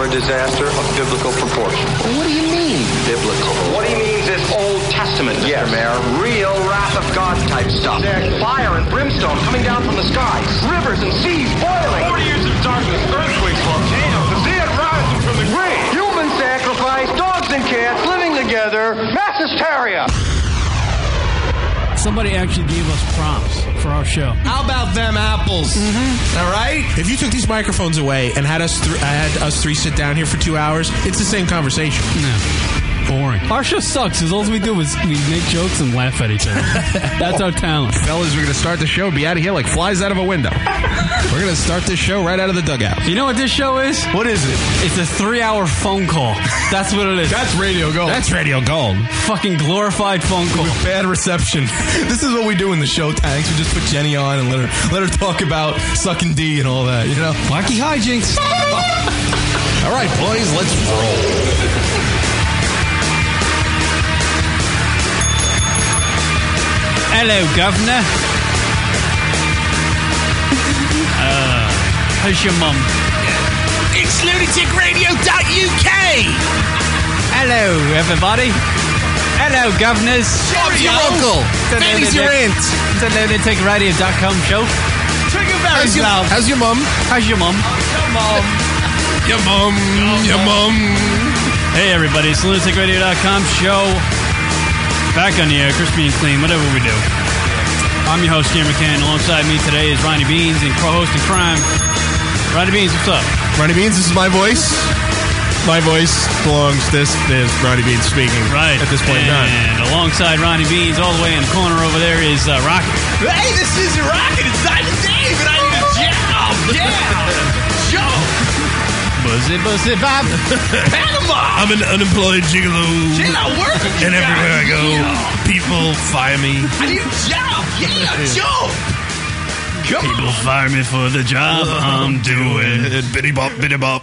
a disaster of biblical proportion. What do you mean, biblical? What he means is Old Testament, Mr. Mayor. Real wrath of God type stuff. Fire and brimstone coming down from the skies. Rivers and seas boiling. 40 years of darkness, earthquakes, volcanoes. The dead rising from the grave. Human sacrifice, dogs and cats living together. Mass hysteria. Somebody actually gave us prompts for our show. How about them apples? Mm-hmm. All right? If you took these microphones away and had us three sit down here for 2 hours, it's the same conversation. No. Boring. Our show sucks because all we do is we make jokes and laugh at each other. That's our talent. Fellas, we're going to start the show and be out of here like flies out of a window. We're going to start this show right out of the dugout. You know what this show is? What is it? It's a 3-hour phone call. That's what it is. That's radio gold. That's radio gold. Fucking glorified phone call. With bad reception. This is what we do in the show tanks. We just put Jenny on and let her talk about sucking D and all that, you know? Wacky hijinks. All right, boys, let's roll. Hello, Governor. How's your mum? It's lunaticradio.uk. Hello, everybody. Hello, governors. Bob's your uncle. Danny's your aunt. It's a lunaticradio.com show. How's your mum? How's your mum? Your mum. Your mum. Hey, everybody. It's the lunaticradio.com show. Back on the air, crispy and clean, whatever we do. I'm your host, Jim McCann. Alongside me today is Ronnie Beans and co-host in crime. Ronnie Beans, what's up? Ronnie Beans, this is my voice. My voice belongs. This is Ronnie Beans speaking. Right. At this point in time. And alongside Ronnie Beans, all the way in the corner over there, is Rocket. Hey, this is Rocket. It's Diamond Dave, and I need a job. Yeah. Job. Buzzy Bob. Panama. I'm an unemployed gigolo. Shit, I work with you And everywhere I guys. go, people fire me. I need a job. Yeah, a job. Come People on. fire me for the job I'm doing. Bitty bop, bitty bop.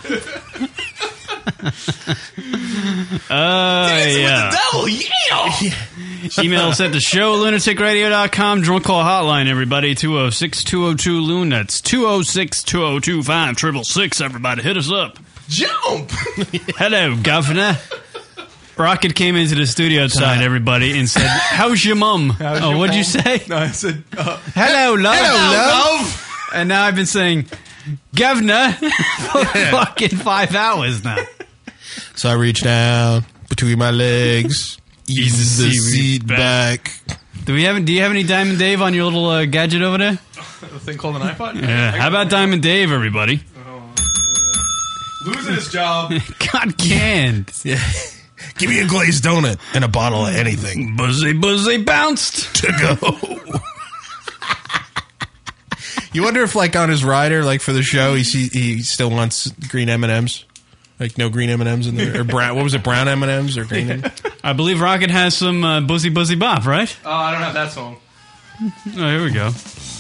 Dancing Yeah. with the devil. Yeah. Email us at the show, lunaticradio.com. Drunk call hotline, everybody. 206-202-LUN. That's 206-202-5666. Everybody, hit us up. Jump. Hello, Governor. Rocket came into the studio tonight, everybody, and said, how's your mum? What'd you say? No, I said, Hello, love. Hello, love. And now I've been saying, Governor, for fucking 5 hours now. So I reach down between my legs, ease the seat back. Do you have any Diamond Dave on your little gadget over there? the thing called an iPod? Yeah. How about Diamond Dave, everybody? Losing his job. God can't. Yeah. Give me a glazed donut and a bottle of anything. Buzzy bounced. To go. You wonder if, like, on his rider, like, for the show, he still wants green M&Ms? Like, no green M&Ms in there? Or brown, what was it, brown M&Ms or green M&Ms? I believe Rocket has some Buzzy Bop, right? Oh, I don't have that song. Oh, here we go.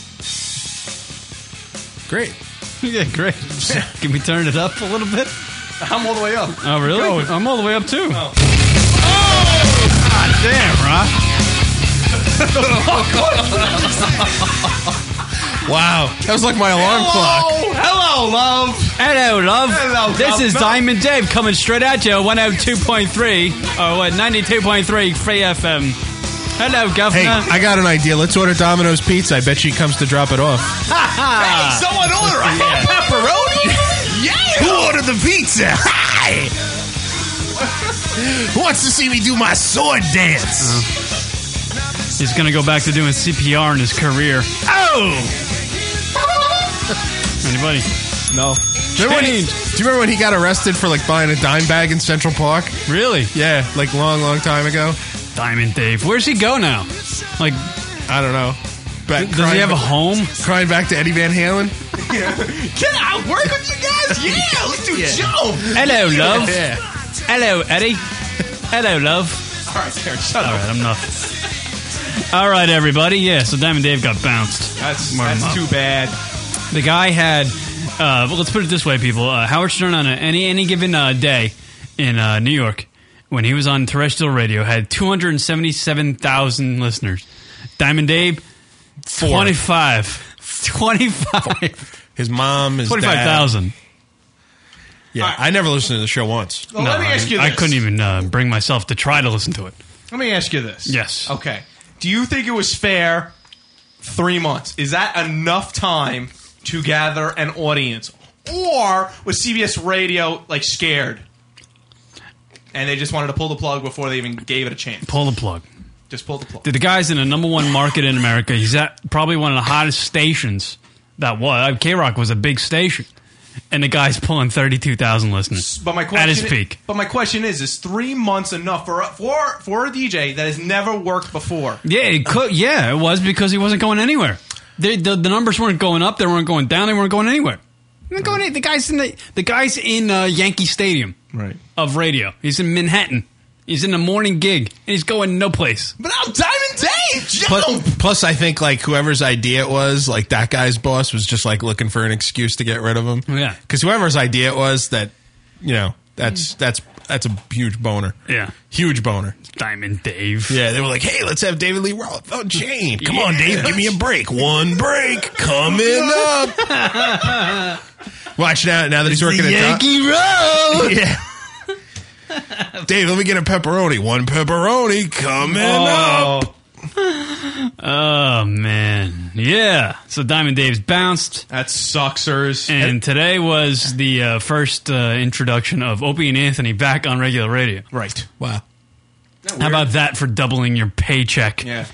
Great. Yeah, great. Can we turn it up a little bit? I'm all the way up. Oh, really? Go. I'm all the way up, too. Oh. God damn, Rock. Wow. That was like my alarm clock. Hello, love. Hello, love. Hello, this is love. Diamond Dave coming straight at you, 102.3, or what, 92.3 Free FM. Hello, Governor. Hey, I got an idea. Let's order Domino's Pizza. I bet she comes to drop it off. Hey, someone order a pepperoni? Yeah. Who ordered the pizza? Hi. Who wants to see me do my sword dance? He's going to go back to doing CPR in his career. Oh! Anybody? No. Do you remember when he got arrested for, like, buying a dime bag in Central Park? Really? Yeah, like, long time ago. Diamond Dave. Where's he go now? Like, I don't know. does he have a home? Crying back to Eddie Van Halen? Can I work with you guys? Yeah, let's do jump. Hello, love. Yeah. Hello, Eddie. Hello, love. All right, Karen, shut All up. right, I'm not. All right, everybody. Yeah, so Diamond Dave got bounced. That's too bad. The guy had, well, let's put it this way, people. Howard Stern on any given day in New York, when he was on terrestrial radio, had 277,000 listeners. Diamond Dave, 25. His mom, his 25,000. Yeah, I never listened to the show once. Well, let me ask you this. I couldn't even bring myself to try to listen to it. Let me ask you this. Yes. Okay. Do you think it was fair 3 months? Is that enough time to gather an audience? Or was CBS Radio, like, scared? And they just wanted to pull the plug before they even gave it a chance? Pull the plug. Just pull the plug. The guy's in the #1 market in America. He's at probably one of the hottest stations that was. K-Rock was a big station. And the guy's pulling 32,000 listeners But my question at his peak. But my question is 3 months enough for a DJ that has never worked before? Yeah, it could. Yeah, it was because he wasn't going anywhere. The numbers weren't going up. They weren't going down. They weren't going anywhere. They weren't going. The guy's in Yankee Stadium of radio. He's in Manhattan. He's in the morning gig, and he's going no place. But I'm Diamond Dave, jump! Plus, I think like whoever's idea it was, like that guy's boss was just like looking for an excuse to get rid of him. Yeah, because whoever's idea it was, that that's a huge boner. Yeah, huge boner. Diamond Dave. Yeah, they were like, hey, let's have David Lee Roth on Chain. Come on, Dave, give me a break. One break coming up. Watch now that he's working at Yankee Road. Yeah. Dave, let me get a pepperoni. One pepperoni coming up. Oh, man. Yeah. So Diamond Dave's bounced. That sucksers. And today was the first introduction of Opie and Anthony back on regular radio. Right. Wow. How about that for doubling your paycheck? Yeah.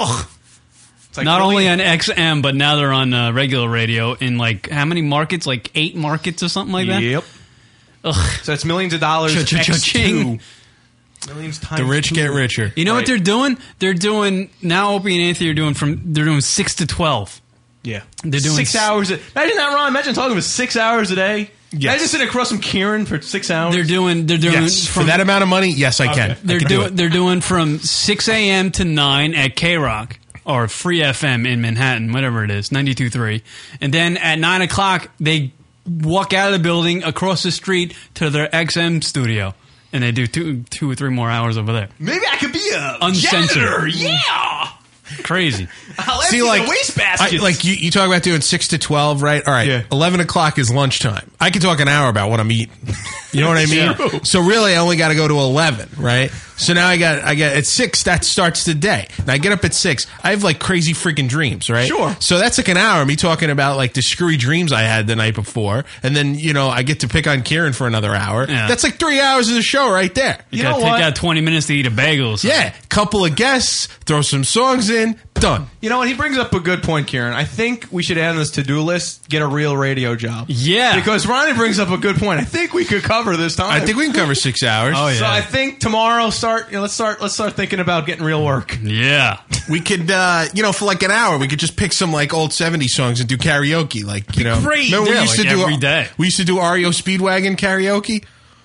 Like not only on XM, but now they're on regular radio in like how many markets? Like 8 markets or something like that? Yep. Ugh. So it's millions of dollars. Cha-cha-cha-ching. Millions times. The rich get richer. You know what they're doing? They're doing now. Opie and Anthony they're doing 6 to 12. Yeah, they're doing 6 hours. Imagine that, Ron. Imagine talking for 6 hours a day. Yes. Imagine sitting across from Kieran for 6 hours. They're doing yes. For that amount of money. Yes, I can. They're doing from 6 a.m. to 9 at K-Rock or Free FM in Manhattan, whatever it is, 92.3, and then at 9 o'clock they walk out of the building across the street to their XM studio, and they do two or three more hours over there. Maybe I could be a uncensored. Janitor. Yeah, crazy. I'll empty the wastebasket. Like you talk about doing 6 to 12, right? All right. Yeah. 11 o'clock is lunchtime. I can talk an hour about what I'm eating. You know what I mean? True. So really, I only got to go to 11, right? So now I got at 6. That starts the day. Now I get up at 6. I have like crazy freaking dreams, right? Sure. So that's like an hour. Me talking about like the screwy dreams I had the night before, and then I get to pick on Kieran for another hour. Yeah. That's like 3 hours of the show right there. You gotta take out 20 minutes to eat a bagel. Or something. Yeah, couple of guests, throw some songs in, done. You know what? He brings up a good point, Kieran. I think we should add on this to-do list, get a real radio job. Yeah. Because Ronnie brings up a good point. I think we could cover this time. I think we can cover 6 hours. Oh, yeah. So I think tomorrow let's start thinking about getting real work. Yeah. We could, for like an hour, we could just pick some like old 70s songs and do karaoke. Like, great. remember we used to do every day. We used to do REO Speedwagon karaoke.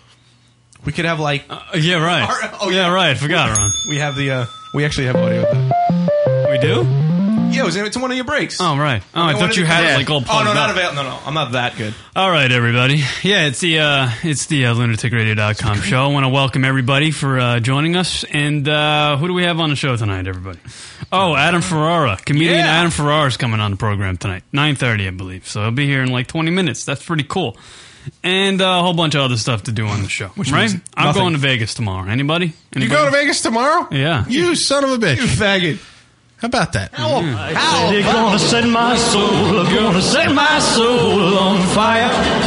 We could have like yeah, right. Yeah, right. Forgot, Ron. we have the we actually have audio of that. We do? Yeah, it's one of your breaks. Oh, right. Oh, I thought you had it like all plugged not up. available. No, I'm not that good. All right, everybody. Yeah, it's the lunaticradio.com show. I want to welcome everybody for joining us. And who do we have on the show tonight, everybody? Oh, Adam Ferrara. Comedian Adam Ferrara is coming on the program tonight. 9:30, I believe. So he'll be here in like 20 minutes. That's pretty cool. And a whole bunch of other stuff to do on the show. Right? I'm going to Vegas tomorrow. Anybody? You go to Vegas tomorrow? Yeah. You son of a bitch. You faggot. How about that? How? They're gonna set my soul, gonna set my soul on fire.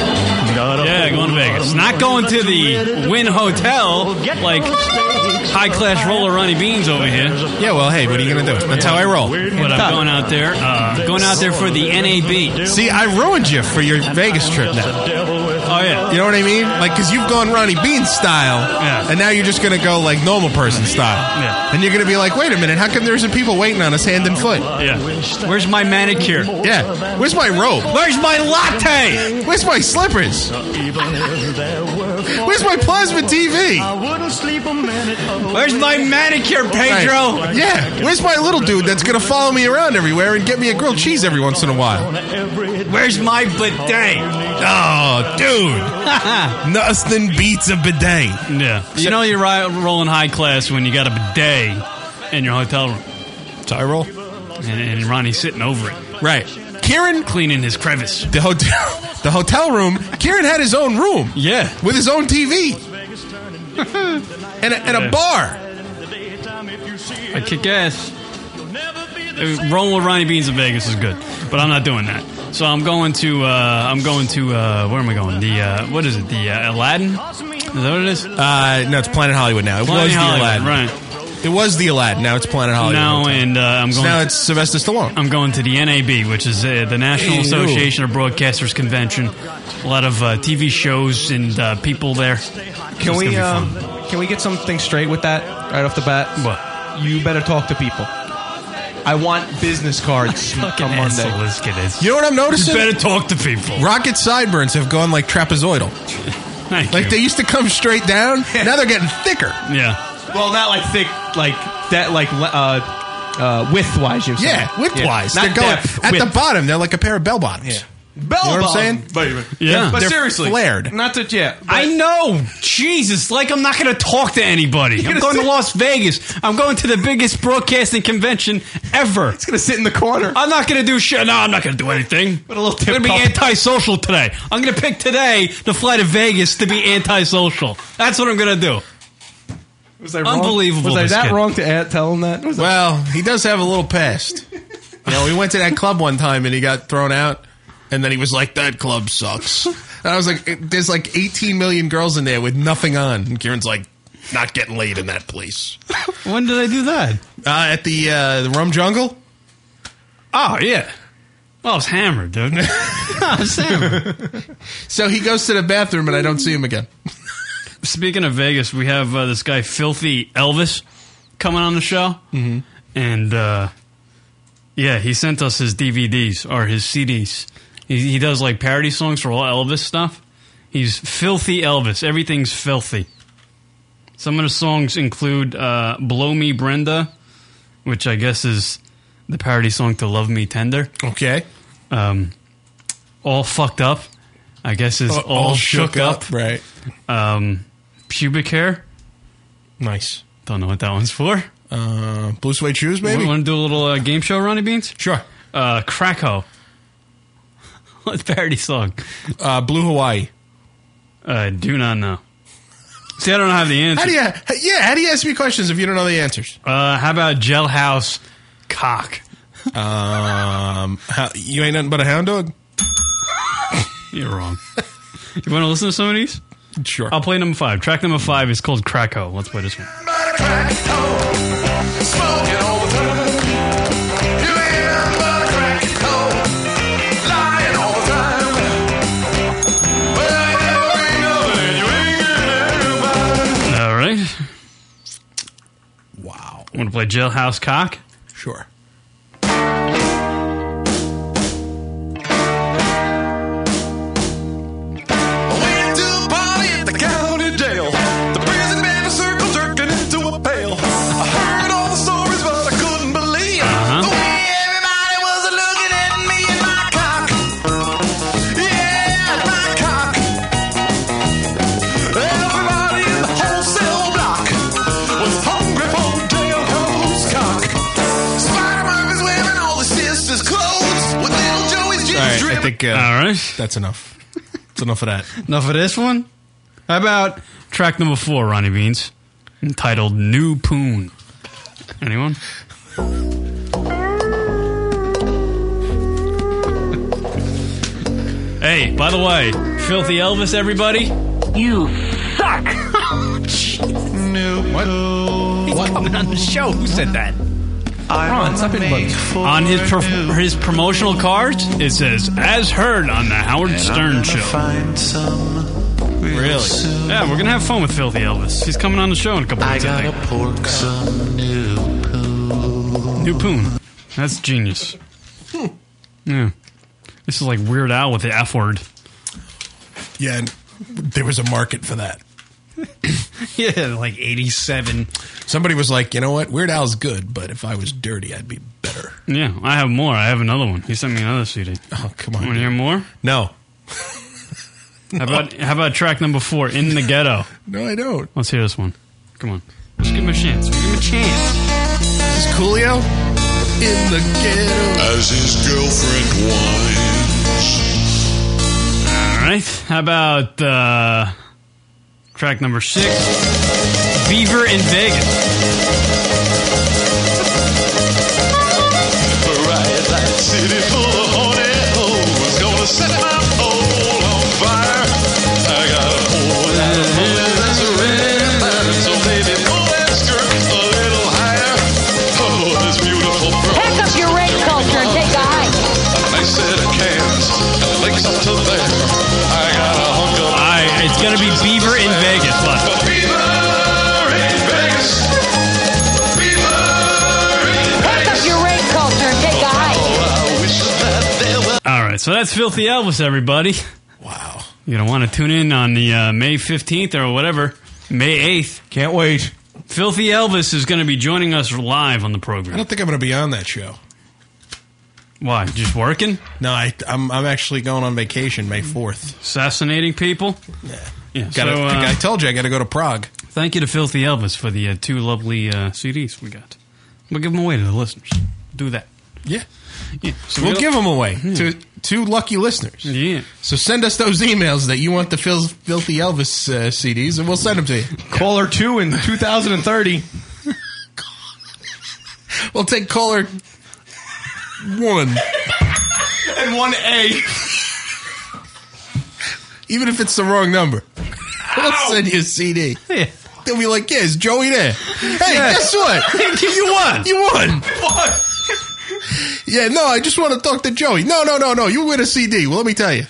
Yeah, going to Vegas. Not going to the Wynn Hotel like high-class roller Ronnie Beans over here. Yeah, well, hey, what are you going to do? That's how I roll. But I'm going out there for the NAB. See, I ruined you for your Vegas trip now. Oh, yeah. You know what I mean? Like, because you've gone Ronnie Beans style, and now you're just going to go, like, normal person style. Yeah. And you're going to be like, wait a minute, how come there's some people waiting on us hand and foot? Yeah. Where's my manicure? Yeah. Where's my robe? Where's my latte? Where's my slippers? Where's my plasma TV? Where's my manicure, Pedro? Right. Yeah. Where's my little dude that's going to follow me around everywhere and get me a grilled cheese every once in a while? Where's my bidet? Oh, dude. Nothing beats a bidet. Yeah. You know you're rolling high class when you got a bidet in your hotel room. So I roll. And Ronnie's sitting over it. Right. Kieran cleaning his crevice. the hotel room. Kieran had his own room. Yeah. With his own TV and a bar. I kick ass. Rolling with Ronnie Beans in Vegas is good, but I'm not doing that. So I'm going to where am I going? The what is it? The Aladdin? Is that what it is? No, it's Planet Hollywood now. It Planet was the Hollywood, Aladdin. right? It was the Aladdin. Now it's Planet Hollywood. No, and I'm going. Now it's Sylvester Stallone. I'm going to the NAB, which is the National Association of Broadcasters Convention. A lot of TV shows and people there. Can we get something straight with that right off the bat? What? You better talk to people. I want business cards on Monday. This kid is. You know what I'm noticing? You better talk to people. Rocket sideburns have gone like trapezoidal. Thank Like you. they used to come straight down. Now they're getting thicker. Yeah. Well, not like thick, like that, like width-wise. You're saying. Yeah, width-wise. Yeah. They're Not going depth, at width. the bottom. They're like a pair of bell bottoms. Bell You know what I'm bottom, saying? baby. Yeah. But They're seriously, flared. Not to but I know. Jesus, like I'm not going to talk to anybody. I'm gonna going to sit- Las Vegas. I'm going to the biggest broadcasting convention ever. It's gonna sit in the corner. I'm not going to do shit. No, I'm not going to do anything. Put a little I'm going to be tip cup. antisocial today. I'm going to pick today to fly to Vegas to be antisocial. That's what I'm going to do. Was I wrong? Unbelievable, Was I this that kid. wrong to tell him that? Was Well, he does have a little past. You know, we went to that club one time and he got thrown out, and then he was like, "That club sucks." And I was like, "There's like 18 million girls in there with nothing on." And Kieran's like, "Not getting laid in that place." When did I do that? At the Rum Jungle. Oh, yeah. Well, I was hammered, dude. I was hammered. So he goes to the bathroom and I don't see him again. Speaking of Vegas, we have this guy, Filthy Elvis, coming on the show. Mm-hmm. And, yeah, he sent us his DVDs, or his CDs. He does, like, parody songs for all Elvis stuff. He's Filthy Elvis. Everything's filthy. Some of the songs include Blow Me Brenda, which I guess is the parody song to Love Me Tender. Okay. All Fucked Up, I guess is All Shook Up. Right. Pubic Hair. Nice. Don't know what that one's for. Blue suede shoes, maybe? Want to do a little game show, Ronnie Beans? Sure. Krakow. What parody song? Blue Hawaii. Do not know. See, I don't have the answer. How do you ask me questions if you don't know the answers? How about Jailhouse Cock? You ain't nothing but a hound dog? You're wrong. You want to listen to some of these? Sure. I'll play number 5. Track number 5 is called Krakow. Let's play this one. All right. Wow. Want to play Jailhouse Cock? Sure. All right. That's enough. That's enough of that. Enough of this one? How about track number 4, Ronnie Beans? Entitled New Poon. Anyone? Hey, by the way, Filthy Elvis, everybody. You suck! What? Coming on the show. Who said that? Ron, stop hitting buttons. On his promotional cards, it says, as heard on the Howard Stern Show. Really? Yeah, we're going to have fun with Filthy Elvis. He's coming on the show in a couple weeks, I think. Pork some new poon. New Poon. That's genius. Yeah. This is like Weird Al with the F word. Yeah, and there was a market for that. Yeah, like 87. Somebody was like, you know what? Weird Al's good, but if I was dirty, I'd be better. Yeah, I have more. I have another one. He sent me another CD. Oh, come on. Want to hear more? No. How about track number 4, In the Ghetto? No, I don't. Let's hear this one. Come on. Let's give him a chance. Give him a chance. Is this Coolio? In the ghetto. As his girlfriend whined How about track number 6, Beaver in Vegas. Bright light city full of horny hoes, gonna set my pole on fire. I got a whole lot of money that's red, so baby pull that skirt a little higher. Oh, this beautiful pearl. Pack up your rape culture and take a hike. A nice set of cans and the lakes up to there. I got a hunk of. It's gonna be Beaver in Vegas. What? Beaver in Vegas. Beaver in Pack up your rape culture and take a hike. I wish that there were. All right, so that's Filthy Elvis, everybody. Wow. You're going to want to tune in on the May 15th or whatever, May 8th. Can't wait. Filthy Elvis is going to be joining us live on the I program. don't think I'm going to be on that show. Why? Just working? No, I'm actually going on vacation May 4th. Assassinating people? Yeah. I told you I got to go to Prague. Thank you to Filthy Elvis for the 2 lovely CDs we got. We'll give them away to the listeners. Do that. Yeah. Yeah. So We'll give them away to 2 lucky listeners. Yeah. So send us those emails that you want the Filthy Elvis CDs, and we'll send them to you. Caller 2 in 2030. We'll take caller 1. And 1A. Even if it's the wrong number. We'll send you a CD. Yeah. They'll be like, yeah, is Joey there? Hey, guess what? You won. You won. What? Yeah, no, I just want to talk to Joey. No. You win a CD. Well, let me tell you.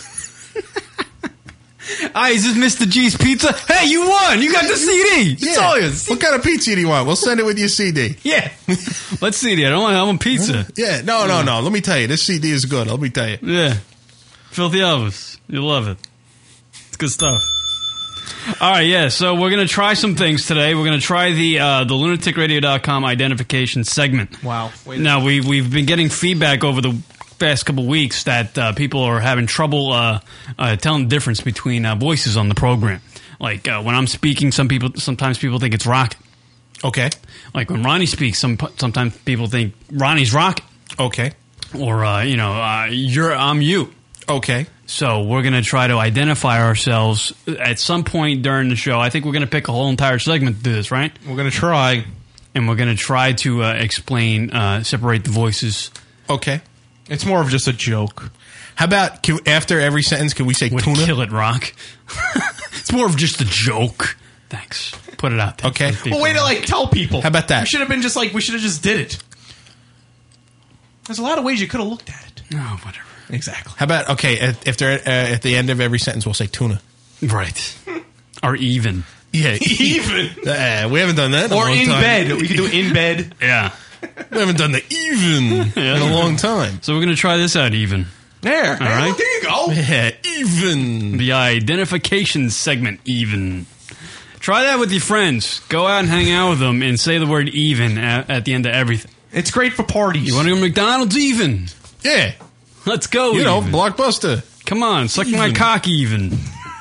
Hi, is this Mr. G's Pizza? Hey, you won. You got the CD. It's all yours. What kind of pizza do you want? We'll send it with your CD. Yeah. Let's see. I want pizza. Yeah, no. Let me tell you. This CD is good. Let me tell you. Yeah. Filthy Elvis. You'll love it. It's good stuff. All right, yeah. So we're going to try some things today. We're going to try the lunaticradio.com identification segment. Wow. Now, we've been getting feedback over the past couple weeks that people are having trouble telling the difference between voices on the program. Like when I'm speaking, sometimes people think it's Rocket. Okay. Like when Ronnie speaks, sometimes people think Ronnie's Rocket. Okay. Or I'm you. Okay. So we're going to try to identify ourselves at some point during the show. I think we're going to pick a whole entire segment to do this, right? We're going to try. And we're going to try to explain, separate the voices. Okay. It's more of just a joke. How about after every sentence, can we say Would tuna? kill it, Rock. It's more of just a joke. Thanks. Put it out there. Okay. Well, way to tell people. How about that? We should have been we should have just did it. There's a lot of ways you could have looked at it. No, whatever. Exactly. How about, if they're at the end of every sentence, we'll say tuna. Right. Or even. Yeah. Even. We haven't done that in a Or long in time. bed. We could do in bed. Yeah. We haven't done the even in a long time. So we're going to try this out even. There. All right. There you go. Yeah, even. The identification segment, even. Try that with your friends. Go out and hang out with them and say the word even at the end of everything. It's great for parties. You want to go to McDonald's? Even. Yeah. Let's go. You know, even. Blockbuster. Come on, suck my cock even.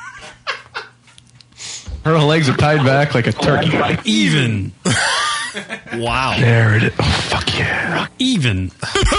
Her legs are tied back like a turkey. Even. Wow. There it is. Oh, fuck yeah. Even.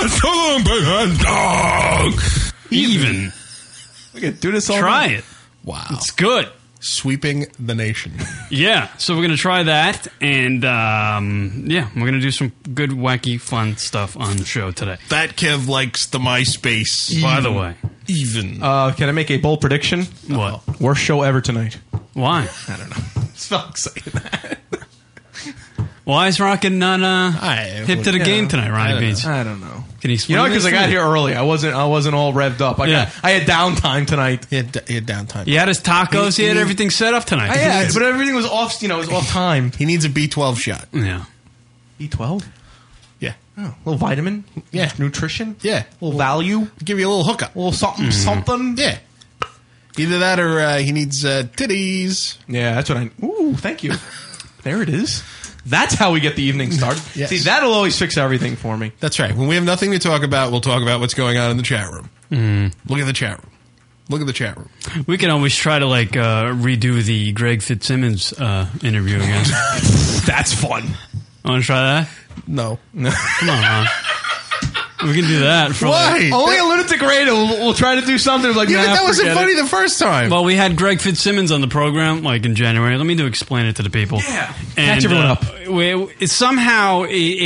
Even. We could do this all Try night. it. Wow. It's good. Sweeping the nation. Yeah, so we're going to try that, and we're going to do some good, wacky, fun stuff on the show today. That Kev likes the MySpace. By the way. Even. Can I make a bold prediction? What? Worst show ever tonight. Why? I don't know. It's felt saying that. Why is Rocket not hip to the game tonight, Ronnie Beans? I don't know. Can you explain because I got here early. I wasn't all revved up. I had downtime tonight. He had downtime. He had his tacos. He had everything set up tonight. But everything was off. It was off time. He needs a B12 shot. Yeah. B12. Yeah. Oh, a little vitamin. Yeah. Nutrition. Yeah. A little value. Give you a little hookup. A little something. Something. Yeah. Either that or he needs titties. Yeah, that's what I. Ooh, thank you. There it is. That's how we get the evening started. Yes. See, that'll always fix everything for me. That's right. When we have nothing to talk about, we'll talk about what's going on in the chat room. Look at the chat room. Look at the chat room. We can always try to redo the Greg Fitzsimmons interview again. That's fun. Want to try that? No. Come on, Ron. We can do that. For Why? Only a lunatic radio will try to do something like Yeah, but that wasn't forget funny it. the first time. Well, we had Greg Fitzsimmons on the program, like in January. Let me explain it to the people. Yeah. And, Catch everyone up. Somehow,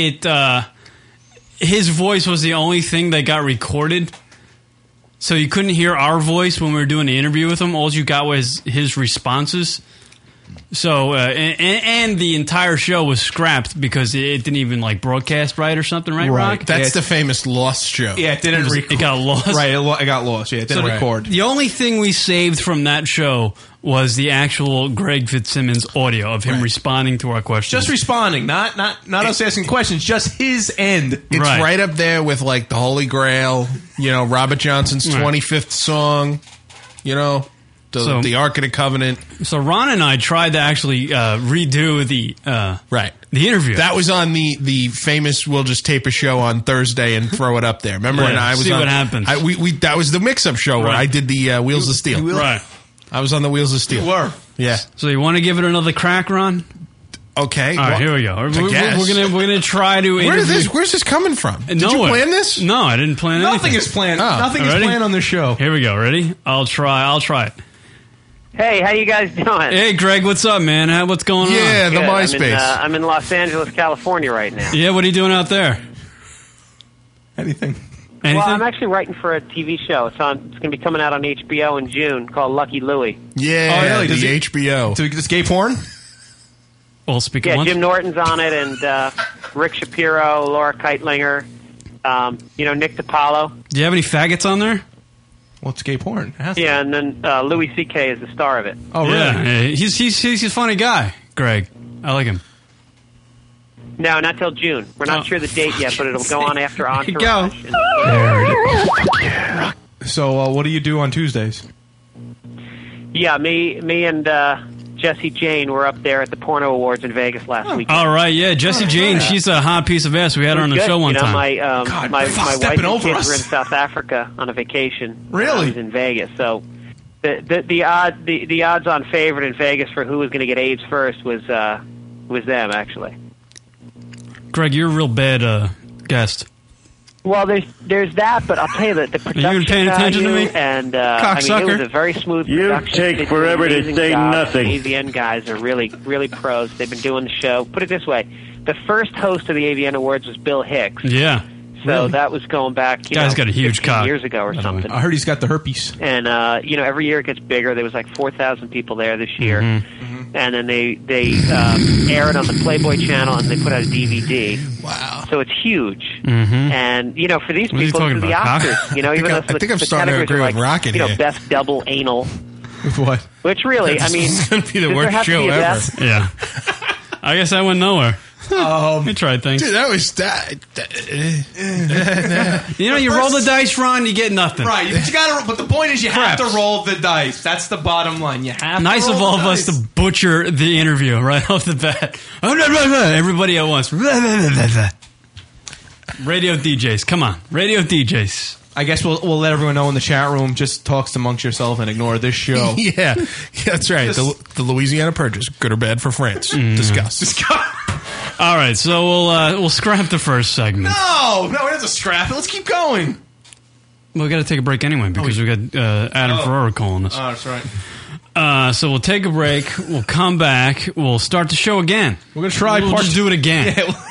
his voice was the only thing that got recorded. So you couldn't hear our voice when we were doing the interview with him. All you got was his responses. So and the entire show was scrapped because it didn't even like broadcast right or something, right, Rock? That's the famous Lost show. Yeah, it didn't. It got lost. Right, it got lost. Yeah, it didn't record. The only thing we saved from that show was the actual Greg Fitzsimmons audio of him responding to our questions. Just responding, not us asking questions. Just his end. It's right up there with like the Holy Grail. You know, Robert Johnson's 25th song. You know. The Ark of the Covenant. So Ron and I tried to actually redo the interview. That was on the famous. We'll just tape a show on Thursday and throw it up there. Remember? Yeah, and I was see on, what happens. That was the mix-up show where I did the Wheels of Steel. Right. I was on the Wheels of Steel. You were. Yeah. So you want to give it another crack, Ron? Okay. All right, here we go. We're gonna try to. Where's this coming from? Did you plan this? No, I didn't plan anything. Nothing is planned. Oh. Nothing is Ready? planned on this show. Here we go. Ready? I'll try it. Hey, how you guys doing? Hey, Greg, what's up, man? What's going on? Yeah, the Good. MySpace. I'm in Los Angeles, California right now. Yeah, what are you doing out there? Anything? Well, I'm actually writing for a TV show. It's going to be coming out on HBO in June called Lucky Louie. Yeah, Oh, really? the HBO. Do we get this gay porn? Well, speak at Yeah, once. Jim Norton's on it, and Rick Shapiro, Laura Keitlinger, Nick DiPaolo. Do you have any faggots on there? What's gay porn? Yeah, and then Louis C.K. is the star of it. Oh, really? Yeah, he's a funny guy, Greg. I like him. No, not till June. We're not sure the date yet, but it'll go on after Entourage. So, what do you do on Tuesdays? Yeah, me and Jessie Jane were up there at the Porno Awards in Vegas last weekend. All right, yeah, Jessie Jane, she's a hot piece of ass. We had her on the Good. show one you know, time. My wife and stepping over kids us. were in South Africa on a vacation. Really? I was in Vegas. So the odds on favorite in Vegas for who was going to get AIDS first was them actually. Greg, you're a real bad guest. Well, there's that, but I'll tell you that the production you paying attention to value me? And it was a very smooth production. take They did forever an to amazing say job. nothing. The AVN guys are really, really pros. They've been doing the show. Put it this way: the first host of the AVN Awards was Bill Hicks. Yeah. So that was going back, Guy's got a huge 15 cock, years ago or something. I heard he's got the herpes. And every year it gets bigger. There was like 4,000 people there this year, Mm-hmm. and then they air it on the Playboy channel and they put out a DVD. Wow. So it's huge. Mm-hmm. And for these What are you people, talking this is the about, Oscars. cock? Even though I think I'm the starting to categories agree are with like, Rocket here. best double anal. With what? Which really, This is gonna be the does worst there have to show be a ever. best? Yeah. I guess I went nowhere. We tried things. Dude, that was You roll the dice, Ron, you get nothing. Right, you got to. But the point is, you have to roll the dice. That's the bottom line. You have. Nice to roll of all the of us dice. to butcher the interview right off the bat. Everybody at once. Radio DJs, come on. Radio DJs. I guess we'll let everyone know in the chat room. Just talks amongst yourself and ignore this show. Yeah, that's right. The Louisiana Purchase, good or bad for France? Discuss. All right, so we'll scrap the first segment. No, we have to scrap it. Let's keep going. Well, we got to take a break anyway because we got Adam Ferrara calling us. Oh, that's right. So we'll take a break. We'll come back. We'll start the show again. We're gonna try We'll part just two. do it again.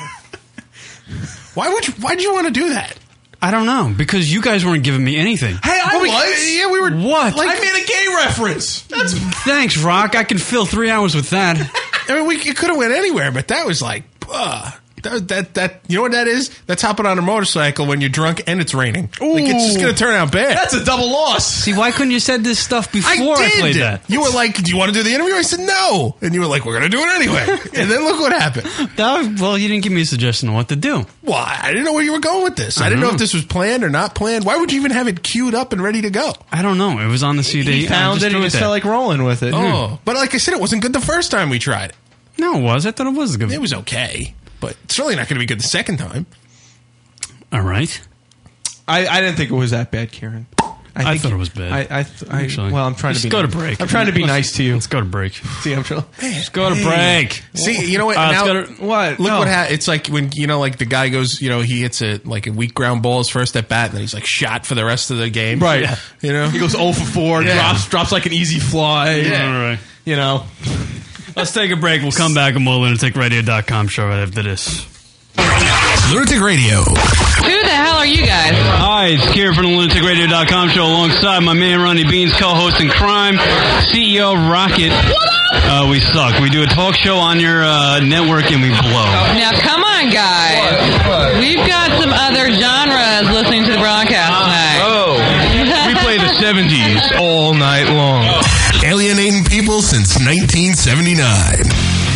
Why'd you want to do that? I don't know because you guys weren't giving me anything. Hey, I was. Yeah, we were. What? I made a gay reference. That's Thanks, Rock. I can fill 3 hours with that. I mean, it could have went anywhere, but that was like, that. You know what that is? That's hopping on a motorcycle when you're drunk and it's raining. Like it's just gonna turn out bad. that's a double loss. See, why couldn't you said this stuff before I did. played that? You were like, "Do you want to do the interview?" I said, "No," and you were like, "We're gonna do it anyway." And then look what happened. Well, you didn't give me a suggestion on what to do. Well, I didn't know where you were going with this. I didn't know if this was planned or not planned. Why would you even have it queued up and ready to go? I don't know. It was on the CD. He found it. He just felt like rolling with it. Oh, but like I said, it wasn't good the first time we tried it. No, it was. I thought it was good. It was okay, but it's really not going to be good the second time. All right. I didn't think it was that bad, Kieran. I thought it was bad. Actually. Well, I'm trying Just to be go to nice. break. I'm trying to be nice to you. Let's go to break. See, I'm trying. Just go to break. See, you know what? let's now, go to- What? Look No. what happened. It's like when, like the guy goes, he hits a weak ground ball his first at bat, and then he's like shot for the rest of the game. Right. Yeah. He goes 0 for 4, Yeah. drops like an easy fly. All right. You know. Let's take a break. We'll come back and more lunaticradio.com show right after this. Lunatic Radio. Who the hell are you guys? Hi, it's Kieran from the lunaticradio.com show alongside my man Ronnie Beans, co-host in crime, CEO Rocket. We suck. We do a talk show on your network and we blow. Now, come on, guys. We've got some other genres listening to the broadcast tonight. Oh. We play the 70s. All night long. Alienating people since 1979.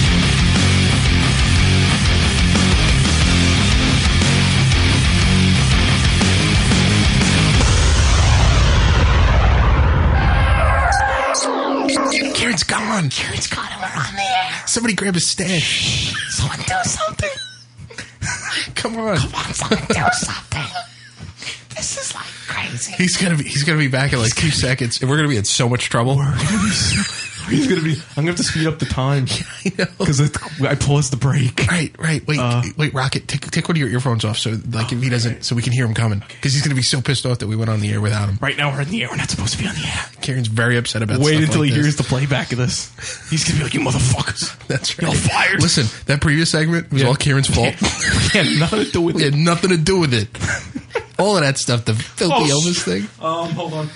Karen's gone. Karen's got him on there. Somebody grab his stash. Someone do something. Come on. Come on, someone do something. This is like crazy. He's gonna be back in like 2 seconds, and we're gonna be in so much trouble. I'm gonna have to speed up the time because I paused the break. Right. Wait, Rocket, take one of your earphones off so if he doesn't, so we can hear him coming, because he's gonna be so pissed off that we went on the air without him. Right now we're in the air. We're not supposed to be on the air. Karen's very upset about. Wait stuff until like he this. hears the playback of this. He's gonna be like, "You motherfuckers!" That's right. You're fired. Listen, that previous segment was all Karen's fault. We had nothing to do with We it. had nothing to do with it. All of that stuff, the filthy Oh, Elvis thing. Hold on.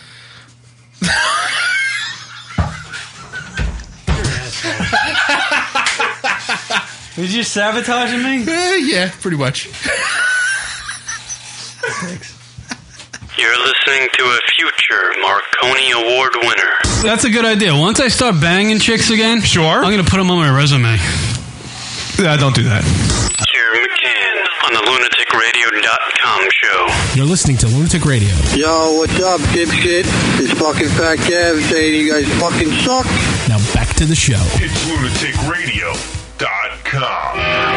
Did you sabotaging me? Yeah, pretty much. You're listening to a future Marconi Award winner. That's a good idea. Once I start banging chicks again, Sure. I'm going to put them on my resume. Yeah, don't do that. Kieran McCann on the lunaticradio.com show. You're listening to Lunatic Radio. Yo, what's up, dipshit? It's fucking Fat Kev saying you guys fucking suck. Now back to the show. It's lunaticradio.com.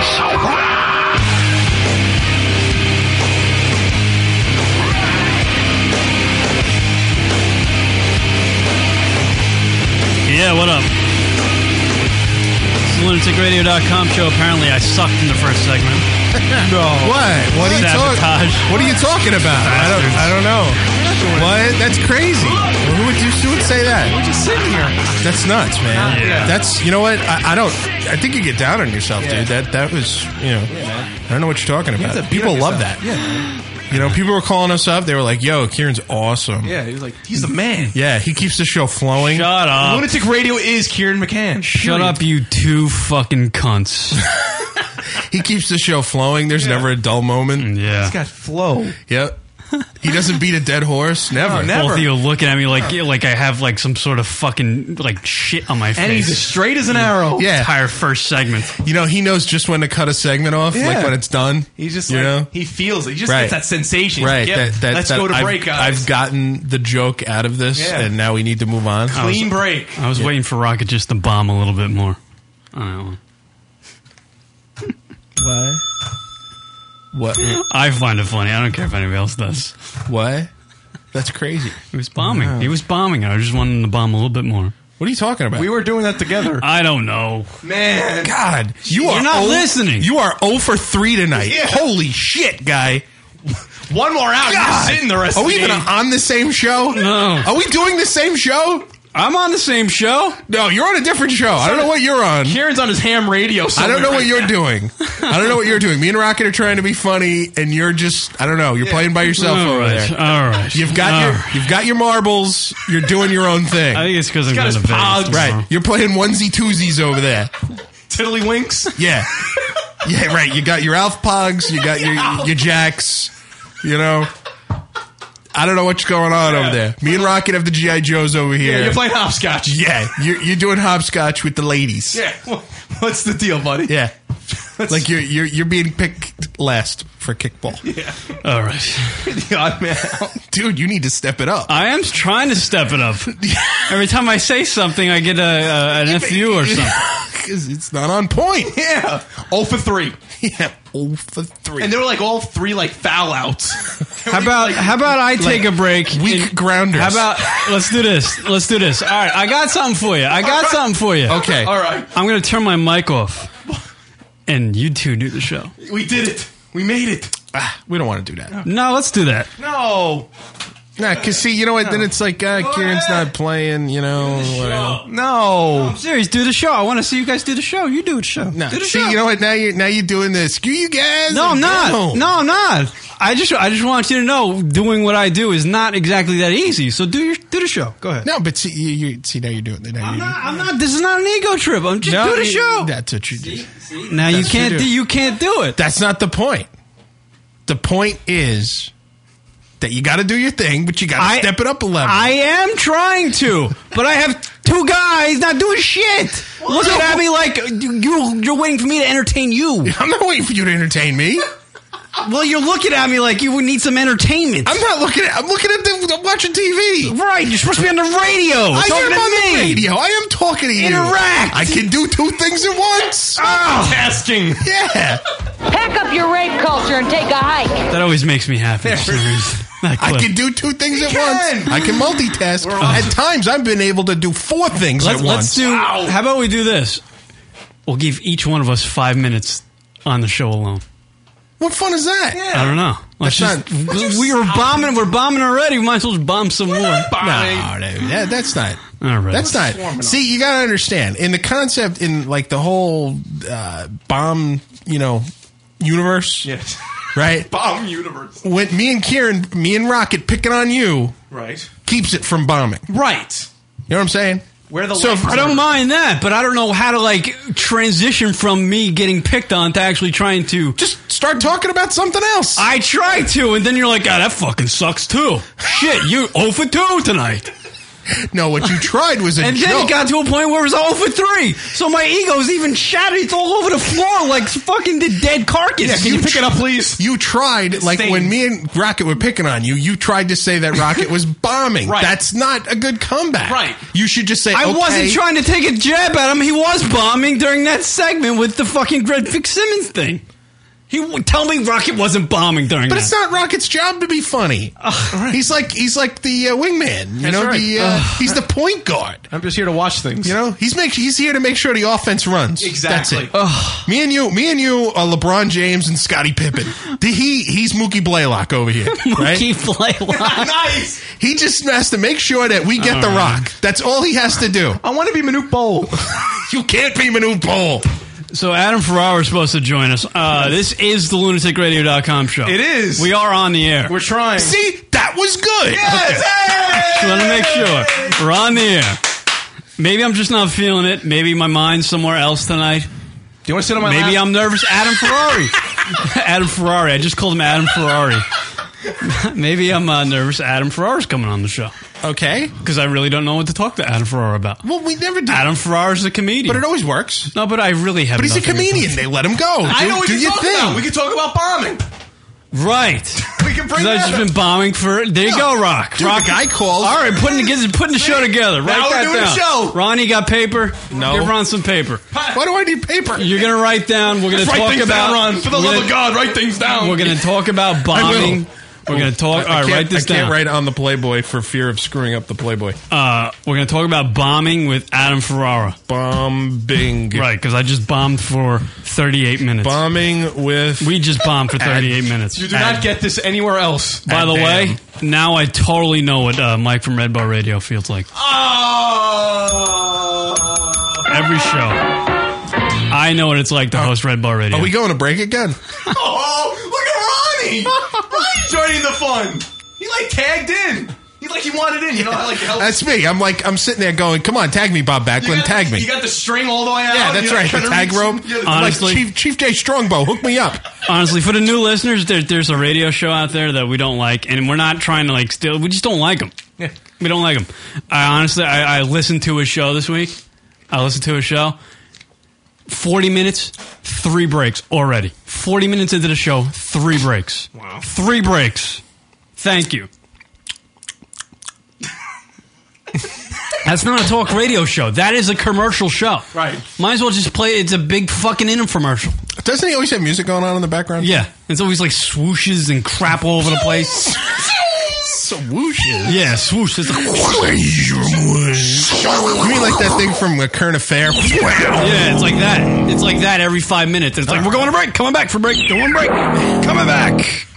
Yeah, what up? It's the lunaticradio.com show. Apparently, I sucked in the first segment. No. What are you talking? Sabotage. What are you talking about? I don't know. What? That's crazy. Who would say that? We're just sitting here. That's nuts, man. Yeah. That's, you know what? I think you get down on yourself, dude. That was, I don't know what you're talking about. People love that. Yeah. People were calling us up. They were like, "Yo, Kieran's awesome." Yeah, he was like, he's the man. Yeah, he keeps the show flowing. Shut up. Lunatic Radio is Kieran McCann. Shut up, you two fucking cunts. He keeps the show flowing. There's never a dull moment. Yeah. He's got flow. Yep. He doesn't beat a dead horse. Never. No, never. Both of you looking at me like I have like some sort of fucking like shit on my face. And he's as straight as an arrow. Yeah. Entire first segment. He knows just when to cut a segment off, Yeah. like when it's done. He's just you know? he feels it. He just Right. gets that sensation. He's Right. like, yep, let's go to break, guys. I've gotten the joke out of this, Yeah. and now we need to move on. Clean break. I was waiting for Rocket just to bomb a little bit more on that one. What? I find it funny. I don't care if anybody else does. What? That's crazy. He was bombing. Wow. He was bombing. I just wanted him to bomb a little bit more. What are you talking about? We were doing that together. I don't know. Man. God, You're not listening. You are 0 for 3 tonight. Yeah. Holy shit, guy. One more out. You're God. sitting the rest Are of we the even game. on the same show? No. Are we doing the same show? I'm on the same show. No, you're on a different show. I don't know what you're on. Kieran's on his ham radio. I don't know what you're now. doing. I don't know what you're doing. Me and Rocket are trying to be funny, and you're just, I don't know, you're playing by yourself All over right. there. All right. You've got your marbles. You're doing your own thing. I think it's because I'm got going to his Vegas pogs. tomorrow. Right. You're playing onesie twosies over there. Tiddlywinks. Yeah. Yeah, right. You got your Alf Pogs, you got your Jacks, I don't know what's going on over there. Me and Rocket have the G.I. Joes over here. Yeah, you're playing hopscotch. Yeah, you're doing hopscotch with the ladies. Yeah. What's the deal, buddy? Yeah. Like you're being picked last for kickball. Yeah. All right. The odd man out. Dude, you need to step it up. I am trying to step it up. Every time I say something, I get an FU or something. Because it's not on point. Yeah. 0 for 3. Yeah. 0 for 3. And they were like all 3 like foul outs. How about I take a break? Weak grounders. How about let's do this? Let's do this. All right, I got something for you. Okay. All right. I'm going to turn my mic off, and you two do the show. We did it. We made it. We don't want to do that. No, let's do that. No. Nah, because see, you know what? Then it's like, Kieran's not playing, you know. Whatever. No. I'm serious. Do the show. I want to see you guys do the show. You do the show. No. Do the See, show. you know what? Now you're doing this. Screw you guys. No, I'm not. No. No, I'm not. I just want you to know, doing what I do is not exactly that easy. So do the show. Go ahead. No, but see, now you're doing it. I'm not. This is not an ego trip. I'm just do the show. That's what you do. Now That's you can't do it. That's not the point. The point is that you got to do your thing, but you got to step it up a level. I am trying to, but I have 2 guys not doing shit. Looking at me like you're waiting for me to entertain you. I'm not waiting for you to entertain me. Well, you're looking at me like you would need some entertainment. I'm not looking at. I'm looking at I'm watching TV. Right, you're supposed to be on the radio. I talking am to on me. the radio. I am talking to you. Interact. I can do 2 things at once. Tasking. Yeah. Pack up your rape culture and take a hike. That always makes me happy. I can do 2 things at once. I can multitask. At times, I've been able to do 4 things at once. Let's do. How about we do this? We'll give each one of us 5 minutes on the show alone. What fun is that? I don't know. We're bombing already. We might as well just bomb some more. No, that's not. All right. That's not. See, you got to understand. In the concept, in like the whole bomb, universe. Yes. Right? Bomb universe. When me and Rocket picking on you. Right. Keeps it from bombing. Right. You know what I'm saying? I don't mind that, but I don't know how to transition from me getting picked on to actually trying to just start talking about something else. I try to, and then you're like, that fucking sucks too. Shit, you 0 for 2 tonight. No, what you tried was a and joke. And then it got to a point where it was 0 for 3. So my ego's even shattered. It's all over the floor like fucking the dead carcass. Yeah, can you pick it up, please? You tried, when me and Rocket were picking on you, you tried to say that Rocket was bombing. Right. That's not a good comeback. Right. You should just say, I okay. wasn't trying to take a jab at him. He was bombing during that segment with the fucking Greg Fitzsimmons thing. He would tell me Rocket wasn't bombing during But that. it's not Rocket's job to be funny. Right. He's like the wingman. You know, right. He's the point guard. I'm just here to watch things. You know, he's here to make sure the offense runs. Exactly. That's it. Me and you are LeBron James and Scottie Pippen. He's Mookie Blaylock over here. Right? Mookie Blaylock. Nice. He just has to make sure that we get the rock. That's all he has to do. I want to be Manute Bol. You can't be Manute Bol. So Adam Ferrara is supposed to join us. This is the lunaticradio.com show. It is. We are on the air. We're trying. See, that was good. Yes. Just want to make sure. We're on the air. Maybe I'm just not feeling it. Maybe my mind's somewhere else tonight. Do you want to sit on my lap? Maybe I'm nervous. Adam Ferrari. Adam Ferrari. I just called him Adam Ferrari. Maybe I'm nervous. Adam Ferrara's coming on the show. Okay. Because I really don't know what to talk to Adam Ferrara about. Well, we never do. Adam Ferrara's a comedian. But it always works. No, but I really have. But he's a comedian. They let him go. I know what do you're your talking thing. about. We can talk about bombing. Right. We can bring Because I've that just up. been bombing for. There you go, Rock. Dude, Rock. the guy calls. All right, putting the show together. Write Now we're that doing down. the show. Ronnie got paper. No. Give Ron some paper. Why do I need paper? You're gonna write down. We're gonna Write talk things about. down, Ron. For the love of God, write things down. We're gonna talk about bombing. We're gonna talk. All right, write this down. I can't write on the Playboy for fear of screwing up the Playboy. We're gonna talk about bombing with Adam Ferrara. Bombing. Right, because I just bombed for 38 minutes. Bombing with. We just bombed for 38 minutes. You do not get this anywhere else. By the way, now I totally know what Mike from Red Bar Radio feels like. Every show. I know what it's like to host Red Bar Radio. Are we going to break again? Oh, look at Ronnie! Ronnie's joining the fun. He tagged in. He wanted in. You know, I help. That's me. I'm sitting there going, come on, tag me, Bob Backlund, tag me. You got the string all the way out. Yeah, that's right. The tag rope. Honestly, like Chief J Strongbow, hook me up. Honestly, for the new listeners, there's a radio show out there that we don't like, and we're not trying to steal. We just don't like them. Yeah. We don't like them. I listened to his show this week. 40 minutes, 3 breaks already. 40 minutes into the show, 3 breaks. Wow. 3 breaks. Thank you. That's not a talk radio show. That is a commercial show. Right. Might as well just play. It's a big fucking infomercial. Doesn't he always have music going on in the background? Yeah, it's always like swooshes and crap all over the place. Swooshes? Yeah, swoosh. It's like, you mean like that thing from A Current Affair? yeah, it's like that. It's like that every 5 minutes. It's like, we're going to break, coming back for break, going to break, coming back.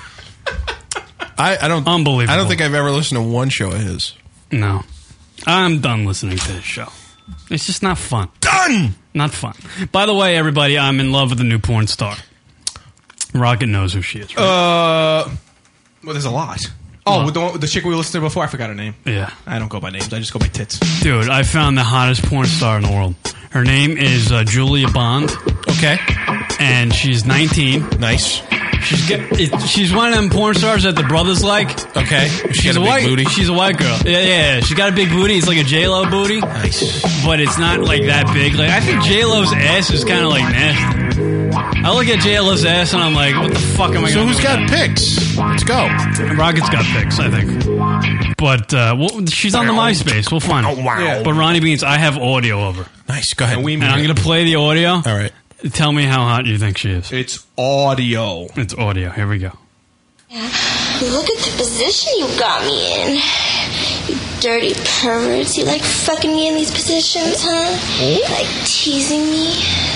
I don't. Unbelievable. I don't think I've ever listened to one show of his. No. I'm done listening to this show. It's just not fun. Done! Not fun. By the way, everybody, I'm in love with a new porn star. Rocket knows who she is, right? Well, there's a lot. Oh, with the chick we listened to before, I forgot her name. Yeah. I don't go by names. I just go by tits. Dude, I found the hottest porn star in the world. Her name is Julia Bond. Okay. And she's 19. Nice. She's one of them porn stars that the brothers like. Okay. She's a white big booty. She's a white girl. Yeah. She's got a big booty. It's like a J-Lo booty. Nice. But it's not like that big. Like I think J-Lo's ass is kind of like nasty. I look at J-Lo's ass and I'm like, what the fuck am I So going to who's got pics? Let's go. Rocket's got pics, I think. But she's on the MySpace. We'll find her. Oh, wow. Yeah. But Ronnie Beans, I have audio of her. Nice. Go ahead. And I'm going to play the audio. All right. Tell me how hot you think she is. It's audio. It's audio. Here we go. Look at the position you got me in. You dirty perverts. You like fucking me in these positions, huh? You like teasing me.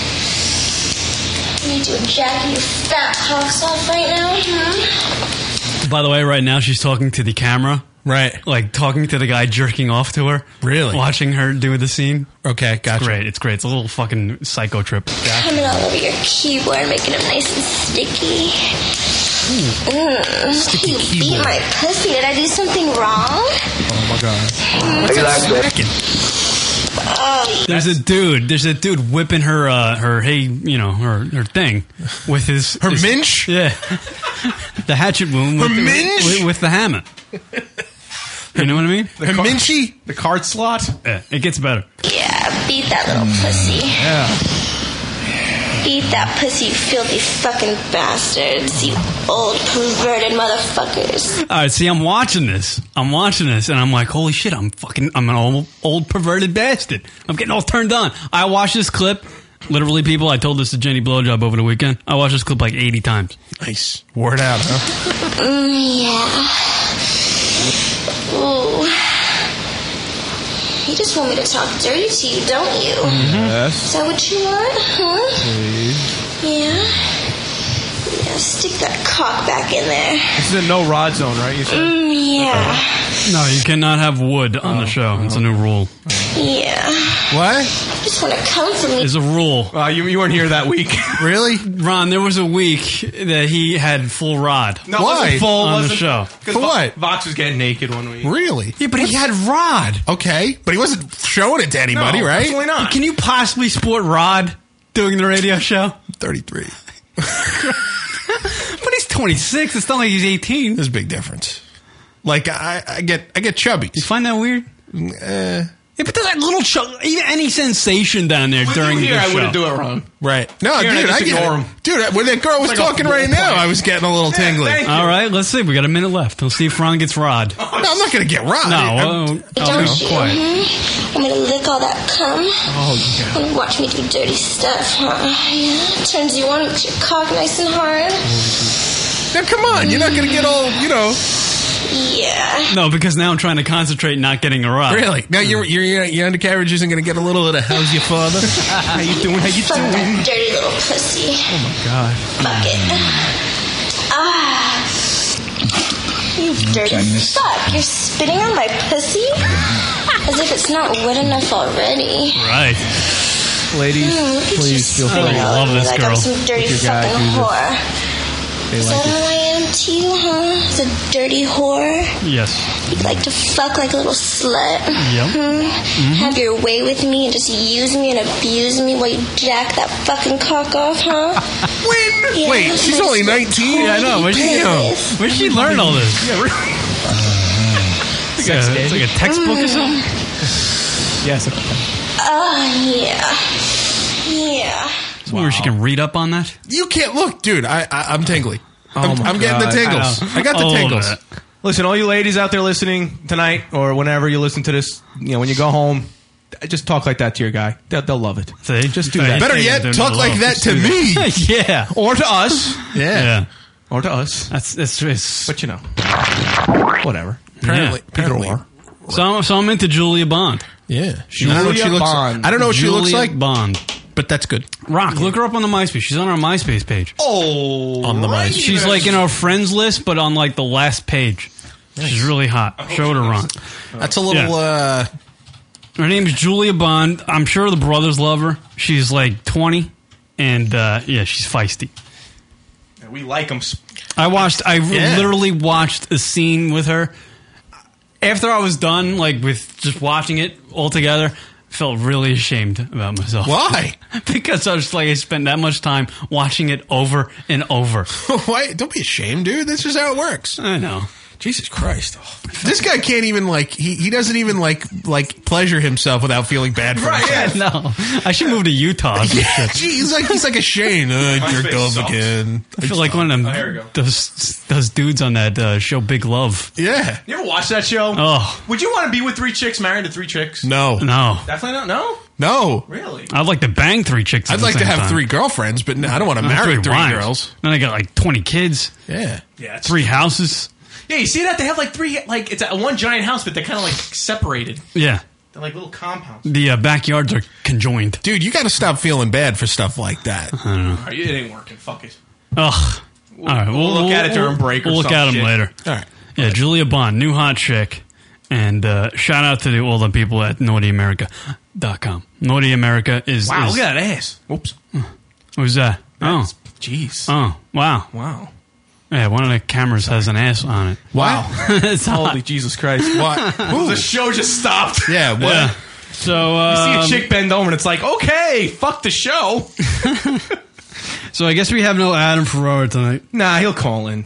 I need to jack your fat cocks off right now, huh? By the way, right now she's talking to the camera. Right. Like talking to the guy jerking off to her. Really? Watching her do the scene. Okay, gotcha. It's great. It's a little fucking psycho trip. Coming all over your keyboard, making them nice and sticky. Sticky You keyboard. beat my pussy. Did I do something wrong? Oh my god. What's that Smacking. Oh, There's a dude whipping her her thing with his minch? Yeah. The hatchet wound Her minch? with the hammer. You know what I mean? The minchy? The card slot? Yeah, it gets better. yeah, beat that little pussy. Yeah. Beat that pussy, you filthy fucking bastards. You old perverted motherfuckers. All right, see, I'm watching this, and I'm like, holy shit, I'm an old perverted bastard. I'm getting all turned on. I watched this clip. Literally, people, I told this to Jenny Blowjob over the weekend. I watched this clip like 80 times. Nice. Word out, huh? Yeah. Ooh. You just want me to talk dirty to you, don't you? Yes. Is that what you want? Huh? Please. Yeah? Yeah, stick that cock back in there. This is a no rod zone, right? You said? Yeah. No, you cannot have wood on the show. It's a new rule. Yeah. What? You just want to come for me. It's a rule. You weren't here that week. Really? Ron, there was a week that he had full rod. No, it Why? wasn't full. On the wasn't, show. For what? Vox was getting naked one week. Really? Yeah, but he had rod. Okay, but he wasn't showing it to anybody, No, right? absolutely not. Can you possibly sport rod doing the radio show? 33. But he's 26. It's not like he's 18. There's a big difference. Like I get chubby. You find that weird? Yeah, but there's that little even any sensation down there during the here, show. I wouldn't do it wrong. Right. No, Here, dude, I I just get ignore it. him. Dude, when that girl was It's like a talking right ball now, point. I was getting a little tingly. thank you. All right, let's see. We got a minute left. We'll see if Ron gets rod. No, I'm not going to get robbed. No, Don't you? quiet. Want me to lick all that cum? Oh, yeah. Want to watch me do dirty stuff, huh? Yeah. Turns you on with your cock nice and hard. Now, come on. You're not going to get all, Yeah. No, because now I'm trying to concentrate not getting a rod. Really? Now, your undercarriage isn't going to get a little bit of how's your father? How you doing? How you Fuck doing? that dirty little pussy. Oh, my God. Fuck it. Ah. You dirty fuck. You're spitting on my pussy? As if it's not wet enough already. Right. Ladies, Look at please you feel free. spitting all love over me this like girl. I'm some dirty If your guy fucking uses- whore. They Is like that it. all I am to you, huh? Is a dirty whore? Yes. You'd like to fuck like a little slut? Yep. Have your way with me and just use me and abuse me while you jack that fucking cock off, huh? Yeah, Wait, that's she's my only 19? Yeah, I know. Where'd she learn all this? Yeah, really. It's like a textbook or something? Yes. Yeah. Where she can read up on that? You can't look, dude. I'm tingly. Oh my I'm getting the God. tingles. I got the All of tingles. it. Listen, all you ladies out there listening tonight or whenever you listen to this, when you go home, Just talk like that to your guy. They'll love it. See? Just do that. Better yet, talk like that to me. Yeah. Or to us. Yeah. Or to us. That's But you know. Whatever. Apparently. So I'm into Julia Bond. Yeah. I don't know what she looks like. I don't know what she looks like, Bond. but that's good. Rock, look her up on the MySpace. She's on our MySpace page. Oh. On the MySpace. She's like in our friends list, but on like the last page. She's really hot. Show her Ron. That's a little... Her name is Julia Bond. I'm sure the brothers love her. She's like 20, and she's feisty. We like them. I literally watched a scene with her. After I was done, like with just watching it all together, I felt really ashamed about myself. Why? Because I was like, I spent that much time watching it over and over. Why? Don't be ashamed, dude. That's just how it works. I know. Jesus Christ. This guy can't even he doesn't even like pleasure himself without feeling bad for himself. Yeah, no. I should move to Utah. Yeah, he's like ashamed. I jerked off again. I feel like one of them those dudes on that show Big Love. Yeah. You ever watch that show? Oh. Would you want to be with 3 chicks, married to 3 chicks? No. Definitely not? No? No. Really? I'd like to bang 3 chicks at I'd the like to same have time. 3 girlfriends, but I don't want to marry 3 wives. girls. Then I got like 20 kids. Yeah. 3 houses. Yeah, you see that? They have like 3, like, it's one giant house, but they're kind of like separated. Yeah. They're like little compounds. The backyards are conjoined. Dude, you got to stop feeling bad for stuff like that. I don't know. It ain't working. Fuck it. Ugh. All right, we'll look at it during break or We'll look some at them shit. later. All right. Yeah, Julia Bond, new hot chick. And shout out to all the people at NaughtyAmerica.com. Naughty America is... Wow, is, look at that ass. Oops. Who's that? Jeez. Oh, wow. Wow. Yeah, one of the cameras has an ass on it. Wow. It's hot. Holy Jesus Christ. What? The show just stopped. Yeah, what? Yeah. So, You see a chick bend over and it's like, okay, fuck the show. So I guess we have no Adam Ferrara tonight. Nah, he'll call in.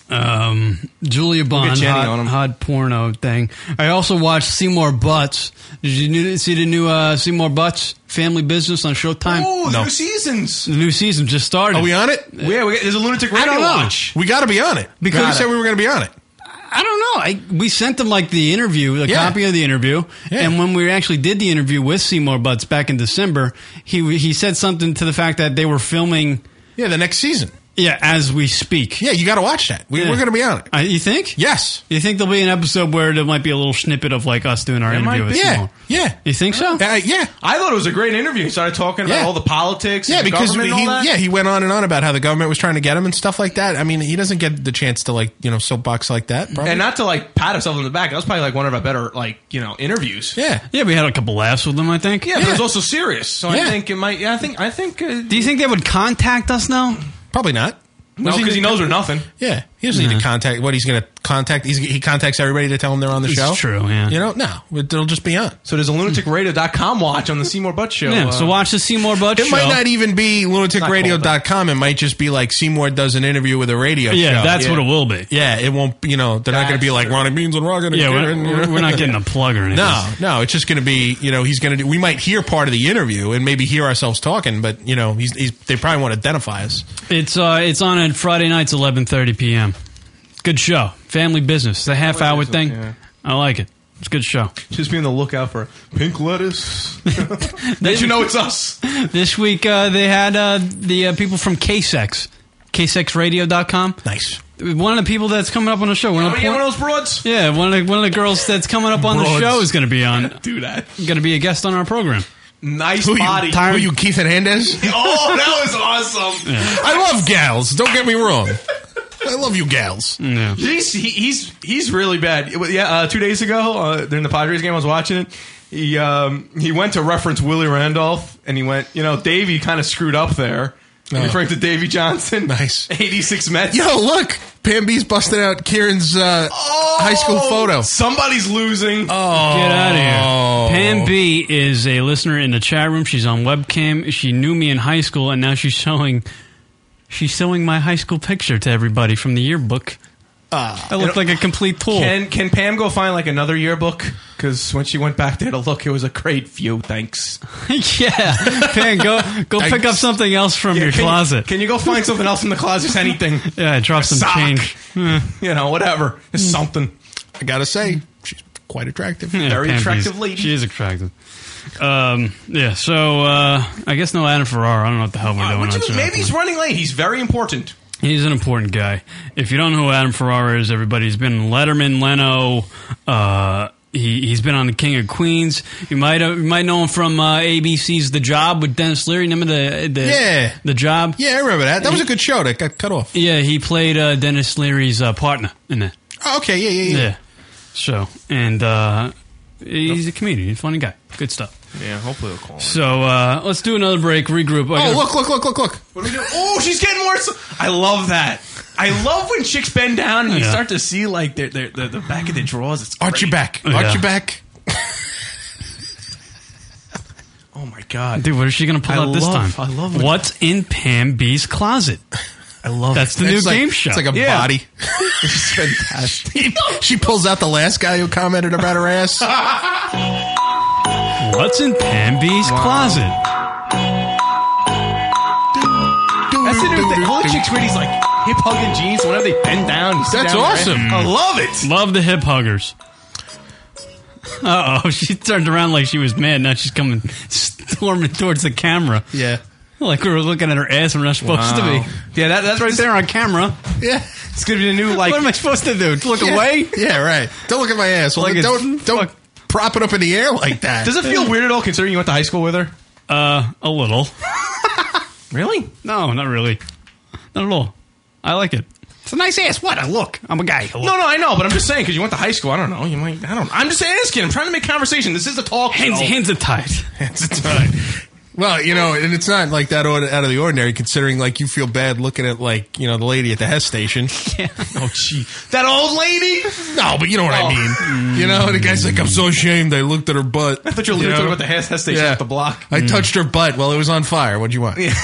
Julia Bond, Jenny on him. hot porno thing. I also watched Seymour Butts. Did you see the new Seymour Butts Family Business on Showtime? Oh, new seasons. The new season just started. Are we on it? Yeah, there's a Lunatic Radio I don't know. watch. We got to be on it. Because you said we were going to be on it. I don't know. We sent them like the interview, copy of the interview, and when we actually did the interview with Seymour Butts back in December, he said something to the fact that they were filming. Yeah, the next season. Yeah, as we speak. Yeah, you got to watch that. We're going to be on it. You think? Yes. You think there'll be an episode where there might be a little snippet of like us doing our interview with Seymour? Yeah. You think so? Yeah. I thought it was a great interview. He started talking about all the politics. Yeah, and because government and all that. he went on and on about how the government was trying to get him and stuff like that. I mean, he doesn't get the chance to soapbox like that. Probably. And not to pat himself on the back. That was probably like one of our better interviews. Yeah. Yeah, we had a couple laughs with them, I think. Yeah, but it was also serious. So I think it might. Yeah, I think. Do you think they would contact us now? Probably not. No, because he knows we're nothing. Yeah, he doesn't need to contact. What he's going to contact? He contacts everybody to tell them they're on the show. It's true. Yeah. No, it'll just be on. So there's a lunaticradio.com watch on the Seymour Butts show. Yeah. So watch the Seymour Butts show. It might not even be lunaticradio.com. It might just be like Seymour does an interview with a radio show. Yeah, that's what it will be. Yeah, it won't. They're not going to be like Ronnie Beans and Rocket. Yeah, we're not getting a plug or anything. No, it's just going to be. He's going to do. We might hear part of the interview and maybe hear ourselves talking, but they probably won't identify us. It's on at Friday nights, 11:30 p.m. Good show. Family Business. The half-hour thing. Yeah. I like it. It's a good show. Just be on the lookout for pink lettuce. Did you know it's us? This week they had the people from KSEX. KSEXradio.com. Nice. One of the people that's coming up on the show. One of those broads? Yeah, one of the girls that's coming up on the show is going to be on. Do that. Going to be a guest on our program. Nice body. Who you, Keith Hernandez? Oh, that was awesome. Yeah. I love gals. Don't get me wrong. I love you gals. Yeah. He's really bad. Yeah, 2 days ago during the Padres game, I was watching it. He went to reference Willie Randolph, and he went, Davey kind of screwed up there. Referring to Davey Johnson. Nice. 86 Mets. Yo, look. Pam B's busted out Kieran's high school photo. Somebody's losing. Oh. Get out of here. Pam B is a listener in the chat room. She's on webcam. She knew me in high school, and now she's showing my high school picture to everybody from the yearbook. I look like a complete tool. Can Pam go find like another yearbook? Because when she went back there to look, it was a great few. Thanks. Yeah, Pam, go pick up something else from your closet. Can you go find something else in the closet? Just anything. Yeah, drop some change. Whatever. Just something. I gotta say, she's quite attractive. Yeah, Very Pam attractive Beese. lady. She is attractive. Yeah, so I guess no Adam Ferrara. I don't know what the hell we're doing. What on you mean? show. Maybe he's running late. He's very important. He's an important guy. If you don't know who Adam Ferrara is, everybody, he's been in Letterman, Leno. He's been on The King of Queens. You might know him from ABC's The Job with Dennis Leary. Remember the Job? Yeah, I remember that. That was a good show that got cut off. Yeah, he played Dennis Leary's partner in that. Oh, okay, yeah. So, and he's a comedian. He's a funny guy. Good stuff. Yeah, hopefully they'll call him. So let's do another break, regroup. Oh, look. What are we doing? Oh, she's getting more. I love that. I love when chicks bend down and you start to see like the back of their drawers. It's Arch your back. Arch your back. Oh my god, dude! What is she going to pull out this time? I love it. What's in Pam B's closet? I love That's the new game show. It's like a body. It's fantastic. She pulls out the last guy who commented about her ass. What's in Pam B's closet? That's the new thing. All the chicks wear these like hip hugging jeans. Whenever they bend down, you sit That's down awesome. I love it. Love the hip huggers. Uh oh, she turned around like she was mad. Now she's coming storming towards the camera. Yeah. Like we were looking at her ass and we're not supposed to be. Yeah, that's right there on camera. Yeah. It's gonna be the new like. What am I supposed to do? Look away? Yeah, right. Don't look at my ass. Well, Like don't prop it up in the air like that. Does it feel weird at all considering you went to high school with her? A little. Really? No, not really. Not at all. I like it. It's a nice ass. What? I'm a guy. No, I know, but I'm just saying because you went to high school. I don't know. You might. I don't. I'm just asking. I'm trying to make conversation. This is a talk show. Hands are tied. Hands are tied. Well, and it's not like that out of the ordinary, considering like you feel bad looking at like the lady at the Hess station. Yeah. Oh, gee, that old lady. No, but you know what I mean. The guy's like, I'm so ashamed. I looked at her butt. I thought you were talking about the Hess station at the block. I touched her butt while it was on fire. What'd you want? Yeah.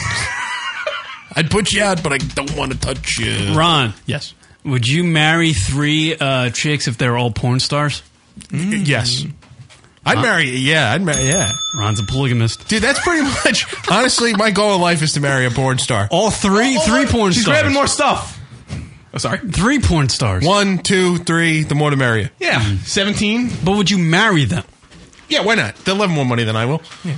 I'd put you out, but I don't want to touch you. Ron. Yes. Would you marry 3 chicks if they're all porn stars? Yes. I'd marry. Yeah. Ron's a polygamist. Dude, that's pretty much. Honestly, my goal in life is to marry a porn star. All three porn She's stars. grabbing more stuff. Oh, sorry. 3 porn stars. 1, 2, 3. The more the merrier. Yeah. 17. But would you marry them? Yeah, why not? They'll have more money than I will. Yeah.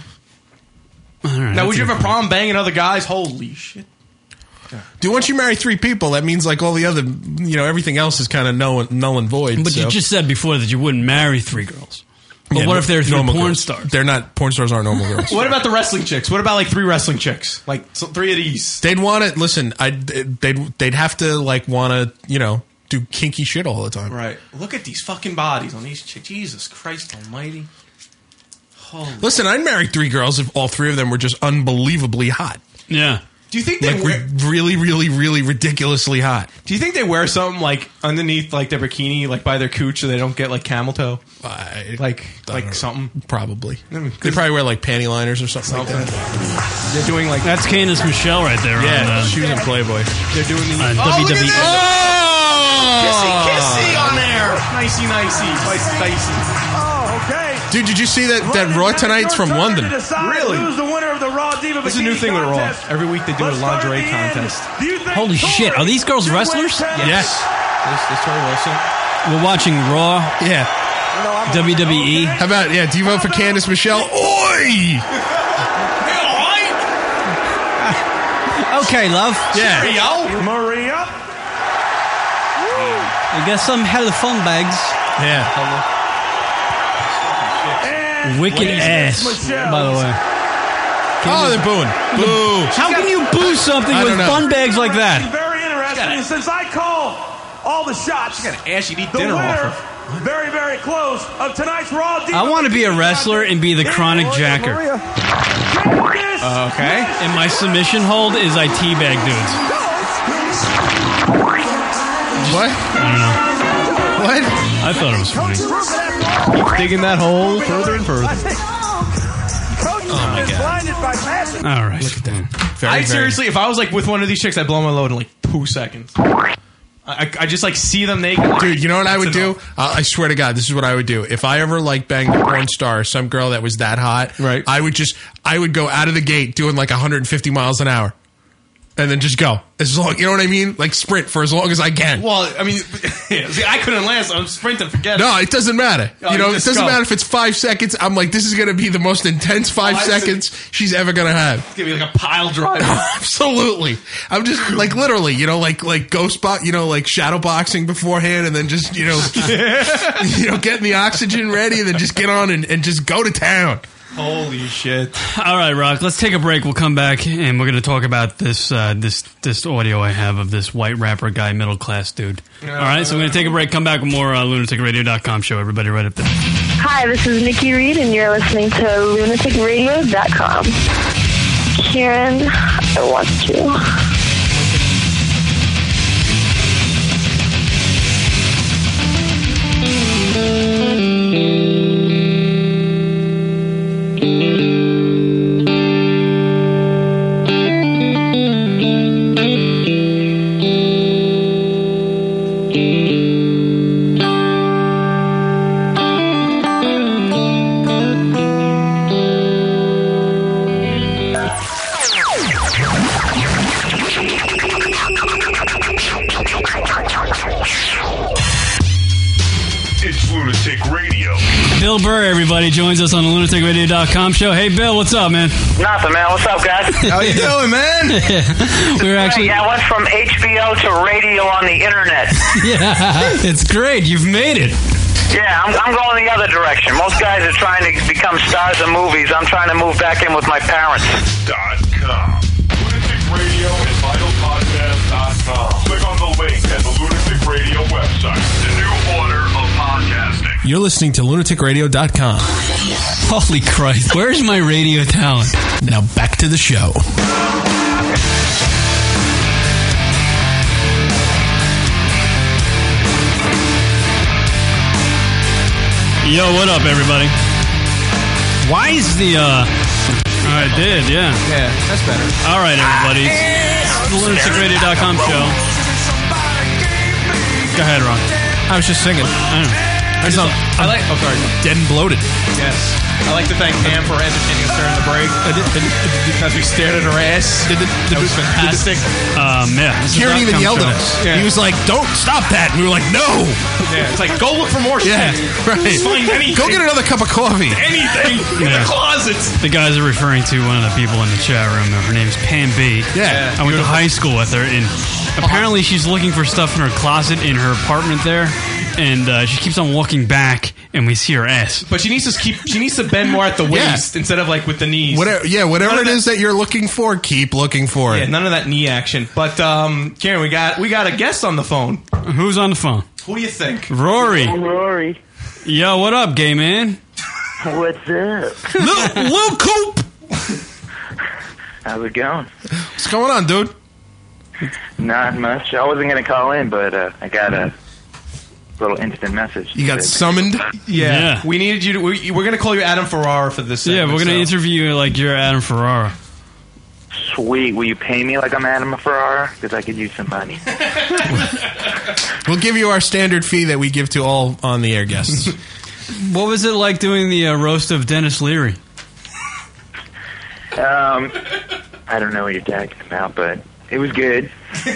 All right, Now, would you have a problem banging other guys? Holy shit. Dude, once you marry 3 people, that means like all the other, everything else is kind of null and void. But you just said before that you wouldn't marry 3 girls. But Yeah, what if they're 3 normal porn girls. stars? They're not. Porn stars aren't normal girls. What about the wrestling chicks? What about like 3 wrestling chicks? Like 3 of these? They'd want to listen. They'd have to like want to do kinky shit all the time. Right. Look at these fucking bodies on these chicks. Jesus Christ Almighty. Holy. Listen, I'd marry 3 girls if all 3 of them were just unbelievably hot. Yeah. Do you think they Like wear? really, really, really ridiculously hot. Do you think they wear something like underneath like their bikini, like by their cooch, so they don't get like camel toe? Like something. Probably. They probably wear like panty liners or something like that. They're doing like That's Candace Michelle right there. Yeah, on, she was in Playboy. they're doing the WWE. Look at that! Kissy on there. Nicey. Oh, okay. Dude, did you see that Raw tonight's from London? Really? Who's the winner of the Raw Diva This is a new Bikini thing with Raw. contest? Every week they do a Let's start lingerie at the end. contest. Do you think Holy shit, are these girls Tori wrestlers? should win Yes. This Tori Wilson. We're watching Raw, Yeah. WWE. How about, do you vote for Candace Michelle? Oi! Okay, love. Yeah. Maria. I got some hella fun bags. Yeah. And Wicked ass, Michelle. by the way. Oh, they're booing. Boo. How can you boo something I with don't know. fun bags like that? Very interesting. Since I call all the shots, Got an ass you'd eat the dinner off winner, of. very, very close of tonight's Raw Diva. I want to be a wrestler and be the chronic jacker. Okay. And my submission hold is I teabag dudes. What? I don't know. What? I thought it was funny. Keep digging that hole further and further. Oh my God. All right. Look at that. Seriously, if I was like with one of these chicks, I'd blow my load in like 2 seconds. I just like see them naked. Dude, you know what I would do? I swear to God, this is what I would do. If I ever like banged a porn star, some girl that was that hot, right? I would go out of the gate doing like 150 miles an hour. and then just go as long. You know what I mean? Like sprint for as long as I can. Well, I mean, see, I couldn't last. I'm sprinting. Forget it. No, it doesn't matter. Oh, You know, you it just doesn't go. matter if it's 5 seconds. I'm like, this is going to be the most intense 5 seconds she's ever going to have. It's gonna be like a pile driver. Absolutely. I'm just like literally, you know, like ghost bot, you know, like shadow boxing beforehand, and then just you know, getting the oxygen ready, and then just get on and just go to town. Holy shit! All right, Rock. Let's take a break. We'll come back and we're going to talk about this this audio I have of this white rapper guy, middle class dude. All right, so we're going to take a break. Come back with more lunaticradio.com show. Everybody, right up there. Hi, this is Nikki Reed, and you're listening to lunaticradio.com. Karen, I want you. It's Lunatic Radio. Bill Burr, everybody, joins us on the lunaticradio.com show. Hey, Bill, what's up, man? Nothing, man. What's up, guys? How you doing, man? We were actually... Yeah, I went from HBO to radio on the internet. Yeah, it's great. You've made it. Yeah, I'm going the other direction. Most guys are trying to become stars of movies. I'm trying to move back in with my parents. .com. Lunatic Radio and VitalPodcast.com. Click on the link at the Lunatic Radio website. The new order of podcasting. You're listening to lunaticradio.com. Holy Christ. Where's my radio talent? Now back to the show. Yo, what up, everybody? Why is the, I did, yeah. Yeah, that's better. All right, everybody. It's the lunaticradio.com show. Go ahead, Ron. I was just singing. I like. Oh, sorry. Dead and bloated. Yes. I like to thank Pam for entertaining us during the break because we stared at her ass. That was fantastic. Yeah. Kieran even yelled at us. Yeah. He was like, "Don't stop that!" And we were like, "No." Yeah, it's like go look for more shit. Yeah, right. Just find anything. Go get another cup of coffee. Anything in the closet. The guys are referring to one of the people in the chat room. Her name's Pam B. Yeah. I went to high school with her, and apparently she's looking for stuff in her closet in her apartment there, and she keeps on walking back, and we see her ass. But she needs to bend more at the waist instead of like with the knees. Whatever it is that you're looking for, keep looking for it. Yeah, none of that knee action. But Karen, we got a guest on the phone. Who's on the phone? Who do you think? Rory. Rory. Yo, what up, gay man? What's up? Lil Coop. How's it going? What's going on, dude? Not much. I wasn't going to call in, but I got a little instant message. You got summoned? Yeah. We needed you to. We're going to call you Adam Ferrara for this segment. Yeah, we're going to interview you like you're Adam Ferrara. Sweet. Will you pay me like I'm Adam Ferrara? Because I could use some money. We'll give you our standard fee that we give to all on-the-air guests. What was it like doing the roast of Dennis Leary? I don't know what you're talking about, but it was good.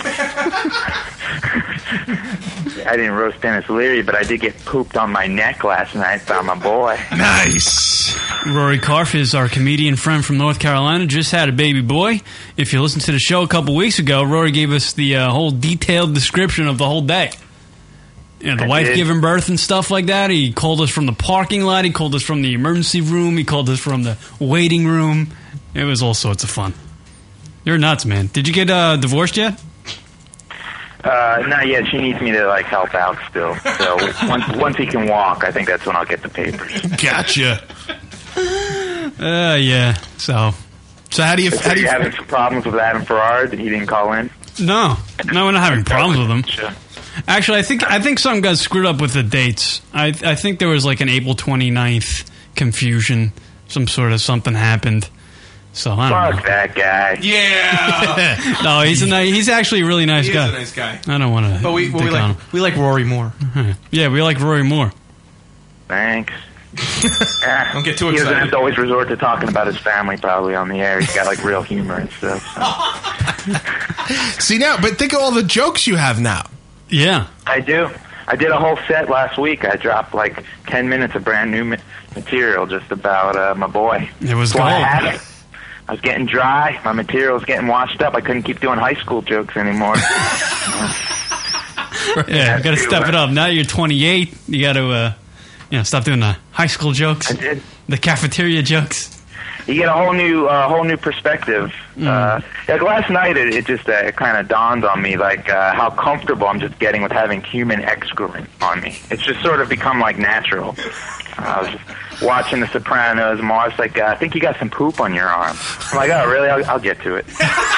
I didn't roast Dennis Leary, but I did get pooped on my neck last night by my boy. Nice. Rory Karff is our comedian friend from North Carolina. Just had a baby boy. If you listened to the show a couple weeks ago, Rory gave us the whole detailed description of the whole day. You know, the wife giving birth and stuff like that. He called us from the parking lot. He called us from the emergency room. He called us from the waiting room. It was all sorts of fun. You're nuts, man. Did you get divorced yet? Not yet. She needs me to like help out still. So once he can walk, I think that's when I'll get the papers. Gotcha. Yeah. So how do you having some problems with Adam Ferrara that he didn't call in? No, we're not having problems with him. Sure. Actually, I think some got screwed up with the dates. I think there was like an April 29th confusion. Some sort of something happened. So I don't know. Fuck that guy. Yeah. No, he's actually a really nice guy. He's a nice guy. I don't want to. But we like Rory more. Yeah, we like Rory more. Thanks. Don't get too He doesn't excited. have to always resort to talking about his family probably on the air. He's got like real humor and stuff. So. See now, but think of all the jokes you have now. Yeah. I do. I did a whole set last week. I dropped like 10 minutes of brand new material just about my boy. It was Well, I gold. had it. I was getting dry. My material was getting washed up. I couldn't keep doing high school jokes anymore. Yeah, you got to step it up. Now you're 28. You got to, stop doing the high school jokes. I did. The cafeteria jokes. You get a whole new perspective. Like last night, it just kind of dawned on me like how comfortable I'm just getting with having human excrement on me. It's just sort of become like natural. I was just watching The Sopranos, and Mars like, I think you got some poop on your arm. I'm like, oh really? I'll get to it.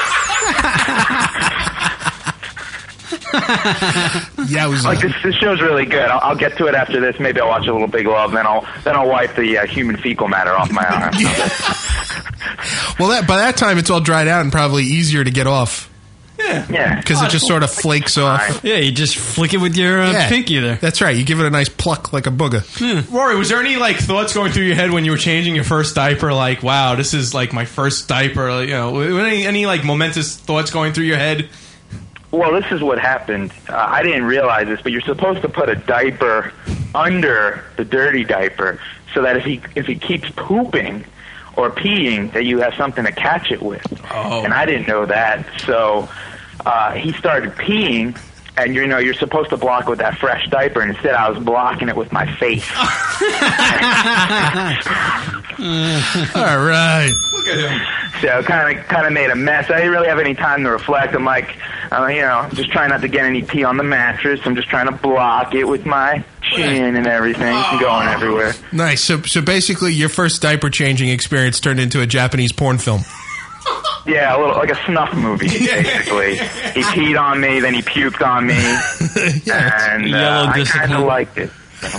Yeah, it was like this show's really good. I'll get to it after this. Maybe I'll watch a little Big Love, then I'll wipe the human fecal matter off my arm. Well, by that time it's all dried out and probably easier to get off. Yeah, because it just sort of flakes off. Yeah, you just flick it with your pinky there. That's right. You give it a nice pluck like a booger. Rory, was there any like thoughts going through your head when you were changing your first diaper? Like, wow, this is like my first diaper. Like, any like momentous thoughts going through your head? Well, this is what happened. I didn't realize this, but you're supposed to put a diaper under the dirty diaper so that if he keeps pooping or peeing, that you have something to catch it with. Oh. And I didn't know that, so he started peeing, and you're supposed to block it with that fresh diaper, and instead I was blocking it with my face. All right. Look at him. So kind of made a mess. I didn't really have any time to reflect. I'm like, just trying not to get any pee on the mattress. I'm just trying to block it with my chin and everything from going everywhere. Nice. So basically, your first diaper changing experience turned into a Japanese porn film. Yeah, a little like a snuff movie, basically. He peed on me, then he puked on me, and I kind of liked it. So.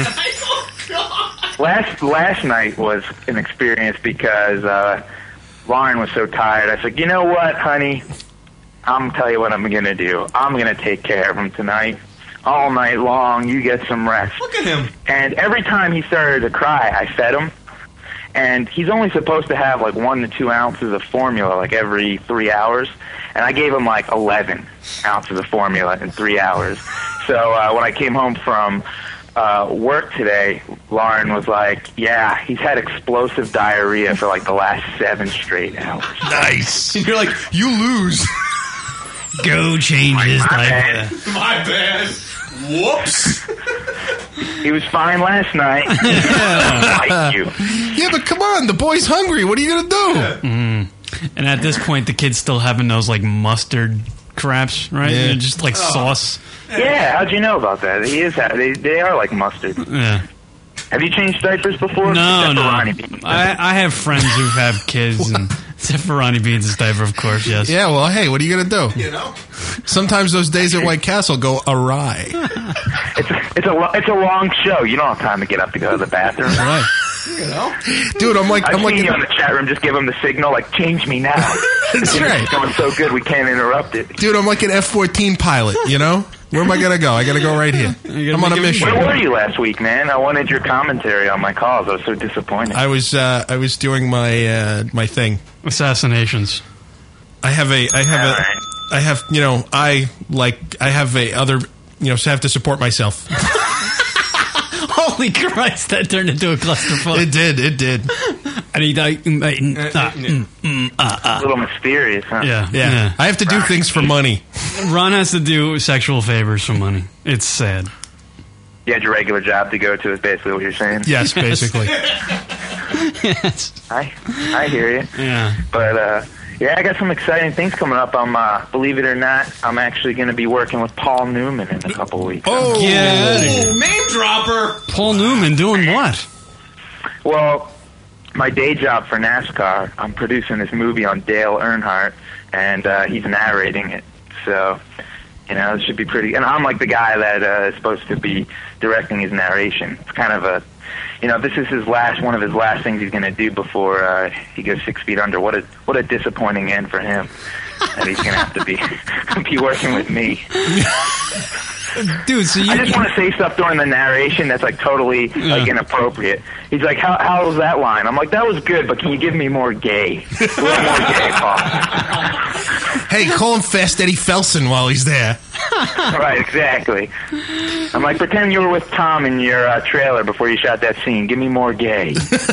Last night was an experience because Lauren was so tired. I said, you know what, honey? I'm going to tell you what I'm going to do. I'm going to take care of him tonight. All night long, you get some rest. Look at him. And every time he started to cry, I fed him. And he's only supposed to have like 1 to 2 ounces of formula like every 3 hours. And I gave him like 11 ounces of formula in 3 hours. So when I came home from work today, Lauren was like, yeah, he's had explosive diarrhea for like the last 7 straight hours. Nice. And you're like, you lose. Go change his diaper. My bad. Whoops. He was fine last night. Like you. Yeah, but come on, the boy's hungry. What are you going to do? And at this point, the kid's still having those like mustard craps, right? Yeah. They're just like sauce. Yeah, how'd you know about that? They are like mustard. Yeah. Have you changed diapers before? No. Ronnie Beans. I have friends who've had kids, and except for Ronnie Beans' diaper, of course, yes. Yeah, well, hey, what are you going to do? Sometimes those days at White Castle go awry. It's a long show. You don't have time to get up to go to the bathroom. Right. Dude, I'm like you in the chat room. Just give him the signal, like, change me now. That's right. It's going so good, we can't interrupt it. Dude, I'm like an F-14 pilot, Where am I going to go? I got to go right here. I'm on a mission. Where were you last week, man? I wanted your commentary on my calls. I was so disappointed. I was doing my my thing. Assassinations. I have to support myself. Holy Christ, that turned into a clusterfuck. It did. And he died. A little mysterious, huh? Yeah. I have to do things for money. Ron has to do sexual favors for money. It's sad. You had your regular job to go to is basically what you're saying? Yes, basically. Yes. I hear you. Yeah. But, I got some exciting things coming up. Believe it or not, I'm actually going to be working with Paul Newman in a couple weeks. Oh, yeah. Name dropper. Paul Newman doing what? Well, my day job for NASCAR, I'm producing this movie on Dale Earnhardt, and he's narrating it. So, it should be pretty... And I'm like the guy that is supposed to be directing his narration. It's kind of a... this is one of his last things he's going to do before he goes 6 feet under. What a disappointing end for him. That he's going to have to be working with me. Dude, so I just want to say stuff during the narration that's like totally like inappropriate. He's like, how was that line? I'm like, that was good, but can you give me more gay? A little more gay, Paul. Hey, call him Fast Eddie Felson while he's there. Right, exactly. I'm like, pretend you were with Tom in your trailer before you shot that scene. Give me more gay.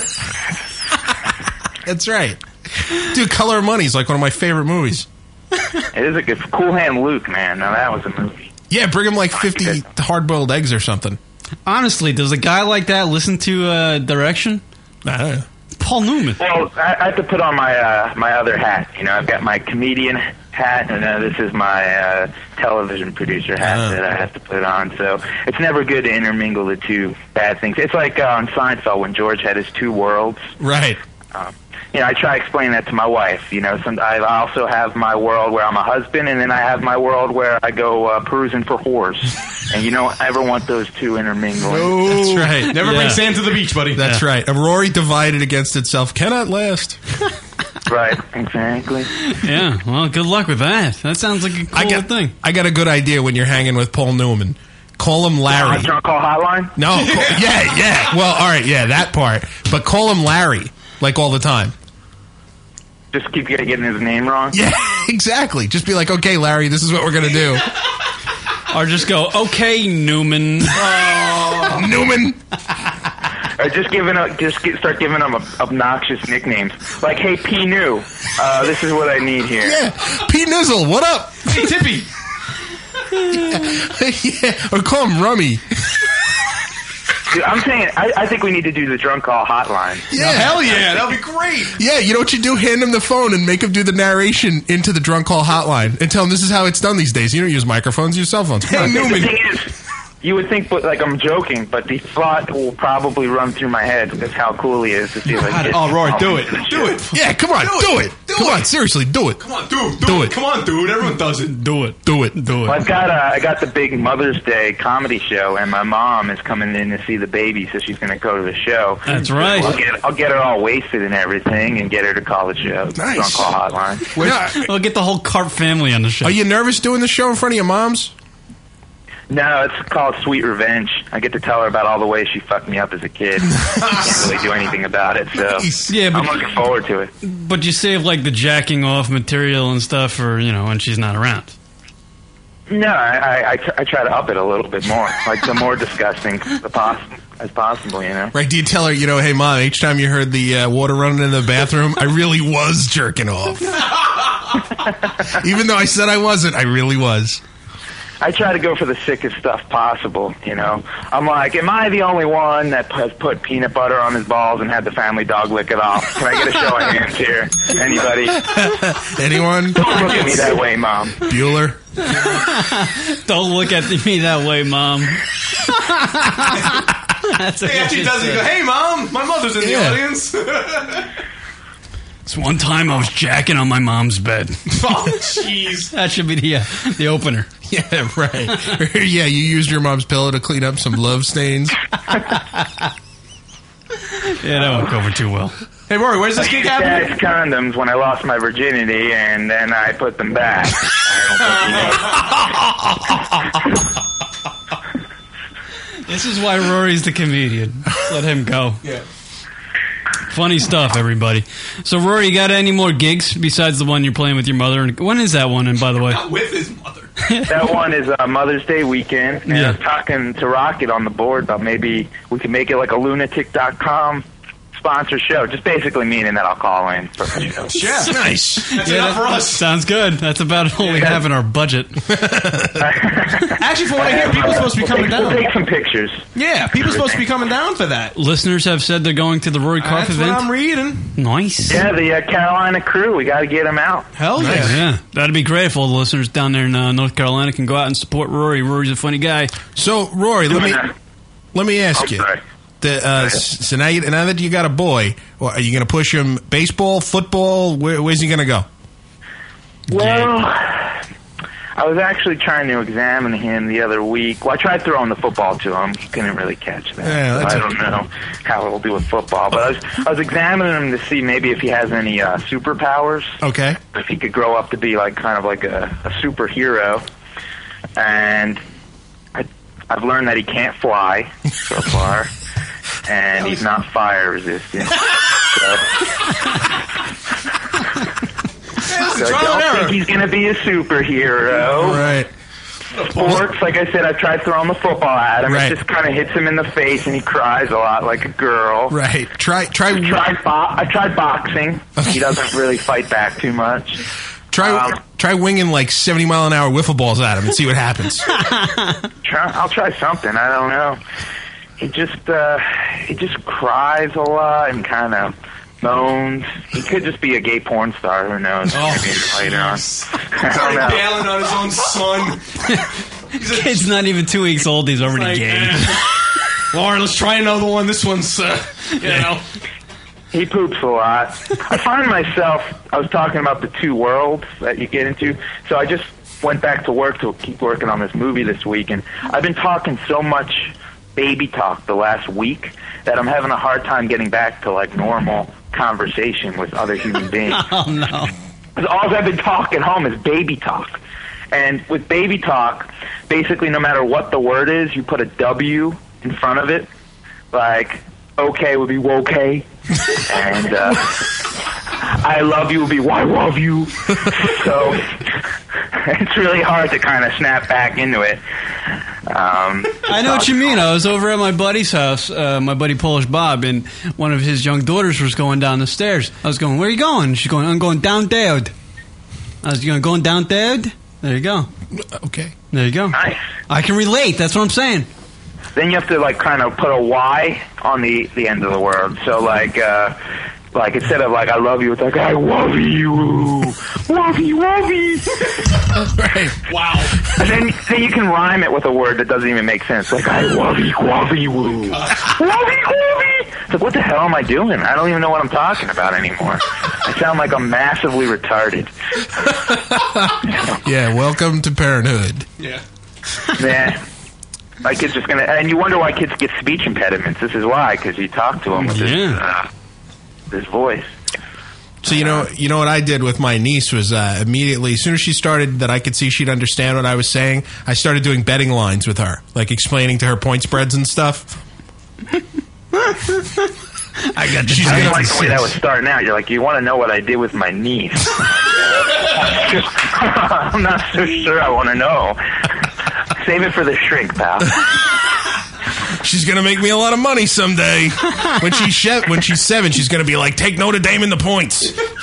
That's right. Dude, Color of Money is like one of my favorite movies. It is a good Cool Hand Luke, man. Now that was a movie. Yeah, bring him like 50 hard-boiled eggs or something. Honestly, does a guy like that listen to Direction? Paul Newman. Well, I have to put on my my other hat. You know, I've got my comedian hat, and this is my television producer hat that I have to put on. So it's never good to intermingle the two bad things. It's like on Seinfeld when George had his two worlds. Right. You know, I try to explain that to my wife. You know, I also have my world where I'm a husband, and then I have my world where I go perusing for whores. And you don't ever want those two intermingling. No. That's right. Never bring sand to the beach, buddy. That's right. A Rory divided against itself cannot last. Right, exactly. Yeah, well, good luck with that. That sounds like a cool thing. I got a good idea when you're hanging with Paul Newman. Call him Larry. Drunk Call Hotline? No, yeah. Well, all right, yeah, that part. But call him Larry, like all the time. Just keep getting his name wrong? Yeah, exactly. Just be like, okay, Larry, this is what we're going to do. Or just go, okay, Newman. Newman. Or start giving them obnoxious nicknames. Like, hey, P. New, this is what I need here. Yeah, P. Nizzle, what up? Hey, Tippy. Yeah, or call him Rummy. Dude, I'm saying, I think we need to do the Drunk Call Hotline. Yeah. Hell yeah, that'll be great. Yeah, you know what you do? Hand him the phone and make him do the narration into the Drunk Call Hotline and tell him this is how it's done these days. You don't use microphones, you use cell phones. Come on, Newman. The thing is, you would think, like I'm joking, but the thought will probably run through my head because how cool he is to see like. Oh, Rory, do it. Do it. Yeah, come on, do it. Come on, seriously, do it. Come on, do it. Come on, dude. Everyone does it. Do it. Well, I got the big Mother's Day comedy show, and my mom is coming in to see the baby, so she's going to go to the show. That's right. I'll get her all wasted and everything, and get her to call the show. Nice. Drunk Call Hotline. We'll get the whole Carp family on the show. Are you nervous doing the show in front of your moms? No, it's called Sweet Revenge. I get to tell her about all the ways she fucked me up as a kid. Can't really do anything about it, so yeah, but I'm looking forward to it. But you save like the jacking off material and stuff for, when she's not around. No, I try to up it a little bit more, like the more disgusting as possible, Right, do you tell her, hey, Mom, each time you heard the water running in the bathroom, I really was jerking off. Even though I said I wasn't, I really was. I try to go for the sickest stuff possible, I'm like, am I the only one that has put peanut butter on his balls and had the family dog lick it off? Can I get a show of hands here? Anybody? Anyone? Don't look at me that way, Mom. Bueller? Don't look at me that way, Mom. He actually does it. Go, hey, Mom, my mother's in the audience. This one time I was jacking on my mom's bed. Oh, jeez. That should be the opener. Yeah, right. Yeah, you used your mom's pillow to clean up some love stains. Yeah, that won't go over too well. Hey, Rory, where's this gig happening? Dad's condoms when I lost my virginity, and then I put them back. This is why Rory's the comedian. Let him go. Yeah. Funny stuff, everybody. So, Rory, you got any more gigs besides the one you're playing with your mother? When is that one? And by the way, not with his mother. That one is Mother's Day weekend. And I was talking to Rocket on the board about maybe we could make it like a lunatic.com sponsor show. Just basically meaning that I'll call in for the show. Yeah, nice. That's enough for us. Sounds good. That's about all we have in our budget. Actually, from what I hear, people are supposed to be coming down. We'll take some pictures. Yeah, people are supposed to be coming down for that. Listeners have said they're going to the Rory Karpf event. That's what I'm reading. Nice. Yeah, the Carolina crew. We got to get them out. Hell yeah. Nice. Yeah, that'd be great if all the listeners down there in North Carolina can go out and support Rory. Rory's a funny guy. So, Rory, let me ask you. Sorry. So now that you got a boy, are you going to push him baseball, football? Where's he going to go? Well, I was actually trying to examine him the other week. Well, I tried throwing the football to him. He couldn't really catch that. Yeah, so I don't know how it'll do with football. But I was examining him to see maybe if he has any superpowers. Okay. If he could grow up to be like kind of like a superhero. And I've learned that he can't fly so far. And he's not fire resistant. So. Listen, I trial and don't error. think he's going to be a superhero. Right. Sports, like I said, I've tried throwing the football at him. Right. It just kind of hits him in the face, and he cries a lot like a girl. Right. I tried boxing. He doesn't really fight back too much. Try winging like 70-mile-an-hour wiffle balls at him and see what happens. I'll try something. I don't know. He just cries a lot and kind of moans. He could just be a gay porn star. Who knows? Maybe later on. I don't know. Bailing on his own son. Kid's not even 2 weeks old. He's already Like, gay. Lauren, let's try another one. This one's, you know. He poops a lot. I find myself, I was talking about the two worlds that you get into, so I just went back to work to keep working on this movie this week, and I've been talking so much baby talk the last week that I'm having a hard time getting back to like normal conversation with other human beings. Oh, no. Because all I've been talking home is baby talk. And with baby talk, basically no matter what the word is, you put a W in front of it. Like, okay would be wokay. And I love you would be why love you. So it's really hard to kind of snap back into it. I know what you mean. I was over at my buddy's house, my buddy Polish Bob, and one of his young daughters was going down the stairs. I was going, where are you going? She's going, I'm going down there. I was going down there? There you go. Okay. There you go. Nice. I can relate. That's what I'm saying. Then you have to like kind of put a Y on the end of the word. So like instead of like I love you, it's like I love you, love you. Right. Wow. And then you can rhyme it with a word that doesn't even make sense. Like I love you, love you, love you. It's like what the hell am I doing? I don't even know what I'm talking about anymore. I sound like I'm massively retarded. Yeah. Welcome to parenthood. Yeah. Man. My kid's just gonna, and you wonder why kids get speech impediments. This is why, because you talk to them with this voice. So you know what I did with my niece was immediately, as soon as she started that I could see she'd understand what I was saying, I started doing betting lines with her, like explaining to her point spreads and stuff. I got She's I like the way that was starting out. You're like, you want to know what I did with my niece? I'm not so sure I want to know. Save it for the shrink, pal. She's gonna make me a lot of money someday. When she's 7, she's gonna be like, take Notre Dame in the points.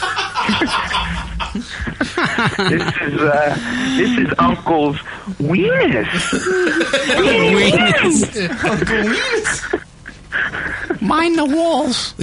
This is Uncle's weenus. Uncle Weenus. Mind the walls.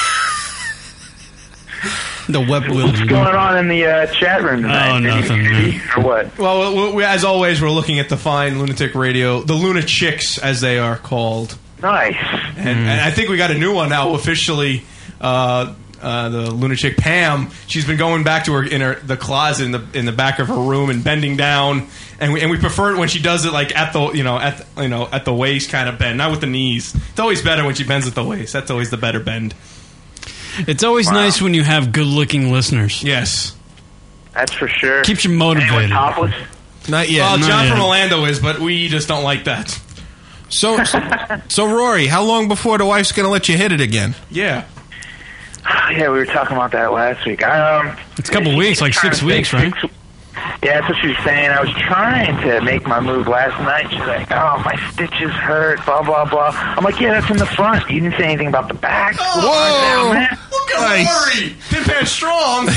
The web What's going on in the chat room tonight? Oh, nothing. Or what? Well, as always, we're looking at the fine Lunatic Radio, the Luna Chicks, as they are called. Nice. And I think we got a new one now officially. The Luna Chick Pam. She's been going back to her the closet in the back of her room and bending down. And we prefer it when she does it like at the waist kind of bend, not with the knees. It's always better when she bends at the waist. That's always the better bend. It's always nice when you have good-looking listeners. Yes. That's for sure. Keeps you motivated. Anyone topless? Not yet. Well, Not John yet. from Orlando is, but we just don't like that. So Rory, how long before the wife's going to let you hit it again? Yeah. Yeah, we were talking about that last week. It's a couple weeks, like 6 weeks, right? Yeah, that's what she was saying. I was trying to make my move last night. She's like, oh, my stitches hurt, blah, blah, blah. I'm like, yeah, that's in the front. You didn't say anything about the back. Whoa! Down there. Look at Rory! Pin Pan strong!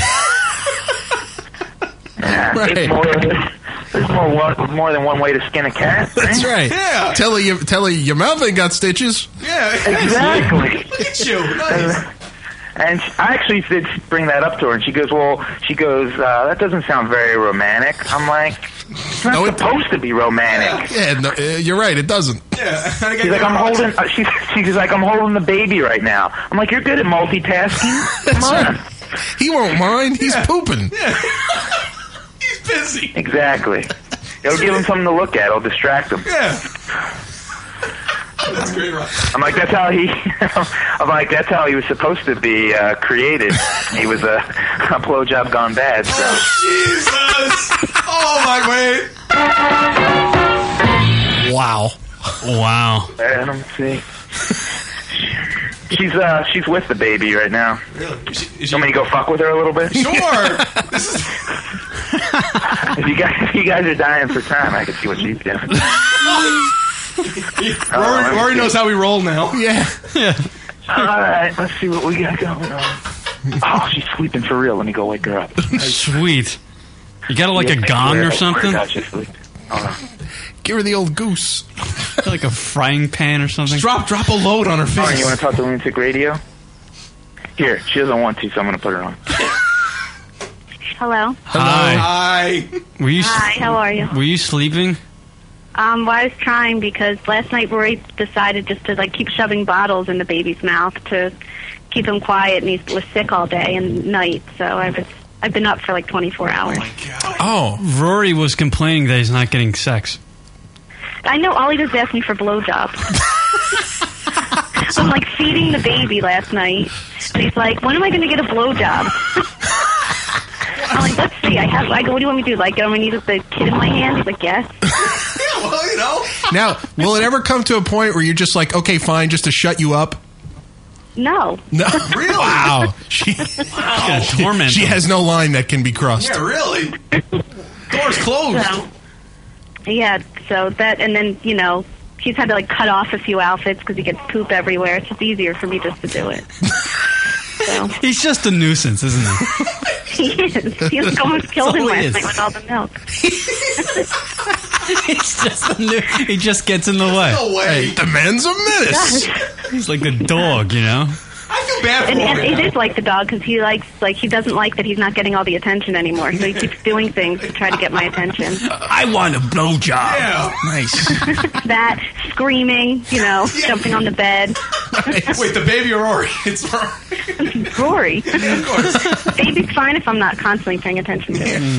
Yeah, Right. There's more than one way to skin a cat. That's right. Yeah. Tell her your mouth ain't got stitches. Yeah. Exactly. Look at you. Nice. And I actually did bring that up to her, and she goes, that doesn't sound very romantic. I'm like, it's not supposed to be romantic. Yeah, no, you're right. It doesn't. Yeah. She's like, I'm holding. She's like, I'm holding the baby right now. I'm like, you're good at multitasking. Come on. He won't mind. He's pooping. Yeah. He's busy. Exactly. It'll give him something to look at. It'll distract him. Yeah. That's great, right? I'm like, that's how he was supposed to be created. He was a blowjob gone bad. So. Jesus! Oh my Wow. Wow. Let him see. She's with the baby right now. Really? You want me to go fuck with her a little bit? Sure. If you guys are dying for time, I can see what she's doing. Rory knows how we roll now. Yeah. All right, let's see what we got going on. Oh, she's sleeping for real. Let me go wake her up. Sweet. You got like a gong or something? Give her the old goose. Like a frying pan or something? Drop a load on her face. Oh, you want to talk to Lunatic Radio? Here, she doesn't want to, so I'm going to put her on. Hello. Hi. Hi, how are you? Were you sleeping? Well, I was trying because last night Rory decided just to keep shoving bottles in the baby's mouth to keep him quiet, and he was sick all day and night. So I've been up for 24 hours. Oh, Rory was complaining that he's not getting sex. I know. All he does is ask me for blowjobs. I'm feeding the baby last night, and he's like, "When am I going to get a blowjob?" I'm like, "Let's see." I go, "What do you want me to do? Get on my knees with the kid in my hand?" He's like, "Yes." Well, Now, will it ever come to a point where you're just like, okay, fine, just to shut you up? No. Really? Wow. She has no line that can be crossed. Yeah, really? Door's closed. So that, and then, he's had to cut off a few outfits because he gets poop everywhere. It's just easier for me just to do it. So. He's just a nuisance, isn't he? He is. He almost killed him last night with all the milk. He just gets in the way. No way. Hey, the man's a menace. He's like a dog, I feel bad for him. And it is like the dog because he he doesn't like that he's not getting all the attention anymore. So he keeps doing things to try to get my attention. I want a blowjob. Yeah. Nice. That, screaming, jumping on the bed. Wait, the baby or Rory? It's Rory. Of course. Baby's fine if I'm not constantly paying attention to it.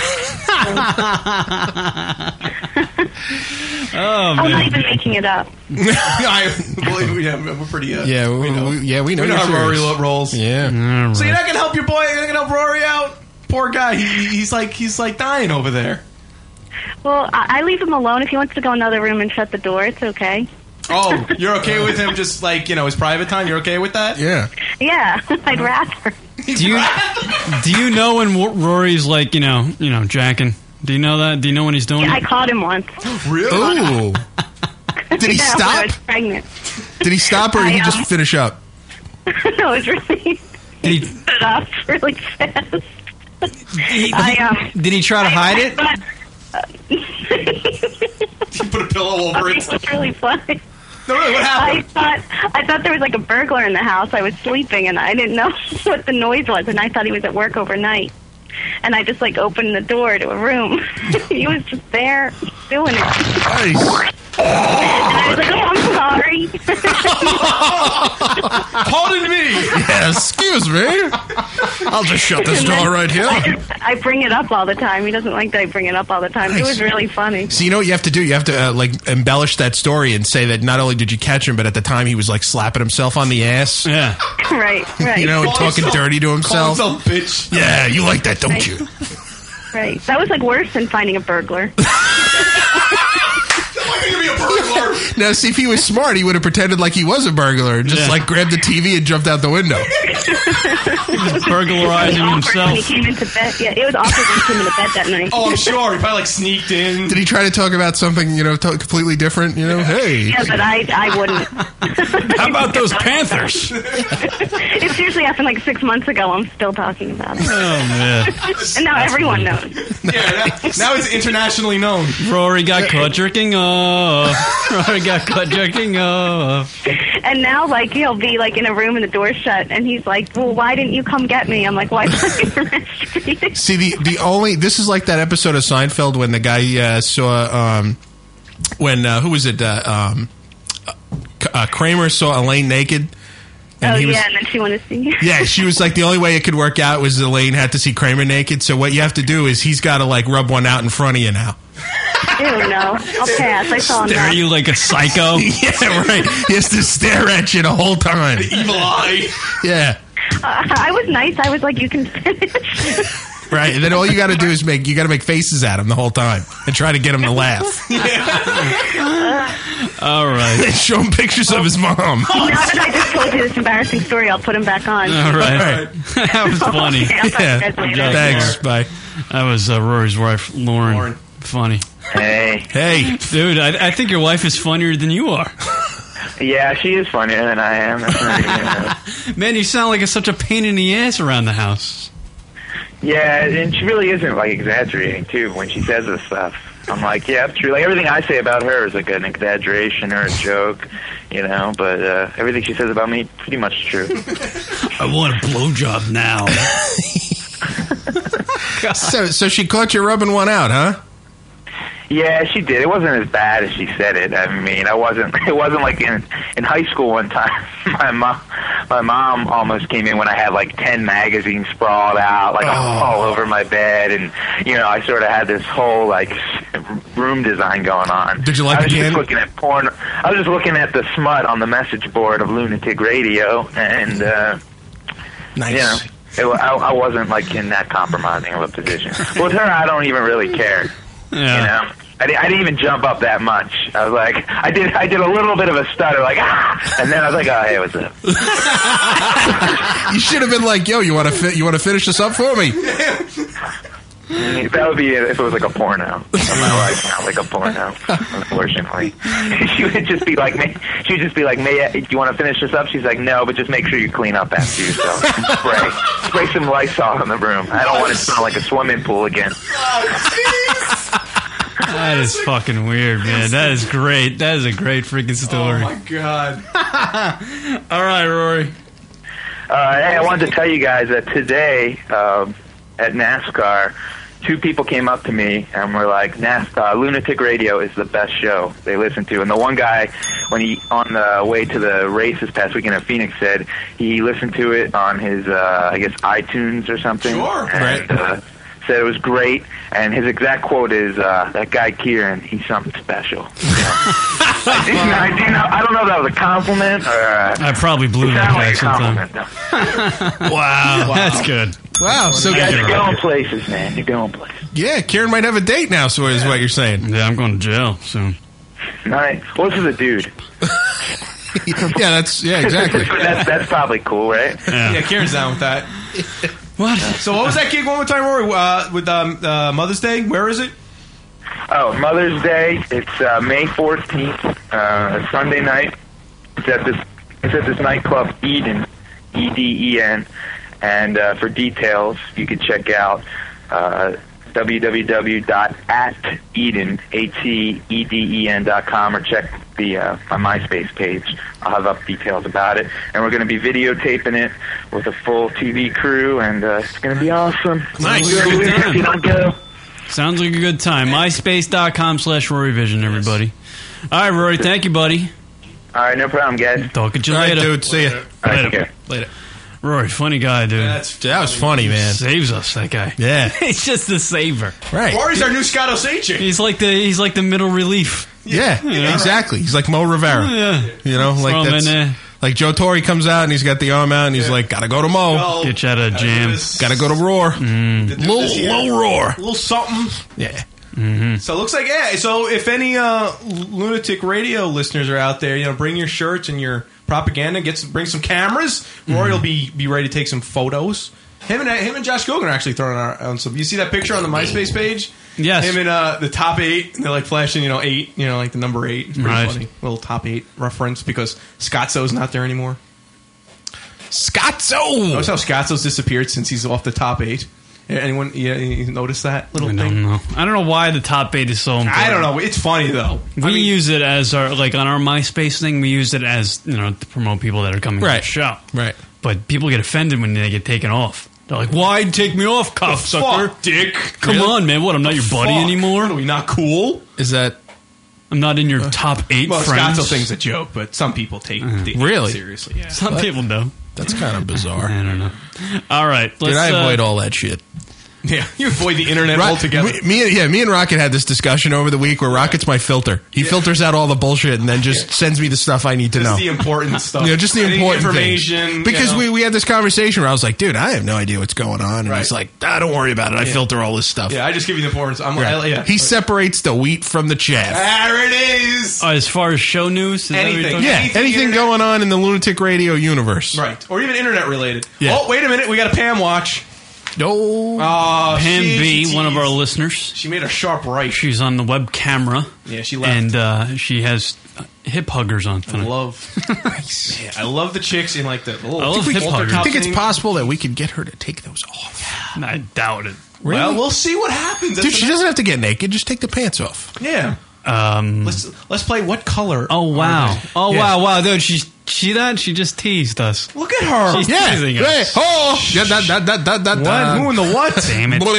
Oh, I'm not even making it up. We're pretty. We know. We know how Rory rolls. Yeah. So you're not gonna help your boy? You're not gonna help Rory out? Poor guy. He's dying over there. Well, I leave him alone. If he wants to go in another room and shut the door, it's okay. Oh, you're okay with him just his private time? You're okay with that? Yeah. Yeah, I'd rather. Do you know when Rory's jacking? Do you know that? Do you know when he's doing it? I caught him once. Really? Ooh. Did he Yeah, stop? when I was pregnant. Did he stop or did he just finish up? No, it was really... Did he stood up really fast. Did he try to hide it? You put a pillow over it. It was really funny. No, really, what happened? I thought there was a burglar in the house. I was sleeping and I didn't know what the noise was, and I thought he was at work overnight. And I just opened the door to a room. He was just there doing it. Nice. And I was like, "Oh, I'm sorry." Pardon me. Yeah, excuse me. I'll just shut this door right here. I bring it up all the time. He doesn't like that I bring it up all the time. It was really funny. So you know what you have to do? You have to embellish that story and say that not only did you catch him, but at the time he was slapping himself on the ass. Yeah. Right. And talking dirty to himself. Call himself bitch. Yeah, you like that, don't you? Right. That was worse than finding a burglar. Now, see, if he was smart, he would have pretended like he was a burglar and just grabbed the TV and jumped out the window. He was burglarizing himself. When he came into bed. Yeah, it was awkward when he came into bed that night. Oh, I'm sure. He probably sneaked in. Did he try to talk about something, completely different? Hey. Yeah, but I wouldn't. How about those Panthers? It seriously happened 6 months ago. I'm still talking about it. Oh, man. And now everyone knows. Yeah, now it's internationally known. Rory got caught jerking off. Rory got caught jerking off. And now, he'll be, in a room and the door's shut, and he's like, "Well, why didn't you come get me?" I'm like, "Why didn't you arrest me?" See, this is like that episode of Seinfeld when the guy saw, who was it? Kramer saw Elaine naked. And and then she wanted to see. Yeah, she was the only way it could work out was Elaine had to see Kramer naked. So what you have to do is he's got to rub one out in front of you now. Ew, no. I'll pass. I saw him. Stare at you like a psycho. Yeah, right. He has to stare at you the whole time. The evil eye. Yeah. I was nice. I was like, "You can finish." Right, and then all you got to do is make faces at him the whole time and try to get him to laugh. All right. And show him pictures of his mom. Now that I just told you this embarrassing story, I'll put him back on. All right. That was funny. Okay, I'll talk to you guys later. Thanks. Bye. That was Rory's wife, Lauren. Funny. Hey, dude. I think your wife is funnier than you are. Yeah, she is funnier than I am. That's not Man, you sound like such a pain in the ass around the house. Yeah, and she really isn't like exaggerating too when she says this stuff. I'm like, yeah, it's true. Like everything I say about her is like an exaggeration or a joke, you know. But everything she says about me, pretty much true. I want a blowjob now. So she caught you rubbing one out, huh? Yeah, she did. It wasn't as bad as she said it. I mean, it wasn't like in high school one time. My mom almost came in when I had like 10 magazines sprawled out, like all over my bed, and you know, I sort of had this whole like room design going on. Did you like I was the just looking at porn. I was just looking at the smut on the message board of Lunatic Radio, and nice. You know, I wasn't like in that compromising of a position. With her, I don't even really care. Yeah. You know, I didn't even jump up that much. I was like, I did a little bit of a stutter, like and then I was like, oh, hey, what's up? You should have been like, yo, you want to finish this up for me? That would be it if it was like a porno. My life now, like a porno. Unfortunately, she would just be like, do you want to finish this up? She's like, no, but just make sure you clean up after yourself. Spray some Lysol in the room. I don't want it to smell like a swimming pool again. That is fucking weird, man. That is great. That is a great freaking story. Oh my god! All right, Rory. Hey, I wanted to tell you guys that today at NASCAR, 2 people came up to me and were like, Lunatic Radio is the best show they listen to. And the one guy, when he on the way to the race this past weekend in Phoenix, said he listened to it on his, I guess, iTunes or something. Sure. And, said it was great, and his exact quote is, that guy Kieran, he's something special. I don't know if that was a compliment or... I probably blew that guy sometime. Wow, that's good. Wow, so you guys are going places, man. You're going places. Yeah, Kieran might have a date now, so is what you're saying. Yeah, I'm going to jail soon. Nice. Well, this is a dude. Yeah, exactly. that's probably cool, right? Yeah, Kieran's down with that. What? So what was that gig one more time, Rory? With Mother's Day? Where is it? Oh, Mother's Day. It's May 14th, Sunday night. It's at this nightclub, Eden, E-D-E-N. And for details, you can check out www.ateden.com or check my MySpace page. I'll have up details about it. And we're going to be videotaping it with a full TV crew, and it's going to be awesome. Nice. If you don't go. Sounds like a good time. MySpace.com/RoryVision, everybody. All right, Rory. Thank you, buddy. All right, no problem, guys. Talking to you All right, later. dude. See you. Later. Rory, funny guy, dude. That was funny, man. Saves us, that guy. Yeah. He's just a saver. Right. Rory's our new Scott Osage. He's like the middle relief. Yeah, exactly. He's like Mo Rivera. Yeah. You know, like Throw him in there. Like Joe Torre comes out and he's got the arm out and he's like, gotta go to Mo. Get you out of jam. Gotta go to Roar. Little Roar. A little something. Yeah. Mm-hmm. So it looks like, yeah. So if any Lunatic Radio listeners are out there, bring your shirts and your propaganda. Bring some cameras. Rory will be ready to take some photos. Him and Josh Gogan are actually throwing on some. You see that picture on the MySpace page? Yes. Him and the top 8. And they're like flashing, 8. Like the number 8. It's pretty Right. funny. Little top 8 reference because Scotzo's not there anymore. Scotzo. Notice how Scotzo's disappeared since he's off the top 8. Anyone you notice that little I thing? don't know. I don't know why the top 8 is so important. I don't know. It's funny though. We use it as our on our MySpace thing. We use it as to promote people that are coming to the show. Right. But people get offended when they get taken off. They're like, "Why'd take me off, cocksucker? Fuck, dick. Come on, man. What? I'm not your buddy anymore. What, are we not cool? Is that? I'm not in your top 8 Well, friends." Scotzo thing's a joke, but some people take it Really? seriously. Yeah. Some people do. That's kind of bizarre. I don't know. All right. Did I avoid all that shit? Yeah, you avoid the internet altogether. Me and Rocket had this discussion over the week where Rocket's my filter. He filters out all the bullshit and then just sends me the stuff I need to know. Just the important stuff. Yeah, just the important information. things. Because we had this conversation where I was like, dude, I have no idea what's going on. And he's like, don't worry about it. I filter all this stuff. Yeah, I just give you the important stuff. He separates the wheat from the chaff. There it is. As far as show news? Anything. Anything going on in the Lunatic Radio universe. Right. Or even internet related. Yeah. Oh, wait a minute. We got a Pam watch. No. Pam B, one of our listeners. She made a sharp right. She's on the web camera. Yeah, she left. And she has hip huggers on tonight. I love the chicks in like the little. I love hip huggers. I think it's possible that we could get her to take those off. I doubt it. Really? Well, we'll see what happens. Dude, she doesn't have to get naked. Just take the pants off. Yeah. Let's play What Color. Oh, wow. Wow. Dude, see that? She just teased us. Look at her. She's teasing us. What? Who in the what? Damn it.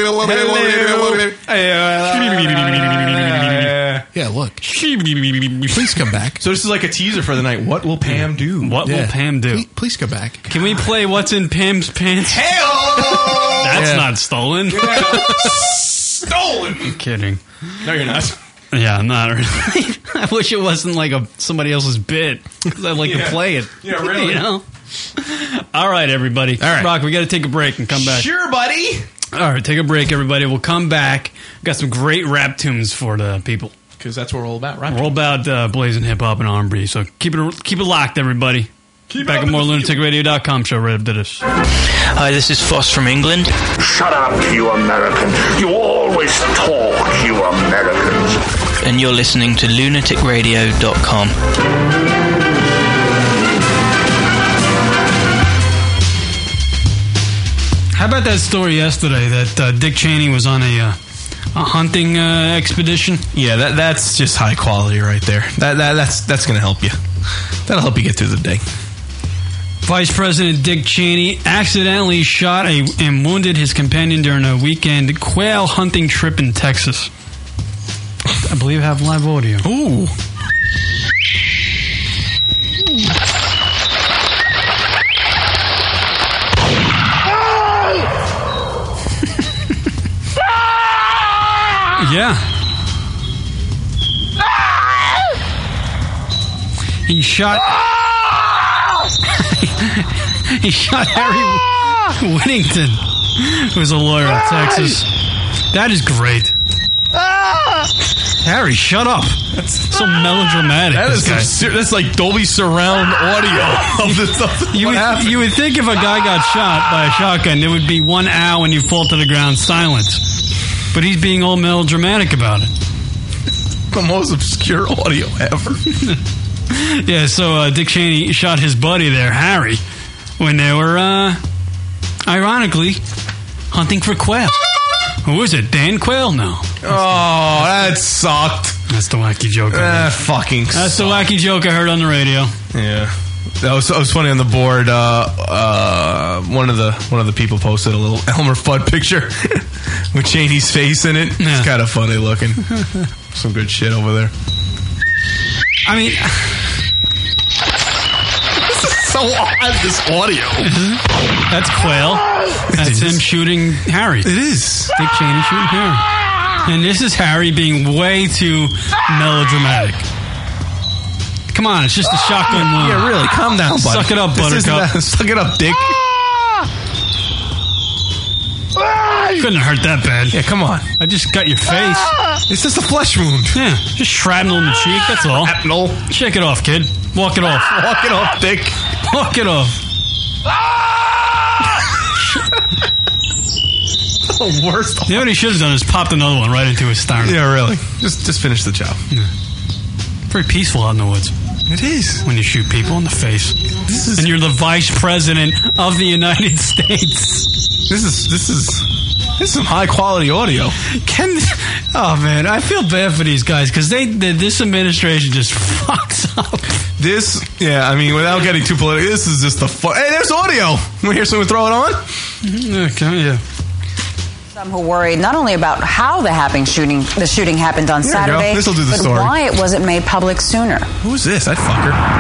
Yeah, look. Please come back. So this is like a teaser for the night. What will Pam do? What will Pam do? Please come back. Can we play What's in Pam's Pants? Hell! That's not stolen. Stolen! I'm kidding. No, you're not. Yeah, I'm not really. I wish it wasn't like somebody else's bit, because I'd like to play it. Yeah, really. You know? All right, everybody. All right. Rock, we got to take a break and come back. Sure, buddy. All right, take a break, everybody. We'll come back. We've got some great rap tunes for the people. Because that's what we're all about, right? We're all about blazing hip-hop and R&B, so keep it locked, everybody. Back at more lunaticradio.com show right after this. Hi, this is Foss from England. Shut up, you Americans. You always talk, you Americans. And you're listening to lunaticradio.com. How about that story yesterday that Dick Cheney was on a hunting expedition? Yeah, that's just high quality right there. That's going to help you. That'll help you get through the day. Vice President Dick Cheney accidentally shot and wounded his companion during a weekend quail hunting trip in Texas. I believe I have live audio. Ooh. Yeah. He shot Harry Whittington, who's a lawyer in Texas. That is great. Harry, shut up. That's so melodramatic. That's like Dolby Surround audio of the stuff. You would think if a guy got shot by a shotgun, there would be 1 hour when you fall to the ground silence. But he's being all melodramatic about it. The most obscure audio ever. Yeah, so Dick Cheney shot his buddy there, Harry, when they were, ironically, hunting for quail. Who was it? Dan Quayle? No. Oh, that sucked. That's the wacky joke. That's the wacky joke I heard on the radio. Yeah. That was funny on the board. One of the people posted a little Elmer Fudd picture with Cheney's face in it. Yeah. It's kind of funny looking. Some good shit over there. I mean, this is so odd. This audio. That's Quayle. That's him shooting Harry. It is. Dick Cheney shooting Harry. And this is Harry being way too melodramatic. Come on, it's just a shotgun wound. Yeah, really. Calm down, buddy. Suck it up, Buttercup. Suck it up, Dick. Couldn't have hurt that bad. Yeah, come on. I just got your face. It's just a flesh wound. Yeah, just shrapnel in the cheek, that's all. Shrapnel. Shake it off, kid. Walk it off. Walk it off, Dick. Walk it off. The worst. You know what he should have done is popped another one right into his sternum. Yeah, really. Just finish the job. Yeah. Very peaceful out in the woods. It is. When you shoot people in the face. And you're the vice president of the United States. This is some high quality audio. Oh man, I feel bad for these guys because this administration just fucks up. I mean, without getting too political, this is just the fun. Hey, there's audio. Want to hear someone throw it on? Okay, yeah. Some who worried not only about how the shooting happened on Saturday, This'll do the but story. why it wasn't made public sooner. Who's this? That fucker.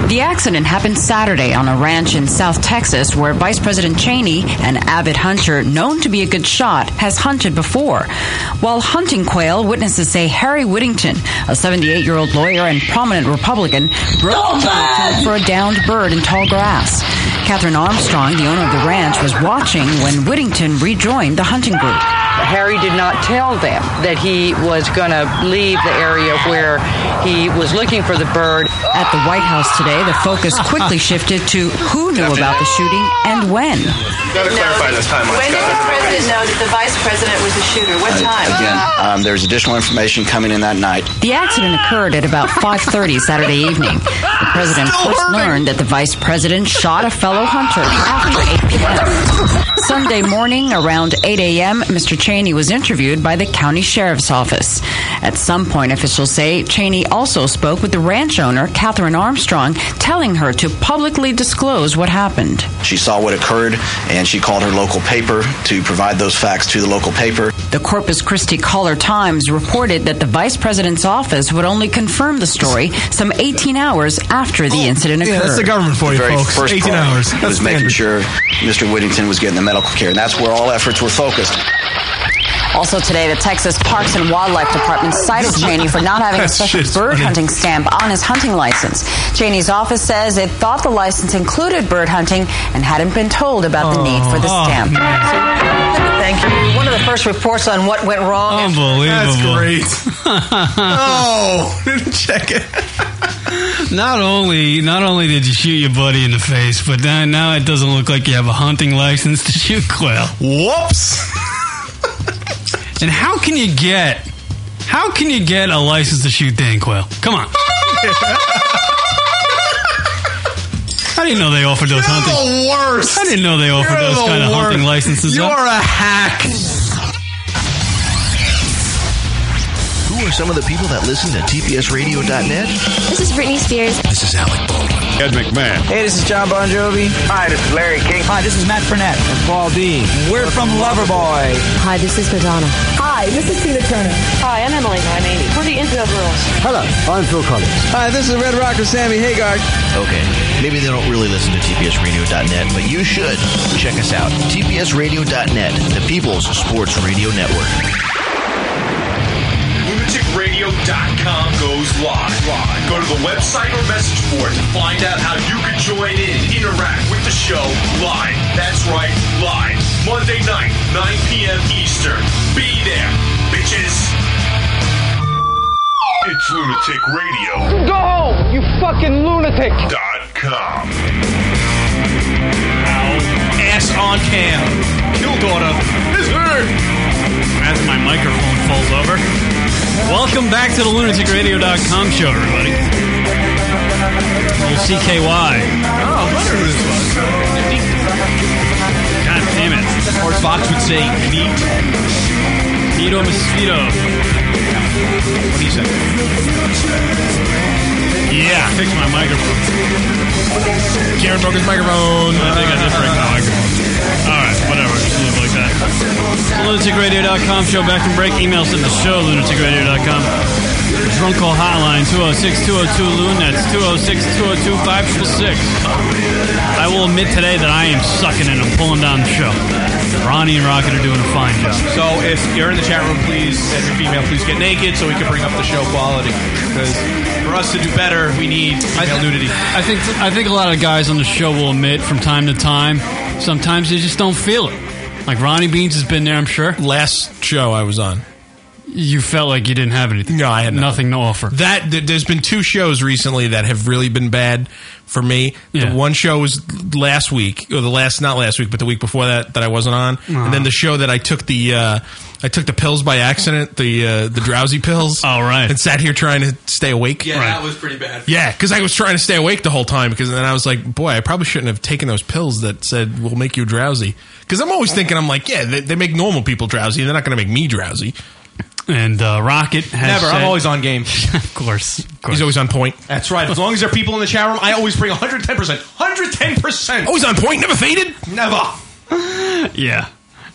The accident happened Saturday on a ranch in South Texas where Vice President Cheney, an avid hunter known to be a good shot, has hunted before. While hunting quail, witnesses say Harry Whittington, a 78-year-old lawyer and prominent Republican, broke into a for a downed bird in tall grass. Catherine Armstrong, the owner of the ranch, was watching when Whittington rejoined the hunting group. Harry did not tell them that he was going to leave the area where he was looking for the bird. At the White House today, the focus quickly shifted to who knew about the shooting and when. Got to clarify this timeline. When did the president know that the vice president was the shooter? What time? Again, there's additional information coming in that night. The accident occurred at about 5:30 Saturday evening. The president first learned that the vice president shot a fellow hunter after 8 p.m. Sunday morning, around 8 a.m., Mr. Cheney was interviewed by the county sheriff's office. At some point, officials say Cheney also spoke with the ranch owner, Catherine Armstrong, telling her to publicly disclose what happened. She saw what occurred, and she called her local paper to provide those facts to the local paper. The Corpus Christi Caller-Times reported that the vice president's office would only confirm the story some 18 hours after the incident occurred. Yeah, that's the government for you, folks. 18 hours. Was making sure Mr. Whittington was getting the medical care, and that's where all efforts were focused. Also today, the Texas Parks and Wildlife Department cited Cheney for not having a special bird hunting stamp on his hunting license. Cheney's office says it thought the license included bird hunting and hadn't been told about the need for the stamp. Thank you. One of the first reports on what went wrong. Unbelievable. That's great. Oh, didn't check it. Not only did you shoot your buddy in the face, but now it doesn't look like you have a hunting license to shoot quail. Whoops. And how can you get a license to shoot Dan quail? Come on. I didn't know they offered those hunting. The worst. I didn't know they offered those kind of hunting licenses. You're a hack. Who are some of the people that listen to TPSradio.net? This is Britney Spears. This is Alec Baldwin. Ed McMahon. Hey, this is John Bon Jovi. Hi, this is Larry King. Hi, this is Matt Burnett and Paul Dean. We're from Loverboy. Hi, this is Madonna. Hi, this is Tina Turner. Hi, I'm Emily. I'm Amy. We're the Intro Girls. Hello, I'm Phil Collins. Hi, this is Red Rocker Sammy Hagar. Okay, maybe they don't really listen to TPSradio.net, but you should. Check us out. TPSradio.net, the People's Sports Radio Network. LunaticRadio.com goes live. Go to the website or message board to find out how you can join in and interact with the show live. That's right, live. Monday night, 9 p.m. Eastern. Be there, bitches. It's Lunatic Radio. Go home, you fucking lunatic. .com. Ass on cam. Kill daughter is hurt. As my microphone falls over. Welcome back to the lunaticradio.com show, everybody. Old CKY. Oh, I wonder who this was. God damn it. Or as Fox would say, neat. Neato Mosquito. What do you say? Yeah. Fix my microphone. Karen broke his microphone. I think I just broke my microphone. Alright, whatever. Just live like that. LunaticRadio.com show. Back from break. Emails to the show, lunaticradio.com. Drunk call hotline, 206-202-LUN. That's 206-202-566. I will admit today that I am sucking and I'm pulling down the show. Ronnie and Rocket are doing a fine job. So if you're in the chat room, please, as your female, please get naked so we can bring up the show quality. Because for us to do better, we need female nudity. I think a lot of guys on the show will admit from time to time, sometimes they just don't feel it. Like Ronnie Beans has been there, I'm sure. Last show I was on, you felt like you didn't have anything. No, I had nothing to offer. There's been two shows recently that have really been bad for me. Yeah. The one show was last week, or not last week, but the week before that I wasn't on. And then the show that I took the pills by accident, the drowsy pills. Oh, right. And sat here trying to stay awake. Yeah, that was pretty bad. Yeah, because I was trying to stay awake the whole time. Because then I was like, boy, I probably shouldn't have taken those pills that said will make you drowsy. Because I'm always thinking, I'm like, yeah, they make normal people drowsy. They're not going to make me drowsy. And Rocket has Never. I'm always on game. Of course. He's always on point. That's right. As long as there are people in the chat room, I always bring 110%. 110%. Always on point. Never faded. Never. Yeah.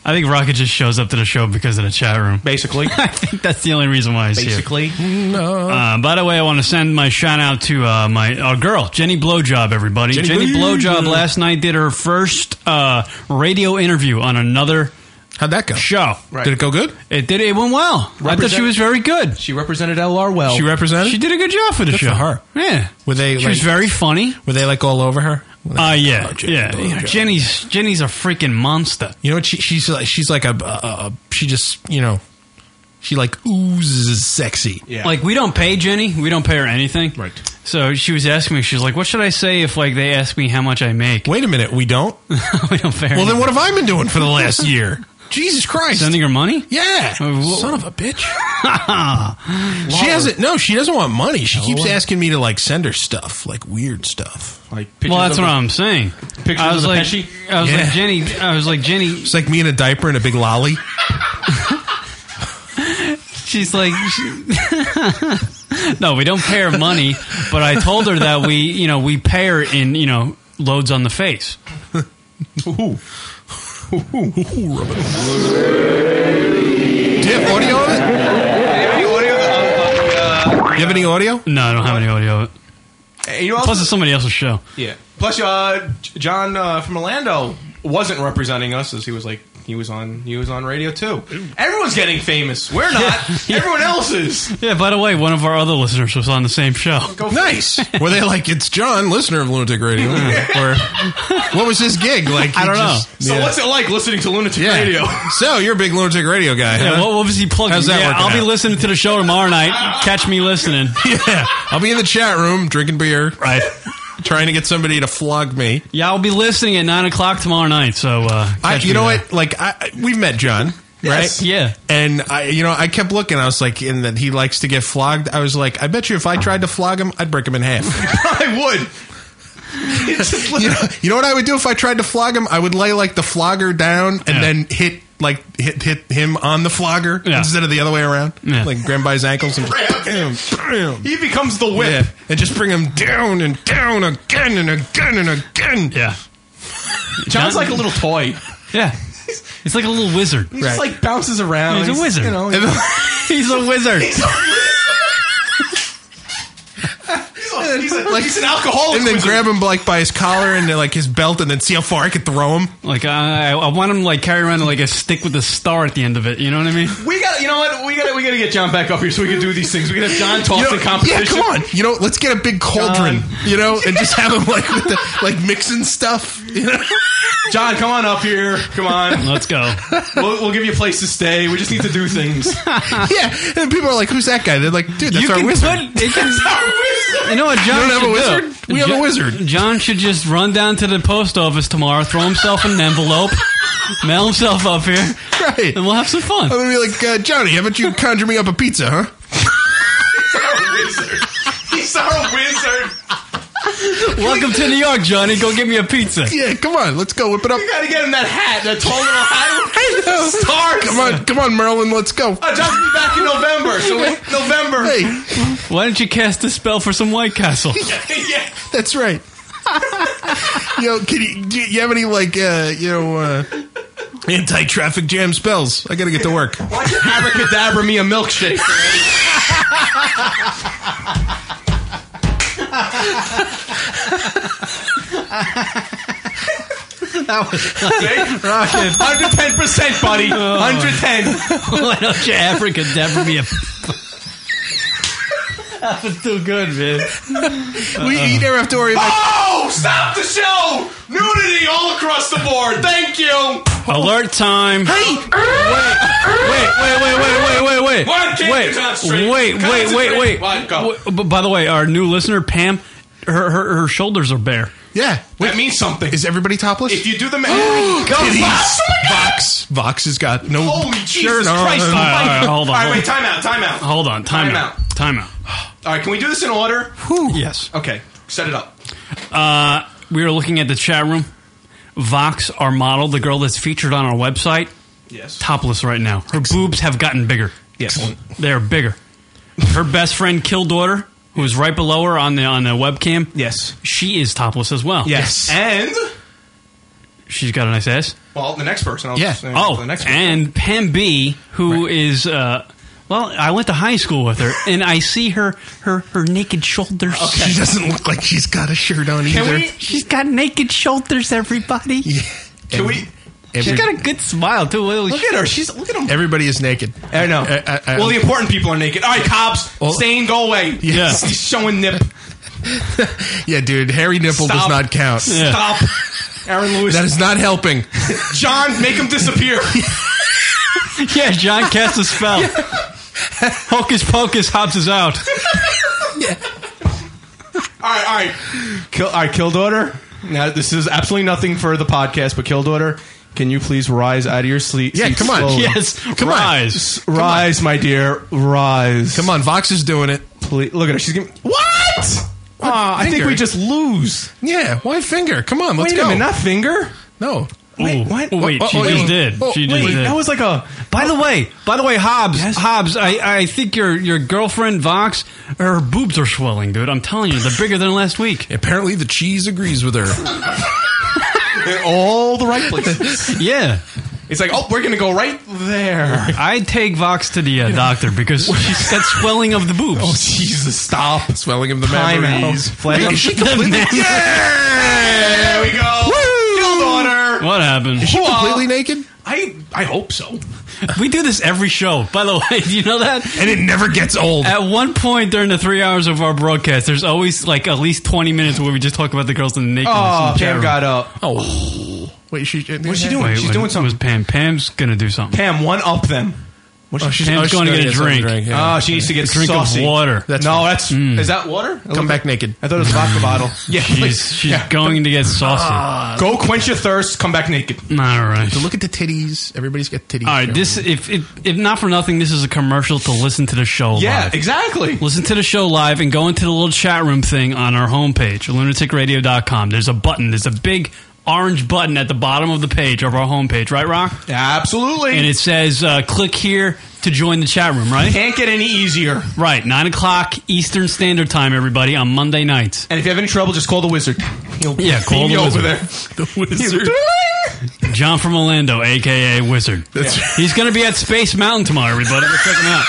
I think Rocket just shows up to the show because of the chat room. Basically. I think that's the only reason why he's Basically. here. No. By the way, I want to send my shout out to our girl, Jenny Blowjob, everybody. Jenny Blowjob last night did her first radio interview on another How'd that go? show. Right. Did it go good? It went well. I thought she was very good. She represented LR well. She represented? She did a good job for the Good show. for her. Yeah. Were they? She was very funny. Were they like all over her? Yeah. Jenny Yeah. Blowjob. Jenny's a freaking monster. You know what? She's like she just she like oozes sexy. Yeah. Like, we don't pay Jenny. We don't pay her anything. Right. So she was asking me, she's like, what should I say if like they ask me how much I make? Wait a minute, we don't? We don't pay her. Well, then what have I been doing for the last year? Jesus Christ. Sending her money? Yeah. Son of a bitch. She hasn't. No, she doesn't want money. She keeps asking me to like send her stuff, like weird stuff. Like Well, that's what I'm saying. Pictures I was of the like, Pesci? I was Yeah. like, Jenny. It's like me in a diaper and a big lolly. She's like, no, we don't pay her money, but I told her that we pay her in, loads on the face. Do you have audio of it? Do you have any audio? No, I don't have any audio of it. Hey, you know Plus, it's somebody else's show. Yeah. Plus, John from Orlando wasn't representing us, as he was on radio too. Everyone's getting famous. We're not. Yeah. Everyone else is. Yeah, by the way, one of our other listeners was on the same show. Nice. Were they like, it's John, listener of Lunatic Radio? Or what was his gig? Like, I don't know. So what's it like listening to Lunatic Radio? So you're a big Lunatic Radio guy, Yeah, huh? what was he plugging? How's that Yeah, working I'll be out? listening to the show tomorrow night. Catch me listening. Yeah. I'll be in the chat room drinking beer. Right. Trying to get somebody to flog me. Yeah, I'll be listening at 9 o'clock tomorrow night. So, You know what? Like, we've met John, Yes. right? Yeah. And I kept looking. I was like, in that he likes to get flogged. I was like, I bet you if I tried to flog him, I'd break him in half. I would. You know what I would do if I tried to flog him? I would lay like the flogger down and then hit him on the flogger instead of the other way around. Yeah. Like grab him by his ankles and just bam, bam. He becomes the whip. Yeah. And just bring him down and down again and again and again. Yeah. John's like a little toy. Yeah. He's like a little wizard. He just like bounces around. He's a wizard. You know, He's a wizard. He's an alcoholic. And then wizard. grab him like by his collar and like his belt, and then see how far I could throw him. Like I want him to like carry around like a stick with a star at the end of it. You know what I mean? We got. You know what? We got to get John back up here so we can do these things. We can have John toss in competition. Yeah, come on. Let's get a big cauldron. And just have him like with the mixing stuff. John, come on up here. Come on. Let's go. We'll give you a place to stay. We just need to do things. Yeah, and people are like, "Who's that guy?" They're like, "Dude, that's our wizard." You know what John You don't have a should wizard? do? We have a wizard. John should just run down to the post office tomorrow, throw himself in an envelope, mail himself up here, right? And we'll have some fun. I'm gonna be like, Johnny, haven't you conjure me up a pizza, huh? He's our wizard. Welcome to New York, Johnny. Go get me a pizza. Yeah, come on, let's go whip it up. You gotta get him that hat, that tall little hat. I know. Stars. Come on, Merlin, let's go. John's be back in November. So November. Hey, why don't you cast a spell for some White Castle? Yeah. That's right. Do you have any anti-traffic jam spells? I gotta get to work. Why don't you abracadabra me a milkshake? That was Rocket. 110%, buddy. 110. Why don't you abracadabra me a... That was too good, man. You never have to worry about... Oh! Stop the show! Nudity all across the board. Thank you. Alert time. Hey! Wait. What? Can't concentrate. Wait. What? Go. By the way, our new listener, Pam, her shoulders are bare. Yeah. That means something. Is everybody topless? If you do the math. Go, Vox. Vox has got no... Holy Jesus no, Christ. no, no. All right, hold on. All right, wait, time out. Hold on, time out. All right, can we do this in order? Yes. Okay, set it up. We were looking at the chat room. Vox, our model, the girl that's featured on our website, Yes. topless right now. Her boobs have gotten bigger. Yes. They're bigger. Her best friend, Killdaughter, who is right below her on the webcam, Yes. she is topless as well. Yes. And She's got a nice ass. Well, the next person. Yeah. The next person. And Pam B, who is, well, I went to high school with her, and I see her naked shoulders. She doesn't look like she's got a shirt on either. She's got naked shoulders, everybody. Can we? She's got a good smile, too. Look at her. Look at him. Everybody is naked. I know. Well, the important people are naked. All right, cops. Stain, go away. Yeah. He's showing nip. Yeah, dude. Hairy nipple does not count. Stop. Aaron Lewis. That is not helping. John, make him disappear. Yeah, John casts a spell. Hocus pocus, Hobbs is out. All right. Kill daughter. Now, this is absolutely nothing for the podcast, but Kill daughter, can you please rise out of your sleep? Yeah, come on. Slowly. Yes, rise. Rise, my dear. Rise. Come on, Vox is doing it. Please. Look at her. She's giving... What? I think we just lose. Yeah, why finger? Come on, let's Wait go. a minute, not finger? No. Wait, what? Wait, she just did. She just did. That was like a... By the way, Hobbs, Hobbs, I think your girlfriend, Vox, her boobs are swelling, dude. I'm telling you, they're bigger than last week. Apparently the cheese agrees with her. In all the right places. Yeah. It's like, oh, we're going to go right there. I'd take Vox to the doctor because she's got swelling of the boobs. Oh, Jesus, stop. Swelling of the Time memories. out. Is she completely... Yeah! There we go. Kill daughter. What happened? Is she completely naked? I hope so. We do this every show. By the way, do you know that? And it never gets old. At one point during the 3 hours of our broadcast, there's always like at least 20 minutes where we just talk about the girls in the nakedness. Oh, in the chat Pam room. got up. Oh. Wait, what's she doing? Wait, She's doing something. Was Pam? Pam's gonna do something. Pam, one up them. Pam's going to get a drink. Oh, she needs to get a drink saucy. of water. Is that water? Come back naked. I thought it was a vodka bottle. Yeah, she's going to get saucy. Go quench your thirst. Come back naked. All right. So look at the titties. Everybody's got titties. All right. This, if not for nothing, this is a commercial to listen to the show. Yeah, live. exactly. Listen to the show live and go into the little chat room thing on our homepage, lunaticradio.com. There's a button. There's a big orange button at the bottom of the page of our homepage, right, Rock? Absolutely. And it says, click here to join the chat room, right? Can't get any easier. Right, 9 o'clock Eastern Standard Time, everybody, on Monday nights. And if you have any trouble, just call the wizard. He'll call the you wizard. over there. The wizard. John from Orlando, a.k.a. Wizard. That's right. He's going to be at Space Mountain tomorrow, everybody. Go check him out.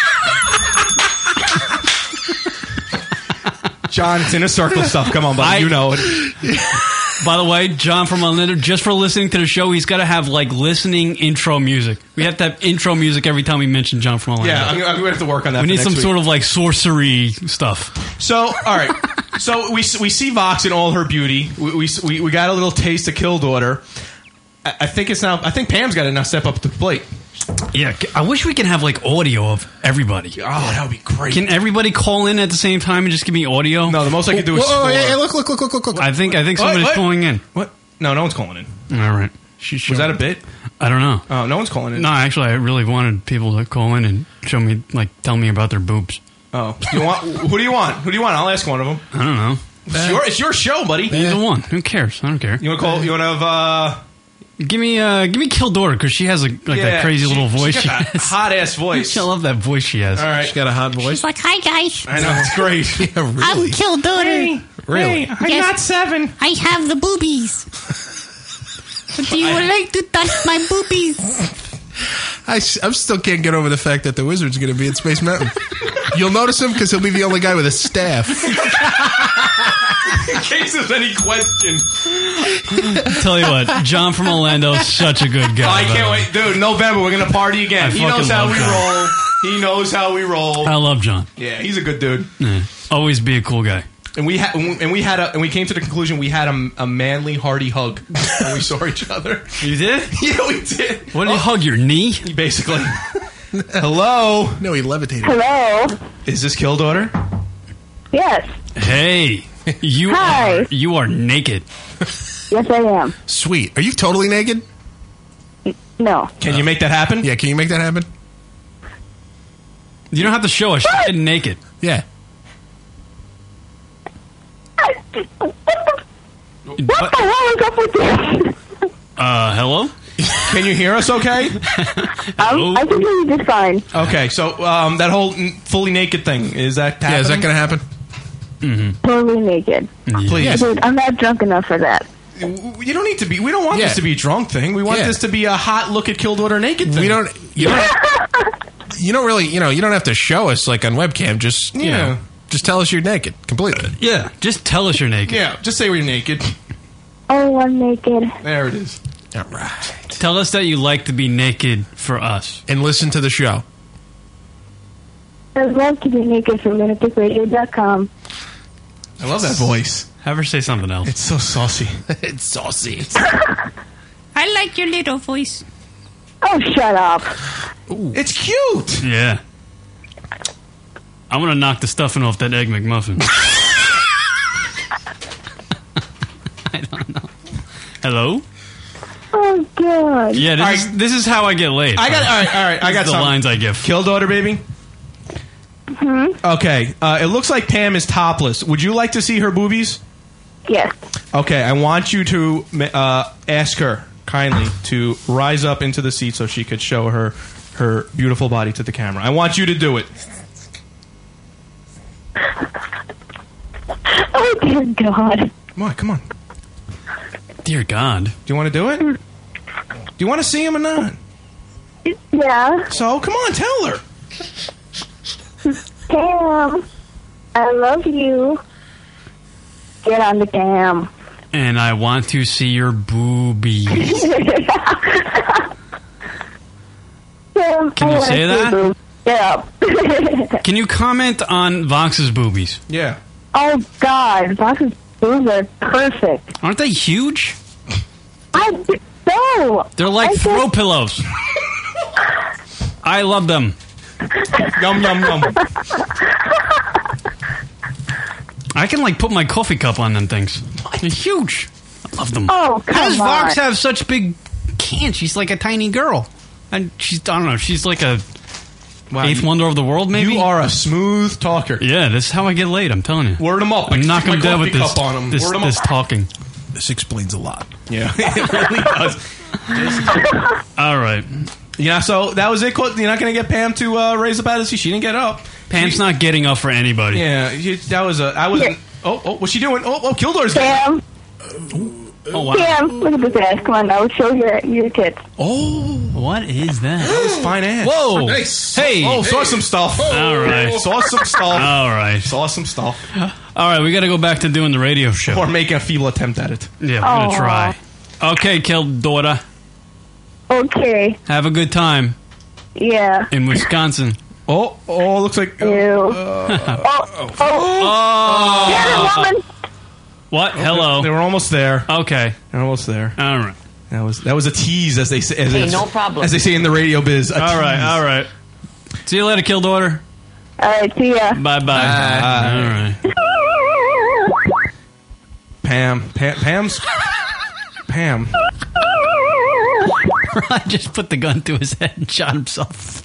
John, it's inner circle stuff. Come on, buddy. You know it. By the way, John from Orlando, just for listening to the show, he's got to have like listening intro music. We have to have intro music every time we mention John from Orlando. Yeah, I'm going to have to work on that. We need for some next sort of like sorcery stuff. So, all right. So we see Vox in all her beauty. We got a little taste of Kill Daughter. I think Pam's got to now step up to the plate. Yeah, I wish we could have like audio of everybody. Oh, that would be great. Can everybody call in at the same time and just give me audio? No, the most I could do is Whoa, score. hey, look. I think somebody's calling in. What? No one's calling in. All right. Was that a bit? I don't know. Oh, no one's calling in. No, actually, I really wanted people to call in and show me, like, tell me about their boobs. Oh, who do you want? I'll ask one of them. I don't know. It's your show, buddy. Either one. Who cares? I don't care. You want to call? You want to have? Give me Kill Daughter because she has that crazy little voice. She got that hot ass voice. I love that voice she has. All right, she got a hot voice. She's like, "Hi guys." I know, it's great. Yeah, really. I'm Kill Daughter. Hey, really? Hey, I'm not 7. I have the boobies. Do you like to touch my boobies? I still can't get over the fact that the wizard's going to be at Space Mountain. You'll notice him because he'll be the only guy with a staff. In case there's any question. Tell you what, John from Orlando is such a good guy. I can't wait. Dude, November, we're going to party again. He knows how we roll. He knows how we roll. I love John. Yeah, he's a good dude. Yeah. Always be a cool guy. And we came to the conclusion we had a manly, hearty hug when we saw each other. You did? Yeah, we did. What did you hug? Your knee? Basically. Hello. No, he levitated. Hello. Is this Kill Daughter? Yes. Hey, you are naked. Yes, I am. Sweet. Are you totally naked? No. Can you make that happen? Yeah, can you make that happen? You don't have to show us. You're naked. Yeah. What the hell is up with this? Hello? Can you hear us okay? I can hear you just fine. Okay, so that whole fully naked thing, is that happening? Yeah, is that going to happen? Mm-hmm. Totally naked. Please. Dude, I'm not drunk enough for that. You don't need to be. We don't want Yeah. this to be a drunk thing. We want Yeah. this to be a hot look at Kill Daughter naked thing. You don't really, you don't have to show us like on webcam. Just, you know, just tell us you're naked completely. Yeah, just tell us you're naked. Yeah, just say we're naked. Oh, I'm naked. There it is. All right. Tell us that you like to be naked for us. And listen to the show. I'd love to be naked for lunaticradio.com. I love that voice. Have her say something else. It's so saucy. It's saucy. I like your little voice. Oh, shut up. It's cute. Yeah. I want to knock the stuffing off that Egg McMuffin. I don't know. Hello? Oh, God. Yeah, this is how I get laid. I got all right. I got the something. lines I give. Kill Daughter, baby. Okay. It looks like Pam is topless. Would you like to see her boobies? Yes. Okay. I want you to ask her kindly to rise up into the seat so she could show her beautiful body to the camera. I want you to do it. Oh, dear God. Come on. Dear God. Do you want to do it? Do you want to see him or not? Yeah. So, come on, tell her. Cam, I love you. Get on the cam. And I want to see your boobies. Cam, Can you say that? Yeah. Can you comment on Vox's boobies? Yeah. Oh, God. Vox's boobs are perfect. Aren't they huge? No. They're like throw pillows. I love them. Yum, yum, yum. I can like put my coffee cup on them things. They're huge. I love them. Oh, come How does Vox on. have such big cans? She's like a tiny girl. And she's, I don't know, she's like a eighth wonder of the world, maybe? You are a smooth talker. Yeah, this is how I get laid, I'm telling you. Word them up. I'm knock Stick them my dead coffee with this, cup on 'em. this, Word 'em this up. talking. This explains a lot. Yeah, it really does. All right. Yeah, so that was it. You're not going to get Pam to raise up out of the seat. She didn't get up. Pam's not getting up for anybody. Yeah, that was a... I wasn't... Oh, what's she doing? Oh, Kill Daughter's Cam. Oh, wow. Cam, look at this ass. Come on now. Show your tits. Oh, what is that? That was fine ass. Whoa. Nice. Hey. Oh, saw some stuff. All right. Saw some stuff. All right. Saw some stuff. All right, we got to go back to doing the radio show. Or making a feeble attempt at it. Yeah, we're going to try. Okay, Kill Daughter. Okay. Have a good time Yeah. in Wisconsin. Oh, looks like... Ew. Get it, woman. What? Hello. They were almost there. Okay. They're almost there. All right. That was a tease, as they say. Hey, no problem. As they say in the radio biz. A All right, tease. all right. See you later, Kill Daughter. All right, see ya. Bye-bye. All right. Pam's... Pam. I just put the gun to his head and shot himself.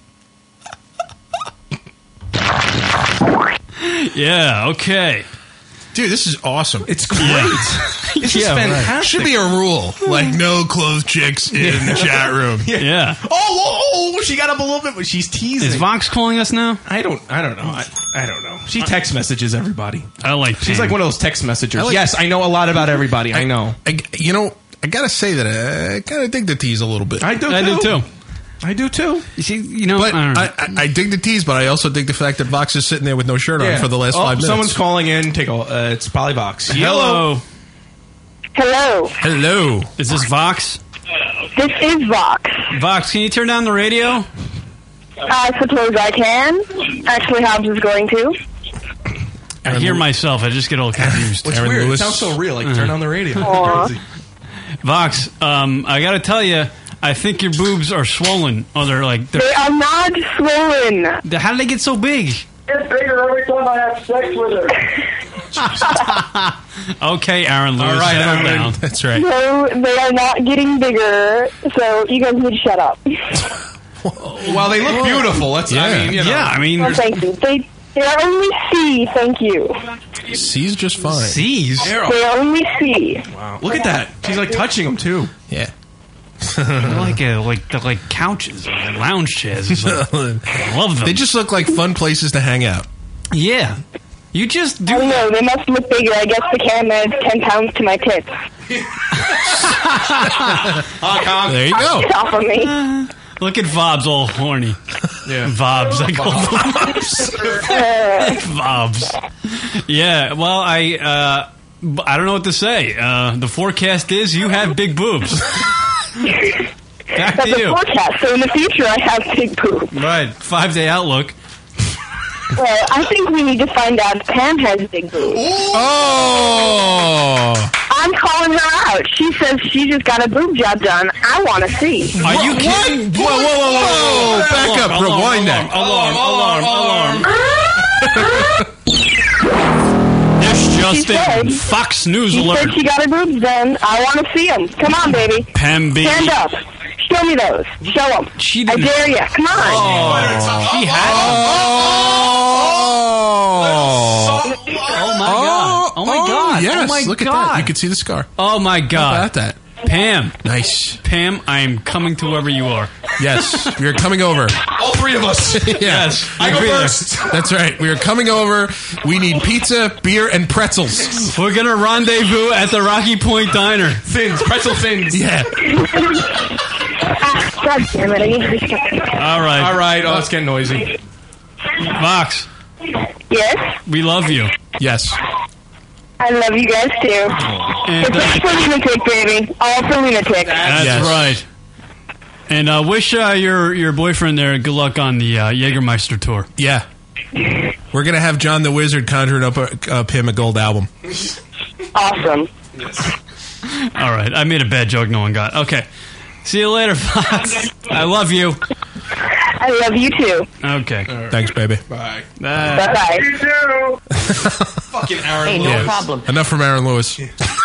Yeah, okay. Dude, this is awesome. It's great. This is Yeah, right. fantastic. Should be a rule. Like, no clothed chicks in the chat room. Yeah. Oh, she got up a little bit, but she's teasing. Is Vox calling us now? I don't know. I don't know. She text messages everybody. I like She's Pam. like one of those text messengers. I like- Yes, I know a lot about everybody. I know. I gotta say that I kind of dig the tease a little bit. I do too. I do too. See, you know, But I don't know. I dig the tease, but I also dig the fact that Vox is sitting there with no shirt on for the last 5 minutes. Someone's calling in. It's probably Vox. Hello. Hello. Hello. Is this Vox? This is Vox. Vox, can you turn down the radio? I suppose I can. Actually, Hobbs is going to. I hear myself. I just get all confused. It's Aaron weird. Lewis. It sounds so real. Like turn on the radio. Aw. Crazy. Vox, I got to tell you, I think your boobs are swollen. Oh, they're like... They are not swollen. How did they get so big? It's bigger every time I have sex with her. Okay, Aaron Lewis, All right, settle Aaron. down. That's right. No, they are not getting bigger, so you guys need to shut up. Well, they look beautiful. That's. I mean, you know. Yeah, I mean... Well, thank you. They are only C, thank you. C's just fine. C's? They are only C. Wow. Look at that. She's like touching them too. Yeah. They're like couches or like lounge chairs. It's like- I love them. They just look like fun places to hang out. Yeah. You just do I don't know, they must look bigger. I guess the camera is 10 pounds to my tits. There you go. Get off of me. Look at Vobs all horny. Yeah. Vobs. I call them Vobs. Yeah, well, I don't know what to say. The forecast is you have big boobs. Back That's to a you. forecast, so in the future I have big boobs. Right. 5-day outlook. Well, I think we need to find out if Pam has big boobs. Oh! I'm calling her out. She says she just got a boob job done. I want to see. Are you kidding? Whoa. Back up. Rewind that. Alarm. This just She said- in. Fox News She alert. said she got her boobs done. I want to see them. Come on, baby. Pam B. Stand up. Show me those. Show them. I dare you. Come on. She had Oh my god. Oh my god. Yes, Oh my look god. at that. You can see the scar. Oh my god. How about that? Pam. Nice. Pam, I'm coming to wherever you are. Yes, we are coming over. All three of us. Yes. I go You'll be there. first. That's right. We are coming over. We need pizza, beer, and pretzels. We're going to rendezvous at the Rocky Point Diner. Fins. Pretzel fins. Yeah. God damn it. I need to be second. All right. All right. Oh, it's getting noisy. Vox, Yes? we love you. Yes. I love you guys too. And, It's for lunatic, baby. All for lunatic. That's Yes. right. And wish your boyfriend there good luck on the Jägermeister tour. Yeah. We're going to have John the Wizard conjuring up him a gold album. Awesome. All right. I made a bad joke no one got. Okay. See you later, Fox. I love you. I love you too. Okay. Thanks, baby. Bye. Bye-bye. You too. Fucking Aaron Hey, Lewis. no problem. Enough from Aaron Lewis.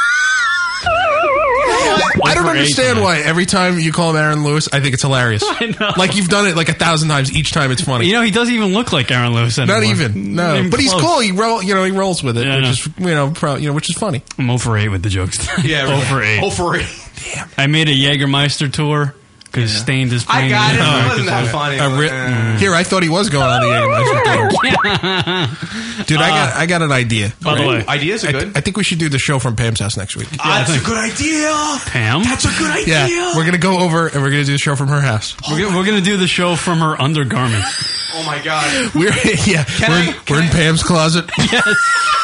I don't understand why every time you call him Aaron Lewis, I think it's hilarious. I know. Like you've done it like 1,000 times. Each time it's funny. You know, he doesn't even look like Aaron Lewis anymore. Not even. No. Not even But he's close. cool. He rolls with it, Yeah, I which know. is which is funny. I'm 0 for 8 with the jokes. Yeah, 0 for 8. 0 for 8. I made a Jägermeister tour because Stained is playing. I got it. in It America's wasn't that Life. funny. Here, I thought he was going on the Jägermeister tour. Dude, I got an idea. By the way, Ideas are good. I think we should do the show from Pam's house next week. That's a good idea. Pam, That's a good idea. Yeah, we're gonna go over and we're gonna do the show from her house. we're gonna do the show from her undergarments. Oh my god. We're in Pam's closet. Yes.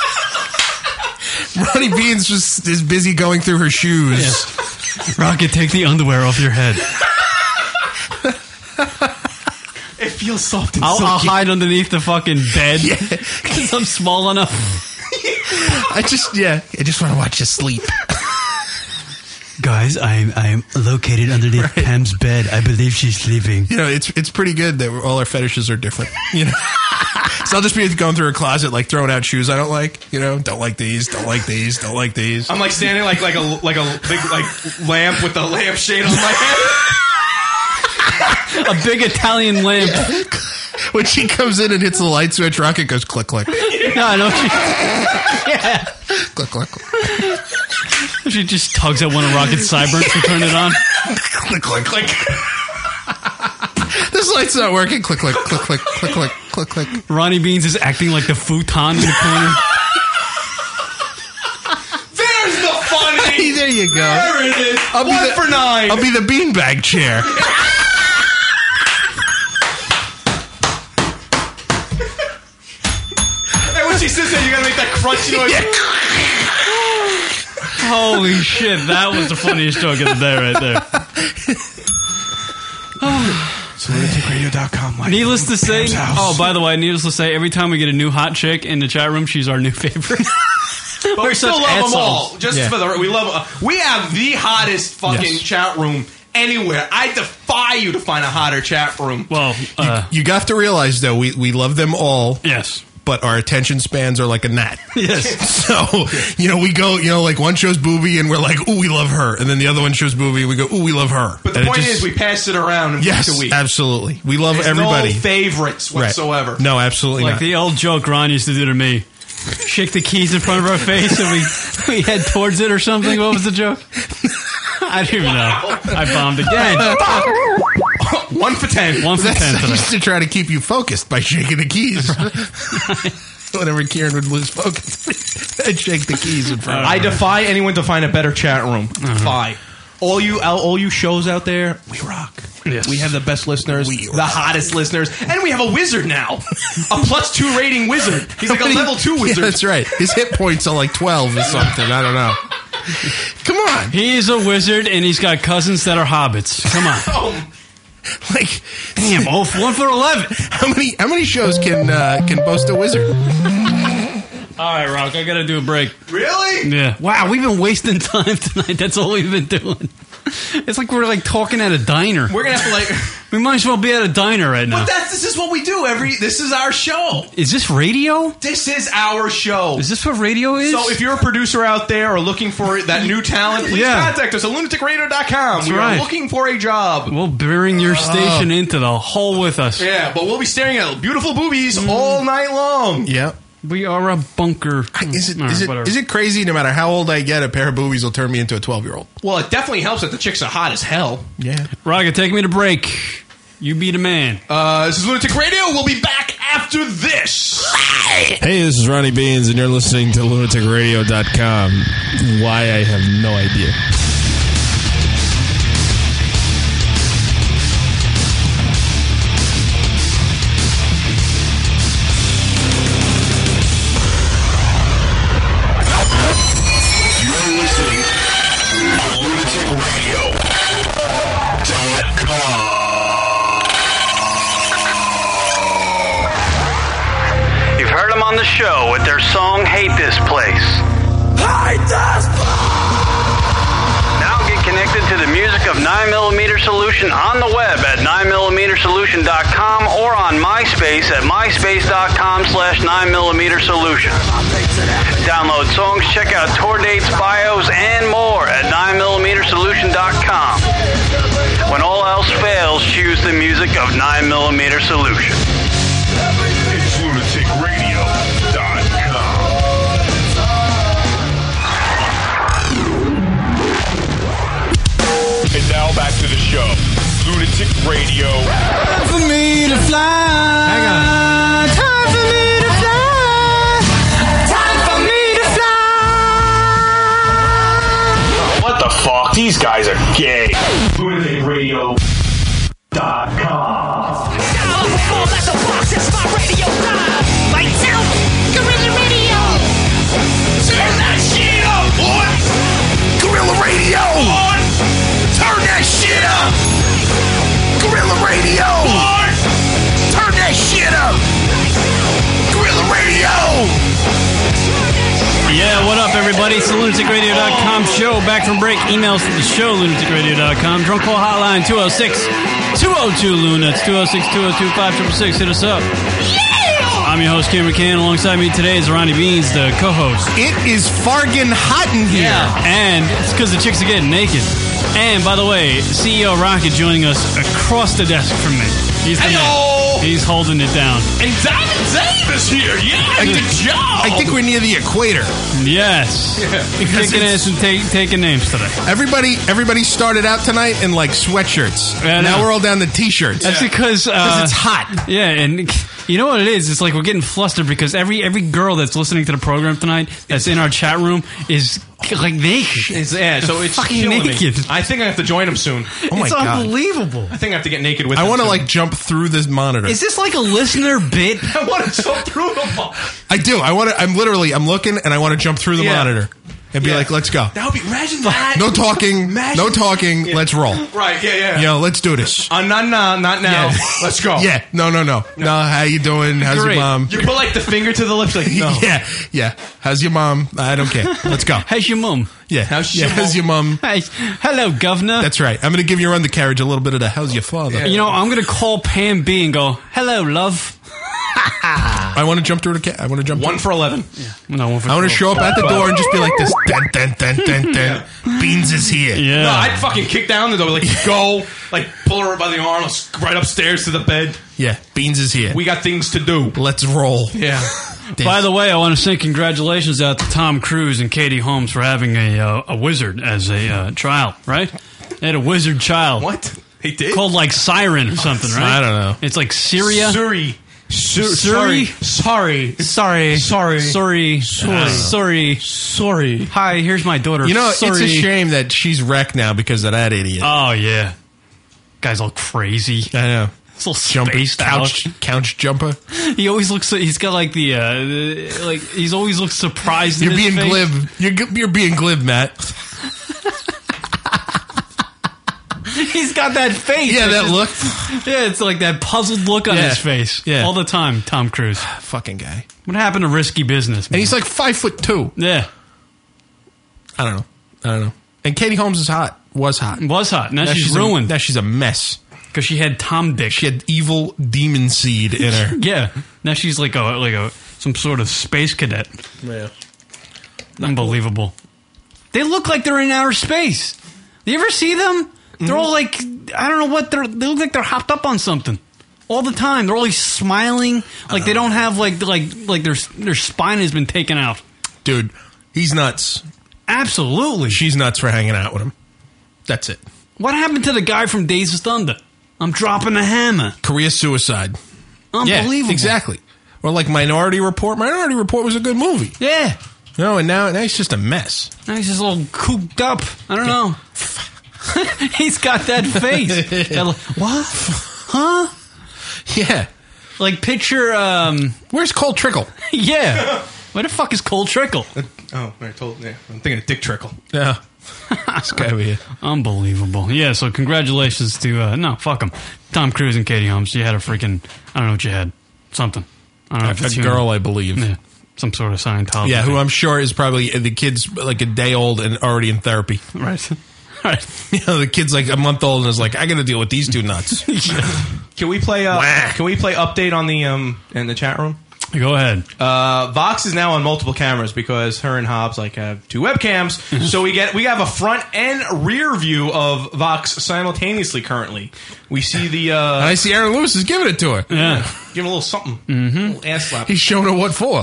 Ronnie Beans just is busy going through her shoes. Yes. Rocket, take the underwear off your head. It feels soft and I'll silky. hide underneath the fucking bed because I'm small enough. I just want to watch you sleep. Guys, I'm located underneath Pam's bed. I believe she's sleeping. You know, it's pretty good that all our fetishes are different. You know, so I'll just be going through her closet, like throwing out shoes I don't like. You know, don't like these, don't like these, don't like these. I'm like standing like a big lamp with a lampshade on my head. A big Italian lamp. When she comes in and hits the light switch, Rocket goes click click. No, I know. Yeah. Click click click. She just tugs at one of Rocket's sideburns to turn it on. Click click click. This light's not working. Click click click click click click click click. Ronnie Beans is acting like the futon in the corner. There's the funny. There you go. There it is. I'll be 1 for 9. I'll be the beanbag chair. And when she says that, you gotta make that crunchy noise. Holy shit, that was the funniest joke of the day right there. So lunaticradio.com. Needless to say, by the way, needless to say, every time we get a new hot chick in the chat room, she's our new favorite. But we still love them all. Just Yeah. for the we love. We have the hottest fucking chat room anywhere. I defy you to find a hotter chat room. Well, You got to realize though, we love them all. Yes. But our attention spans are like a gnat. Yes. So, we go, like one shows Booby and we're like, ooh, we love her. And then the other one shows Booby and we go, ooh, we love her. But the And it point just- is, we pass it around week yes, to week. absolutely. We love There's everybody. no favorites Right. whatsoever. No, absolutely Like not. the old joke Ron used to do to me. Shake the keys in front of our face and we head towards it or something. What was the joke? I don't even know. I bombed again. 1 for 10. 1 for 10 I today. used to try to keep you focused by shaking the keys. Whenever Kieran would lose focus, I'd shake the keys in front of I her. defy anyone to find a better chat room. Defy. All you shows out there, we rock. Yes. We have the best listeners, the hottest listeners, and we have a wizard now. A +2 rating wizard. He's like a level 2 wizard. Yeah, that's right. His hit points are like 12 or something. I don't know. Come on. He's a wizard, and he's got cousins that are hobbits. Come on. Like, damn, 1 for 11. How many shows can boast a wizard? All right, Rock, I got to do a break. Really? Yeah. Wow, we've been wasting time tonight. That's all we've been doing. It's like we're like talking at a diner. We're gonna have to like. We might as well be at a diner right now. But this is what we do. This is our show. Is this radio? This is our show. Is this what radio is? So if you're a producer out there or looking for that new talent, please contact us at lunaticradio.com. We are looking for a job. We'll bring your station into the hole with us. Yeah, but we'll be staring at beautiful boobies all night long. Yep. We are a bunker. Is it crazy? No matter how old I get, a pair of boobies will turn me into a 12-year-old. Well, it definitely helps that the chicks are hot as hell. Yeah. Rocket, take me to break. You be the man. This is Lunatic Radio. We'll be back after this. Hey, this is Ronnie Beans, and you're listening to lunaticradio.com. Why, I have no idea. You've heard them on the show with their song Hate This Place. Hate this Now get connected to the music of 9mm Solution on the web at 9mmsolution.com or on MySpace at myspace.com/9mm Solution. Download songs, check out tour dates, bios, and more at 9mmsolution.com. When all else fails, choose the music of 9mm Solution. It's lunaticradio.com. And now back to the show. Lunatic Radio. Time for me to fly. Hang on. Time for me to fly. Time for me to fly. What the fuck? These guys are gay. lunaticradio.com. Turn that shit up, boy! Gorilla Radio! Turn that shit up! Gorilla Radio! Turn that shit up! Gorilla Radio! Yeah, what up, everybody? It's the lunaticradio.com show. Back from break. Emails to the show, lunaticradio.com. Drunk call hotline, 206-202-LUNA. It's 206-202-5666. Hit us up. I'm your host, Kim McCann. Alongside me today is Ronnie Beans, the co-host. It is fargan hot in here. Yeah, and it's because the chicks are getting naked. And, by the way, CEO Rocket joining us across the desk from me. He's holding it down. And Diamond Dave is here. Yeah, good job. I think we're near the equator. Yes. Yeah, because kicking ass and taking names today. Everybody started out tonight in like sweatshirts. Yeah, now we're all down to t-shirts. That's because it's hot. Yeah, and you know what it is? It's like we're getting flustered because every girl that's listening to the program tonight that's in our chat room is like naked. So it's fucking killing naked. Me. I think I have to join them soon. Oh my it's God. Unbelievable. I think I have to get naked with. I want to like jump through this monitor. Is this like a listener bit? I want to jump through the monitor. I do. I'm looking and I want to jump through the monitor and be like, let's go. That would be, imagine that. No talking. No talking. Yeah. Let's roll. Right. Yeah. Yo, let's do this. Not now. Yeah. Let's go. Yeah. No. No, how you doing? How's your mom? You put like the finger to the lips like, no. Yeah. How's your mom? I don't care. Let's go. How's your mom? Yeah. How's your mom? Hey, hello, governor. That's right. I'm going to give your undercarriage a little bit of the how's your father. Yeah. You know, I'm going to call Pam B and go, hello, love. I want to jump through the I want to jump 1 for 11. Yeah. No, 1 for I want to show up at the door and just be like this. Dun. Beans is here. Yeah. No, I'd fucking kick down the door, like go, like pull her by the arm, right upstairs to the bed. Yeah, Beans is here. We got things to do. Let's roll. Yeah. By the way, I want to say congratulations out to Tom Cruise and Katie Holmes for having a wizard as a child, right? They had a wizard child. What? He did? Called like Siren or something, right? I don't know. It's like Syria. Suri. Sorry. Hi, here's my daughter. You know, Sorry. it's a shame that she's wrecked now because of that idiot. Oh, yeah. Guy's all crazy. I know. It's a little spaced out. Couch jumper. He always looks. He's got like the he's always looks surprised. You're in his being face. glib. You're being glib, Matt. He's got that face. Yeah, that look. Yeah, it's like that puzzled look on his face. Yeah. All the time. Tom Cruise. Fucking guy. What happened to Risky Business? Man? And he's like 5'2". Yeah. I don't know. And Katie Holmes is hot. Was hot. Now she's ruined. Now she's a mess. Because she had Tom Dick. She had evil demon seed in her. Yeah. Now she's like some sort of space cadet. Yeah. Unbelievable. They look like they're in outer space. You ever see them? They're all like, I don't know what they look like. They're hopped up on something all the time. They're always smiling, like they don't have like their spine has been taken out. Dude, he's nuts. Absolutely, she's nuts for hanging out with him. That's it. What happened to the guy from Days of Thunder? I'm dropping a hammer. Career suicide. Unbelievable. Yeah, exactly. Or like Minority Report. Minority Report was a good movie. Yeah. No, and now he's just a mess. Now he's just all cooped up. I don't know. He's got that face. What? Huh? Yeah. Like picture. Where's Cole Trickle? Yeah. Where the fuck is Cole Trickle? I'm thinking of Dick Trickle. Yeah. This guy over here. Unbelievable. Yeah, so congratulations to, no, fuck him. Tom Cruise and Katie Holmes. You had a freaking, I don't know what you had. Something. I don't know if it's a girl, I believe. Yeah. Some sort of Scientology. Yeah, who I'm sure is probably, the kid's like a day old and already in therapy. Right. Right. You know, the kid's like a month old and is like, I got to deal with these two nuts. Can we play update on the in the chat room? Go ahead. Vox is now on multiple cameras because her and Hobbs have two webcams. So we have a front and rear view of Vox simultaneously. Currently, we see the. And I see Aaron Lewis is giving it to her. Yeah, give him a little something. Mm-hmm. A little ass slap. He's showing her what for.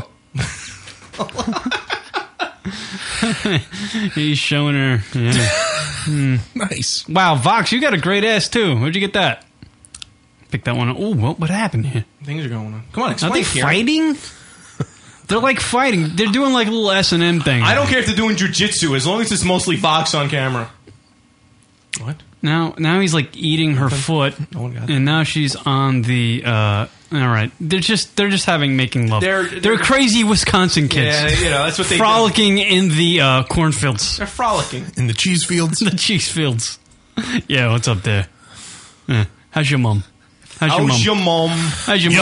He's showing her. Yeah. Nice. Wow, Vox, you got a great ass too. Where'd you get that? Pick that one up. Oh, what happened here? Things are going on. Come on, explain. Are they fighting? They're like fighting. They're doing like a little S&M thing. I don't care if they're doing jujitsu as long as it's mostly Vox on camera. What? Now he's like eating her foot, and now she's on the. All right, they're just making love. They're crazy Wisconsin kids. Yeah, that's what they frolicking in the cornfields. They're frolicking in the cheese fields. The cheese fields. Yeah, what's up there? How's your mom? How's your mom? How's your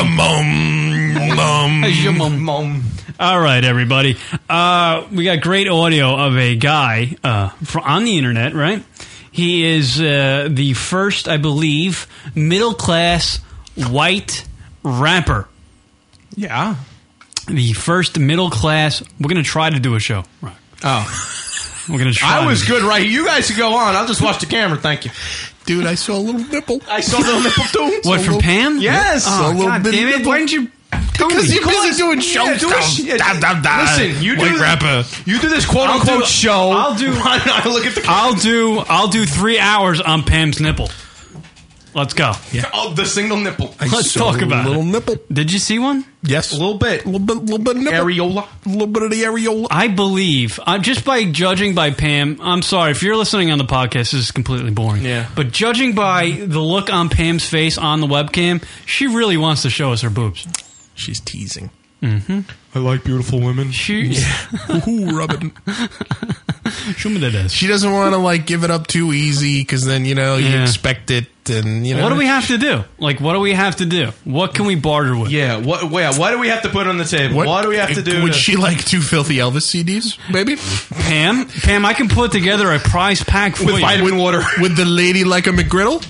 mom? All right, everybody. We got great audio of a guy on the internet, right? He is the first, I believe, middle-class white rapper. Yeah. The first middle-class... We're going to try to do a show. Right. Oh. We're going to try. I was good, right? You guys can go on. I'll just watch the camera. Thank you. Dude, I saw a little nipple. I saw a little nipple, too. What, from Pam? Yes. Oh, God damn it. Why didn't you... Because you're busy doing show stuff. Listen, you do rapper. You do this quote unquote show. I'll do. I look at the camera. I'll do 3 hours on Pam's nipple. Let's go. Yeah. Oh, the single nipple. Let's talk about little it. Nipple. Did you see one? Yes, a little bit. A little bit nipple. Areola. A little bit of the areola. I believe, just by judging by Pam, I'm sorry, if you're listening on the podcast, this is completely boring. Yeah. But judging by the look on Pam's face on the webcam, she really wants to show us her boobs. She's teasing. Mm-hmm. I like beautiful women. Ooh, rubbing. Show me that ass. She doesn't want to give it up too easy because then you expect it and What do we have to do? What do we have to do? What can we barter with? Yeah. What do we have to put on the table? What do we have to do? Would she like 2 Filthy Elvis CDs, maybe? Pam, I can put together a prize pack for with you. vitamin water. Would the lady like a McGriddle?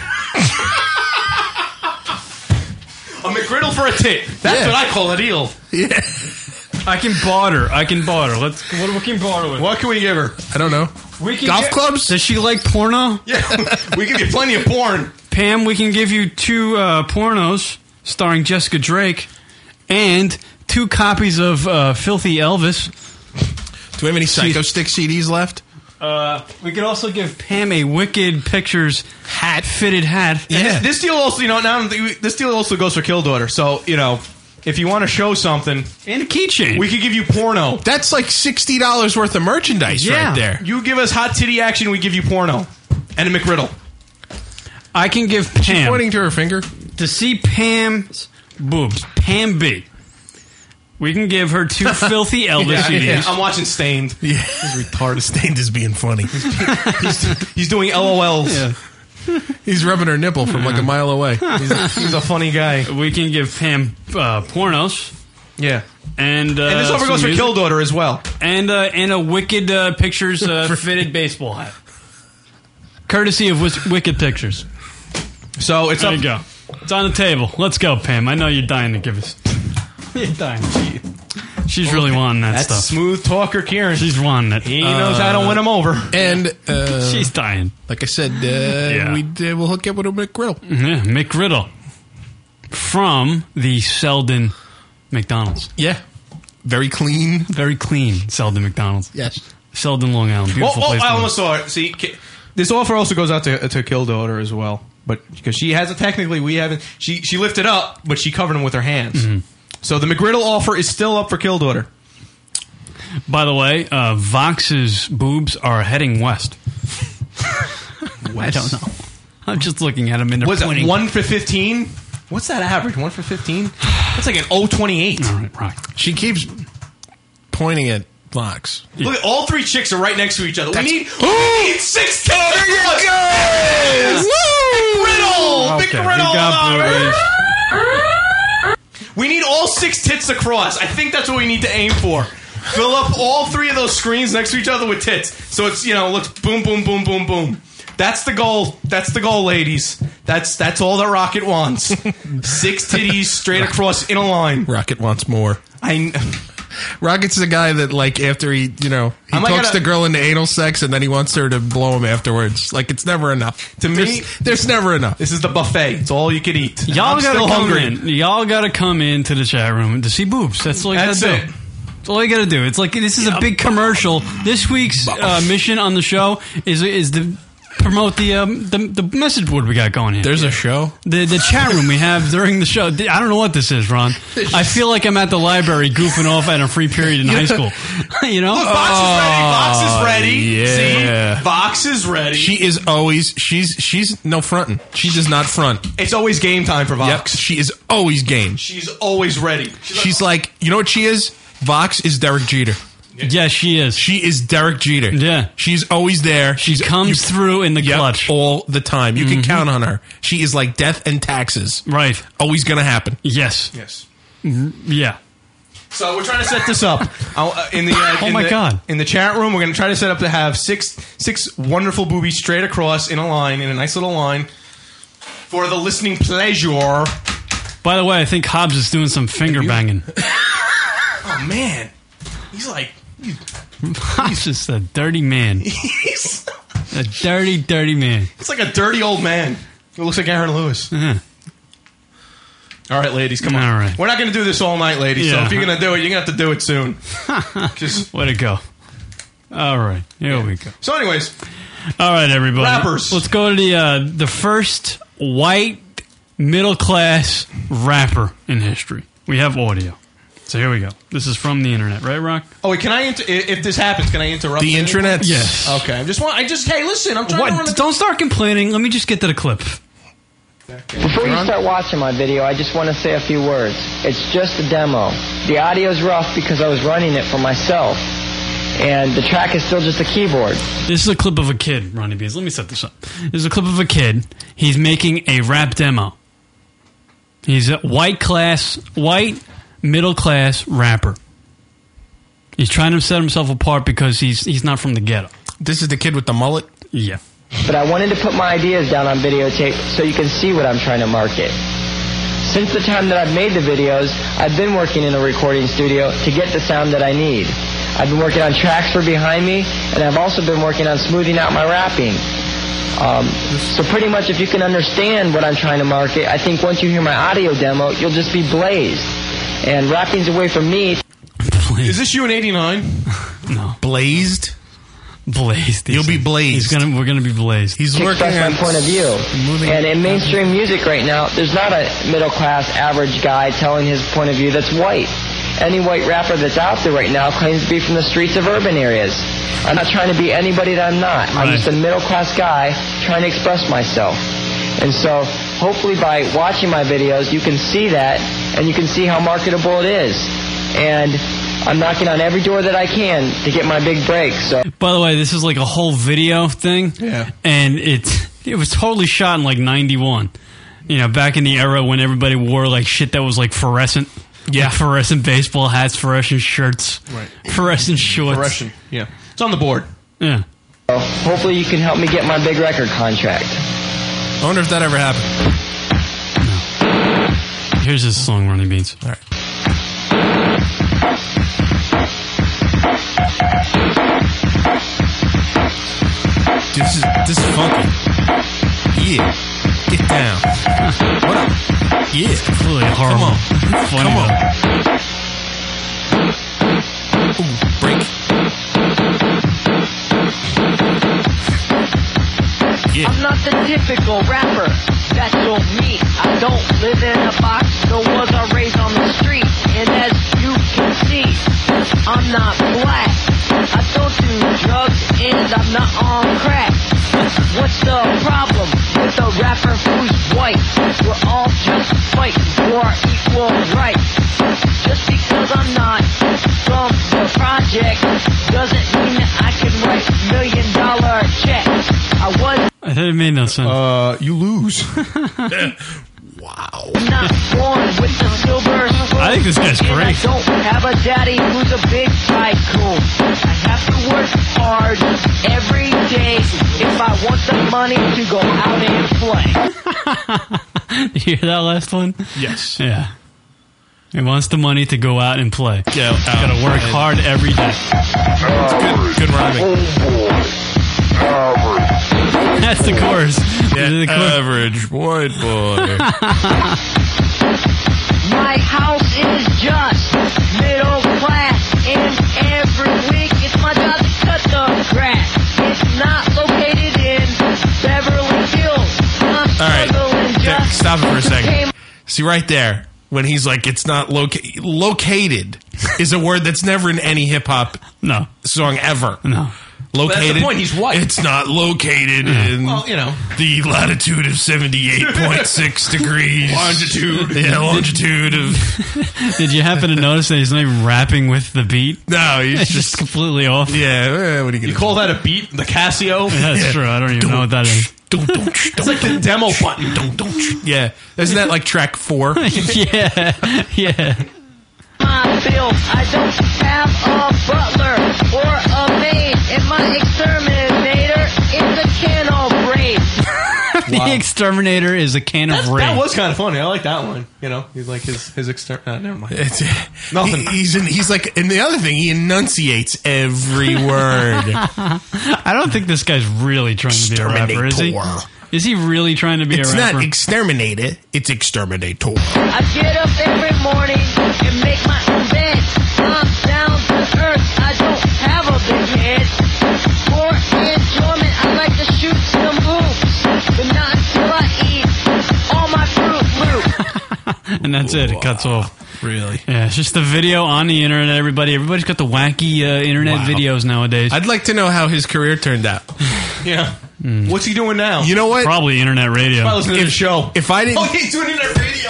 A McGriddle for a tit. That's what I call a deal. Yeah. I can barter. What can we barter with? What can we give her? I don't know. Golf clubs? Does she like porno? Yeah. We give you plenty of porn. Pam, we can give you 2 pornos starring Jessica Drake and 2 copies of Filthy Elvis. Do we have any Psycho Stick CDs left? We could also give Pam a Wicked Pictures fitted hat. Yeah. This deal also, this deal also goes for Kill Daughter. So, if you want to show something and a keychain, we could give you porno. That's like $60 worth of merchandise right there. You give us hot titty action, we give you porno and a McRiddle. I can give Pam. She's pointing to her finger To see Pam's boobs, Pam B. We can give her 2 filthy Elvis CDs. Yeah, I'm watching Stained. Yeah, he's retarded. Stained is being funny. He's doing LOLs. Yeah. He's rubbing her nipple from like a mile away. He's a funny guy. We can give Pam pornos. Yeah. And this offer goes for Kill Daughter as well. And a Wicked Pictures fitted baseball hat. Courtesy of Wicked Pictures. So it's there up. You go. It's on the table. Let's go, Pam. I know you're dying to give us. You're dying. She's really wanting that That's stuff. Smooth talker, Kieran. She's wanting it. He knows how to win him over. And she's dying. Like I said, we'll hook you up with a McGriddle. Yeah, McGriddle. From the Selden McDonald's. Yeah. Very clean. Very clean Selden McDonald's. Yes. Selden, Long Island. Beautiful place. I almost saw it. See, this offer also goes out to Kill Daughter as well. But because she hasn't, technically, we haven't. She lifted up, but she covered them with her hands. Mm-hmm. So the McGriddle offer is still up for Kill Daughter. By the way, Vox's boobs are heading west. I don't know. I'm just looking at them in their What's pointing. that, 1 for 15? What's that average? 1 for 15? That's like an 0.28. All right. She keeps pointing at Vox. Yeah. Look at all 3 chicks are right next to each other. We need 6 There you go! McGriddle! Okay, McGriddle! we got boobies. We need all 6 tits across. I think that's what we need to aim for. Fill up all 3 of those screens next to each other with tits. So it's, looks boom, boom, boom, boom, boom. That's the goal. That's the goal, ladies. That's all that Rocket wants. 6 titties straight across in a line. Rocket wants more. Rocket's the guy that, like, after he talks the girl into anal sex and then he wants her to blow him afterwards. Like, it's never enough. To me, there's never enough. This is the buffet. It's all you can eat. Y'all I'm gotta still come hungry. in. Y'all gotta come into the chat room to see boobs. That's all you gotta do. That's it. That's all you gotta do. It's like this is a big commercial. This week's mission on the show is to promote the message board we got going here. There's a show? The chat room we have during the show. I don't know what this is, Ron. I feel like I'm at the library goofing off at a free period in high school. Look, Vox is ready. Yeah. See? Vox is ready. She is always, she's no fronting. She does not front. It's always game time for Vox. Yep, she is always game. She's always ready. She's like, you know what she is? Vox is Derek Jeter. Yes, she is. She is Derek Jeter. Yeah. She's always there. She comes through in the clutch. All the time. You can count on her. She is like death and taxes. Right. Always going to happen. Yes. Yeah. So we're trying to set this up. In the God. In the chat room, we're going to try to set up to have six wonderful boobies straight across in a line, in a nice little line, for the listening pleasure. By the way, I think Hobbs is doing some finger banging. Oh, man. He's like... Hobbs is a dirty man. He's a dirty, dirty man. It's like a dirty old man who looks like Aaron Lewis. Uh-huh. All right, ladies, come on. All right. We're not going to do this all night, ladies, so Yeah. if you're going to do it, you're going to have to do it soon. Way to go. All right. Here we go. So anyways. All right, everybody. Rappers. Let's go to the first white middle-class rapper in history. We have audio. So here we go. This is from the internet, right, Rock? Oh, wait, can I if this happens, can I interrupt? The internet? Yes. Okay. hey, listen, I'm trying to run Don't start complaining. Let me just get to the clip. Before you start watching my video, I just want to say a few words. It's just a demo. The audio's rough because I was running it for myself. And the track is still just a keyboard. This is a clip of a kid, Ronnie Beans. Let me set this up. This is a clip of a kid. He's making a rap demo. He's a white middle-class rapper. He's trying to set himself apart because he's not from the ghetto. This is the kid with the mullet? Yeah. But I wanted to put my ideas down on videotape so you can see what I'm trying to market. Since the time that I've made the videos, I've been working in a recording studio to get the sound that I need. I've been working on tracks for behind me, and I've also been working on smoothing out my rapping. So pretty much if you can understand what I'm trying to market, I think once you hear my audio demo, you'll just be blazed. And rapping's a way for me... Is this you in 89? No. Blazed? Blazed. You'll be blazed. We're gonna be blazed. He's to working express on my point of view. And in mainstream music right now, there's not a middle-class average guy telling his point of view that's white. Any white rapper that's out there right now claims to be from the streets of urban areas. I'm not trying to be anybody that I'm not. I'm just a middle-class guy trying to express myself. And so, hopefully by watching my videos, you can see that, and you can see how marketable it is. And I'm knocking on every door that I can to get my big break. So, by the way, this is like a whole video thing. Yeah. And it was totally shot in like 91. You know, back in the era when everybody wore like shit that was like fluorescent. Yeah. Like fluorescent baseball hats, fluorescent shirts. Right. Fluorescent shorts. Fluorescent, yeah. It's on the board. Yeah. So hopefully you can help me get my big record contract. I wonder if that ever happened. No. Here's this song, Ronnie Beans. All right. This is funky. Yeah. Get down. What up? Yeah. It's completely horrible. Come on. Funny Come on. though. Ooh, break. Yeah. I'm not the typical rapper. That's so me. I don't live in a box, nor was I raised on the street. And as you can see, I'm not black. I don't do drugs and I'm not on crack. What's the problem with a rapper who's white? We're all just fighting for our equal rights. Just because I'm not from the project doesn't mean that I can write $1 million checks. I thought it made no sense. You lose. Wow. I'm not born with the silver spoon. I think this guy's and great. I don't have a daddy who's a big tycoon. I have to work hard every day if I want the money to go out and play. You hear that last one? Yes. Yeah. He wants the money to go out and play. Yeah. Gotta work hard every day. It's good rhyming. That's the chorus. Yeah, The chorus. average white boy. My house is just middle class, and every week it's my job to cut the grass. It's not located in Beverly Hills. I'm All right. struggling just Stop it for a to pay second. See right there when he's like, it's not located is a word that's never in any hip hop song ever. No. Located. That's the point. He's white. It's not located in the latitude of 78.6 degrees. Longitude. Yeah, longitude of... Did you happen to notice that he's not even rapping with the beat? No, he's It's just completely off. Yeah, what are you You call that a beat? The Casio? That's true. I don't even know what that is. It's like the demo button. Yeah. Isn't that like track 4? Yeah. my bills. I don't have a butler or a maid, and my exterminator is a can of raid. The exterminator is a can of raid. That was kind of funny. I like that one. You know, he's like his never mind. Nothing. He's like, and the other thing, he enunciates every word. I don't think this guy's really trying to be a rapper, is he? Is he really trying to be a rapper? It's not exterminator, it's exterminator. I get up every morning and make my own bed. I'm down to earth. I don't have a big head. For enjoyment, I like to shoot some hoops, but not until I eat all my Fruit Loop. And that's it. It cuts off. Really? Yeah, it's just the video on the internet, everybody's got the wacky internet videos nowadays. I'd like to know how his career turned out. Yeah. What's he doing now? You know what? Probably internet radio. Probably listening to the show. If I didn't... Oh, he's doing internet radio.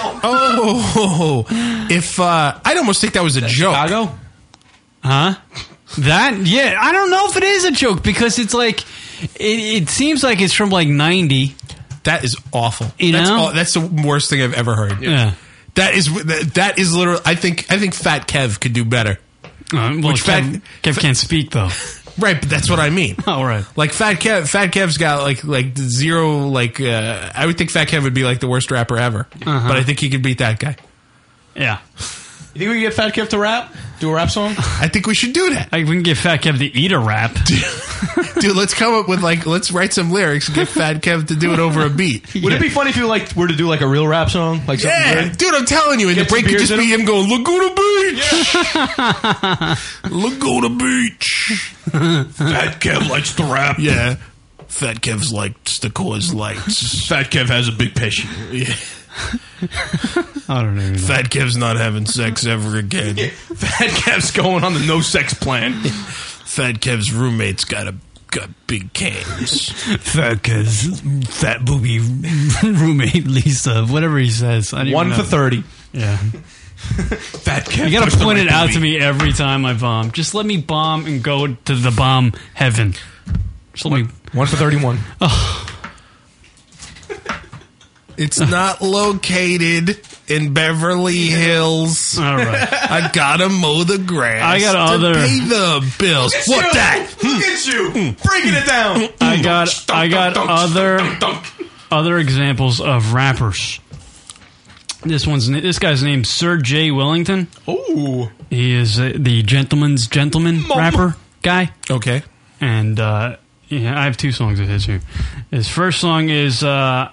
If I'd almost think that was a joke. Chicago? Huh? That? Yeah, I don't know if it is a joke because it's like, it seems like it's from like 90. That is awful. That's the worst thing I've ever heard. Yeah. That is literally. I think Fat Kev could do better. Kev can't speak though. Right, but that's what I mean. Oh, right. Like Fat Kev's got like zero. I would think Fat Kev would be like the worst rapper ever, but I think he could beat that guy. Yeah. You think we can get Fat Kev to rap? Do a rap song? I think we should do that. We can get Fat Kev to eat a rap. Dude, let's come up with let's write some lyrics and get Fat Kev to do it over a beat. Would it be funny if you were to do like a real rap song? Like something good? Dude, I'm telling you, and the break could just be him going, Laguna Beach! Laguna Beach! Fat Kev likes to rap. Yeah. Fat Kev likes to cause lights. Fat Kev has a big passion. Yeah. I don't even know. Fat Kev's not having sex ever again. Yeah. Fat Kev's going on the no sex plan. Fat Kev's roommate's got big cans. Fat Kev's fat booby roommate Lisa, whatever he says. I don't even 1 know. for 30. Yeah. Fat Kev. You gotta point it out to me every time I bomb. Just let me bomb and go to the bomb heaven. Just let me 1 for 31. Oh. It's not located in Beverly Hills. All right. I gotta mow the grass. I got other pay the bills. Look What that? Look at you breaking it down. I got other examples of rappers. This guy's named Sir J. Wellington. Oh, he is the gentleman's gentleman rapper guy. Okay, and I have 2 songs of his here. His first song is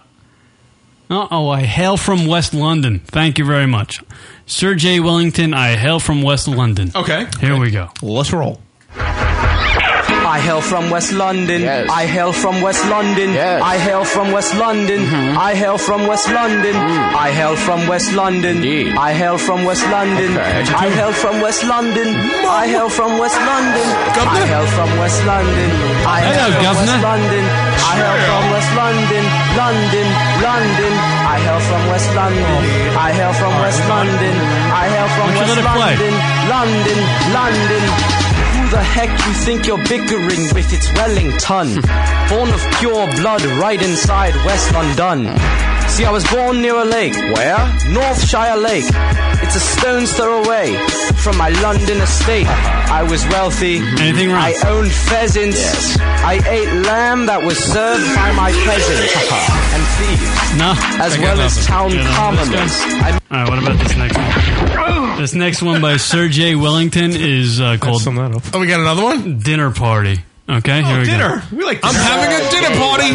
I hail from West London. Thank you very much, Sir J. Wellington. I hail from West London. Okay, here we go. Let's roll. I hail from West London. Yes. I hail from West London. Yes. I hail from West London. I hail from West London. I hail from West London. Indeed. I hail from West London. Okay. I hail from West London. I hail from West London. Governor? I hail from West London. I hail Hello, from Governor. West London. I hail from West London. London. London. I hail from West London. I hail from West London. I hail from Why don't you West let it play? London. London. Who the heck you think you're bickering with? It's Wellington, born of pure blood right inside West London. See, I was born near a lake. Where? Northshire Lake. It's a stone's throw away from my London estate. I was wealthy. Anything wrong? I owned pheasants. Yes. I ate lamb that was served by my peasants and thieves. No, as I got well as nothing. town Yeah, no, commoners. All right, what about this next one? This next one by Sir J. Wellington is called Oh, we got another one? Dinner Party. Okay, here we dinner. go. We like I'm having a dinner party.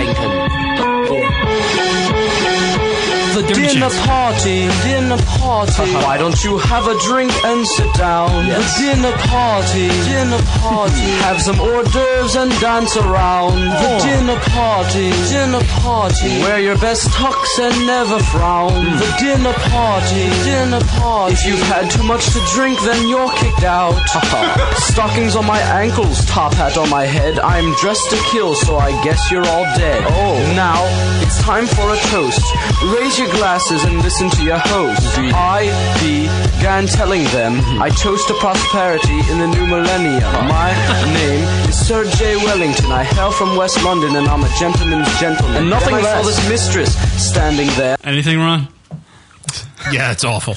The dinner party, dinner party. Why don't you have a drink and sit down? The dinner party, dinner party. Have some hors d'oeuvres and dance around. The dinner party, dinner party. Wear your best tux and never frown. The dinner party, dinner party. If you've had too much to drink, then you're kicked out. Stockings on my ankles, top hat on my head. I'm dressed to kill, so I guess you're all dead. Now it's time for a toast. Raise your glasses and listen to your host. I began telling them I toast to prosperity in the new millennium. My name is Sir J. Wellington. I hail from West London and I'm a gentleman's gentleman. And nothing less. I saw this mistress standing there. Anything wrong? Yeah, it's awful.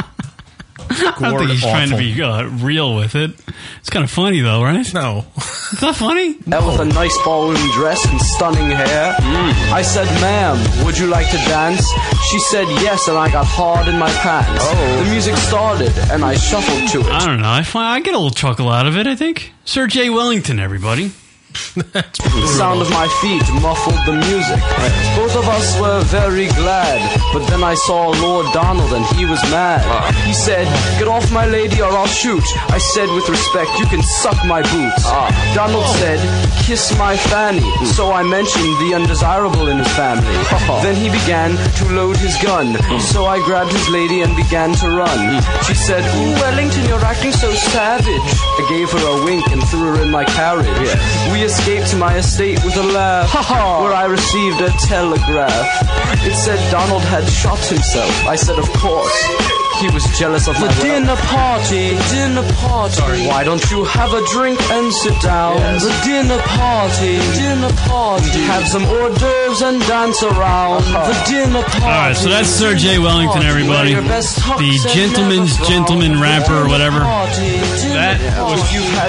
I don't think he's trying to be real with it. It's kind of funny, though, right? No. It's not funny? That with a nice ballroom dress and stunning hair. I said, ma'am, would you like to dance? She said yes, and I got hard in my pants. The music started, and I shuffled to it. I don't know. I get a little chuckle out of it, I think. Sir J. Wellington, everybody. The sound of my feet muffled the music. Both of us were very glad, but then I saw Lord Donald and he was mad. He said, get off my lady or I'll shoot. I said with respect, you can suck my boots. Donald said, kiss my fanny. So I mentioned the undesirable in his family. Then he began to load his gun. So I grabbed his lady and began to run. She said, ooh, Wellington, you're acting so savage. I gave her a wink and threw her in my carriage. We escaped to my estate with a laugh, where I received a telegraph. It said Donald had shot himself. I said, of course. He was jealous of my dinner party, dinner party. Why don't you have a drink and sit down? The dinner party, dinner party. Have some hors d'oeuvres and dance around. The dinner party. All right, so that's Sir J. Wellington, everybody. The gentleman rapper or whatever. That was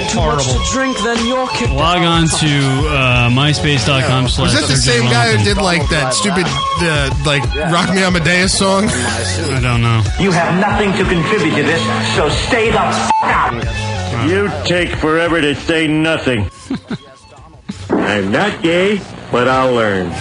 horrible. Log on to myspace.com/. Was that the same guy who did like that stupid like Rock Me Amadeus song? I don't know. You have nothing to contribute to this, so stay the f*** out. You take forever to say nothing. I'm not gay, but I'll learn.